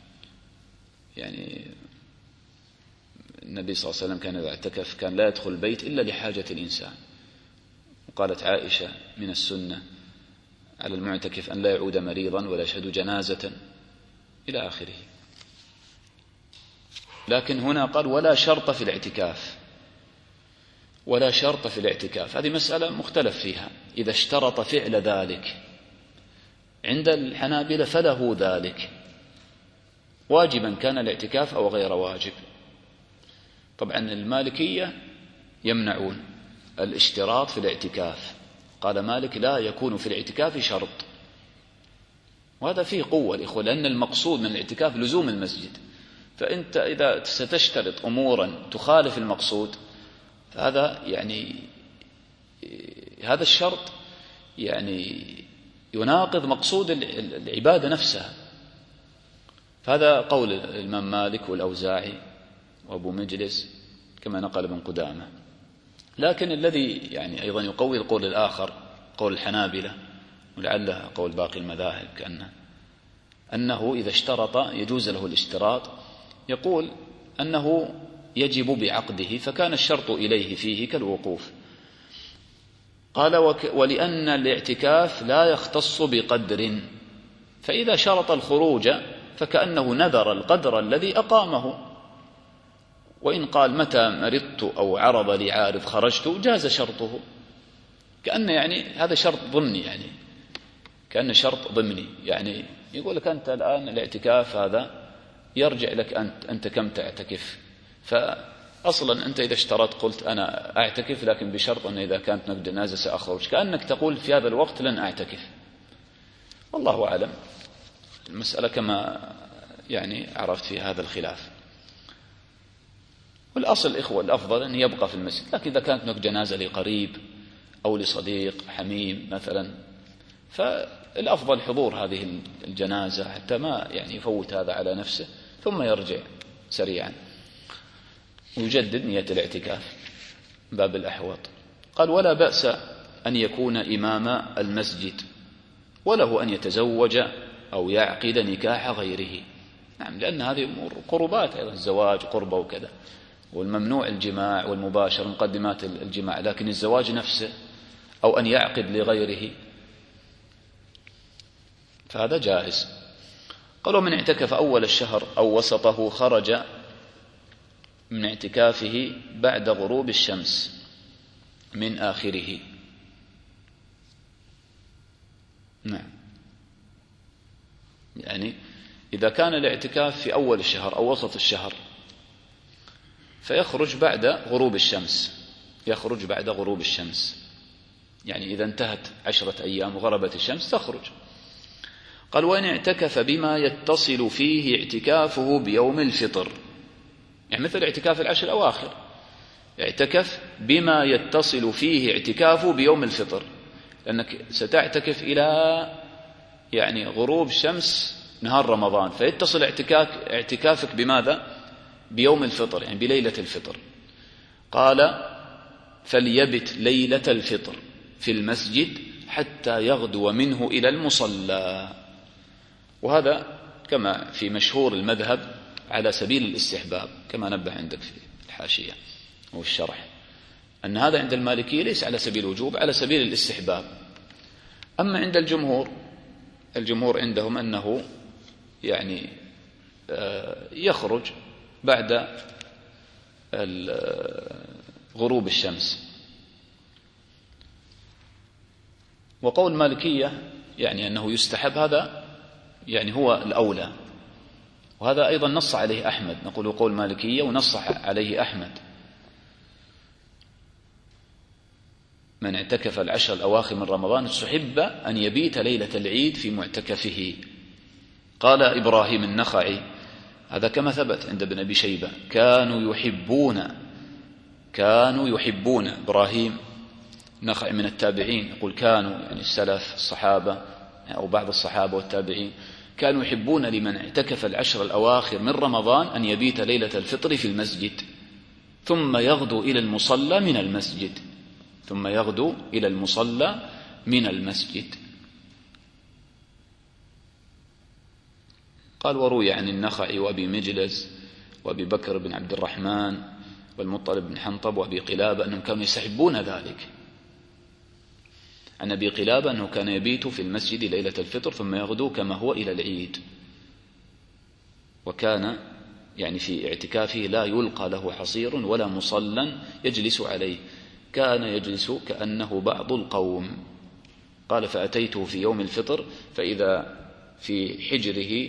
يعني النبي صلى الله عليه وسلم كان إذا اعتكف كان لا يدخل البيت إلا لحاجة الإنسان. وقالت عائشة من السنة على المعتكف أن لا يعود مريضا ولا يشهد جنازة إلى آخره. لكن هنا قال ولا شرط في الاعتكاف، ولا شرط في الاعتكاف، هذه مسألة مختلف فيها. إذا اشترط فعل ذلك عند الحنابلة فله ذلك، واجبا كان الاعتكاف أو غير واجب. طبعا المالكية يمنعون الاشتراط في الاعتكاف، قال مالك لا يكون في الاعتكاف شرط، وهذا فيه قوة الإخوة، لأن المقصود من الاعتكاف لزوم المسجد، فأنت إذا ستشترط أمورا تخالف المقصود فهذا يعني هذا الشرط يعني يناقض مقصود العبادة نفسها. فهذا قول الإمام مالك والأوزاعي وأبو مجلس كما نقل ابن قدامة. لكن الذي يعني أيضا يقوي القول الآخر قول الحنابلة، ولعله قول باقي المذاهب أنه إذا اشترط يجوز له الاشتراط، يقول أنه يجب بعقده، فكان الشرط إليه فيه كالوقوف. قال ولأن الاعتكاف لا يختص بقدر، فإذا شرط الخروج فكأنه نذر القدر الذي أقامه، وإن قال متى مرضت أو عرض لي عارض خرجت جاز شرطه، كأن يعني هذا شرط ضمني، يعني كأنه شرط ضمني، يعني يقول لك أنت الآن الاعتكاف هذا يرجع لك أنت كم تعتكف، أصلا أنت إذا اشترطت قلت أنا أعتكف لكن بشرط أن إذا كانت هناك جنازة سأخرج، كأنك تقول في هذا الوقت لن أعتكف. والله أعلم، المسألة كما يعني عرفت في هذا الخلاف. والأصل إخوة الأفضل أن يبقى في المسجد، لكن إذا كانت هناك جنازة لقريب أو لصديق حميم مثلا فالأفضل حضور هذه الجنازة حتى ما يعني يفوت هذا على نفسه، ثم يرجع سريعا ويجدد نية الاعتكاف باب الأحوط. قال ولا بأس أن يكون إمام المسجد وله أن يتزوج أو يعقد نكاح غيره. نعم، لأن هذه أمور قربات أيضا، الزواج قربة وكذا، والممنوع الجماع والمباشر مقدمات الجماع، لكن الزواج نفسه أو أن يعقد لغيره فهذا جائز. قالوا من اعتكف أول الشهر أو وسطه خرج من اعتكافه بعد غروب الشمس من آخره. نعم، يعني إذا كان الاعتكاف في أول الشهر أو وسط الشهر فيخرج بعد غروب الشمس، يخرج بعد غروب الشمس، يعني إذا انتهت 10 أيام وغربت الشمس تخرج. قال وإن اعتكف بما يتصل فيه اعتكافه بيوم الفطر، يعني مثل اعتكاف العشر الأواخر، اعتكف بما يتصل فيه اعتكافه بيوم الفطر، لأنك ستعتكف إلى يعني غروب شمس نهار رمضان، فيتصل اعتكافك بماذا؟ بيوم الفطر، يعني بليلة الفطر. قال فليبت ليلة الفطر في المسجد حتى يغدو منه إلى المصلى. وهذا كما في مشهور المذهب على سبيل الاستحباب، كما نبه عندك في الحاشية والشرح أن هذا عند المالكية ليس على سبيل الوجوب، على سبيل الاستحباب. أما عند الجمهور عندهم أنه يعني يخرج بعد غروب الشمس. وقول المالكية يعني أنه يستحب، هذا يعني هو الأولى، وهذا أيضا نص عليه أحمد. نقول قول مالكية ونص عليه أحمد، من اعتكف العشر الأواخر من رمضان استحب أن يبيت ليلة العيد في معتكفه. قال إبراهيم النخعي، هذا كما ثبت عند ابن أبي شيبة، كانوا يحبون إبراهيم النخعي من التابعين، يقول كانوا يعني السلف الصحابة أو بعض الصحابة والتابعين كانوا يحبون لمن اعتكف العشر الأواخر من رمضان أن يبيت ليلة الفطر في المسجد ثم يغدو إلى المصلى من المسجد. قال وروي عن النخعي وأبي مجلس وأبي بكر بن عبد الرحمن والمطلب بن حنطب وأبي قلابة أنهم كانوا يستحبون ذلك. عن أبي قلابة أنه كان يبيت في المسجد ليلة الفطر ثم يغدو كما هو إلى العيد، وكان يعني في اعتكافه لا يلقى له حصير ولا مصلى يجلس عليه، كان يجلس كأنه بعض القوم. قال فأتيته في يوم الفطر فإذا في حجره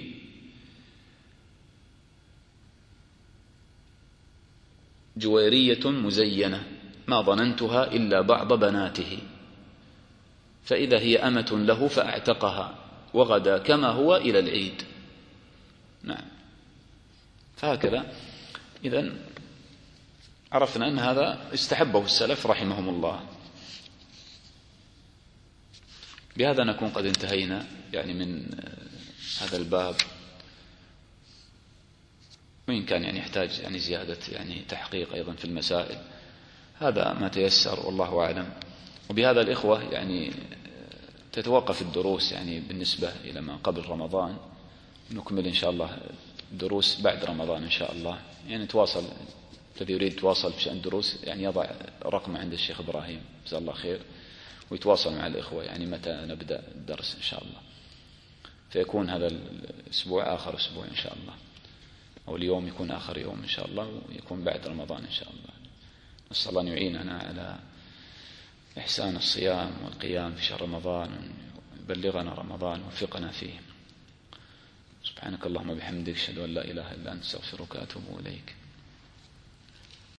جويرية مزينة ما ظننتها إلا بعض بناته، فإذا هي أمة له فأعتقها وغدا كما هو إلى العيد. نعم، فهكذا إذن عرفنا أن هذا استحبه السلف رحمهم الله. بهذا نكون قد انتهينا يعني من هذا الباب، وإن كان يعني يحتاج يعني زيادة يعني تحقيق أيضا في المسائل، هذا ما تيسر والله أعلم. وبهذا الإخوة يعني تتوقف الدروس يعني بالنسبة إلى ما قبل رمضان، نكمل إن شاء الله دروس بعد رمضان إن شاء الله. يعني تواصل الذي يريد يتواصل في شأن الدروس يعني يضع رقم عند الشيخ إبراهيم جزاه الله خير، ويتواصل مع الإخوة يعني متى نبدأ الدرس إن شاء الله. فيكون هذا الأسبوع آخر أسبوع إن شاء الله، أو اليوم يكون آخر يوم إن شاء الله، ويكون بعد رمضان إن شاء الله. نسأل الله أن يعيننا على إحسان الصيام والقيام في شهر رمضان، ويبلغنا رمضان ووفقنا فيه. سبحانك اللهم وبحمدك أشهد أن لا إله إلا أنت أستغفرك وأتوب إليك.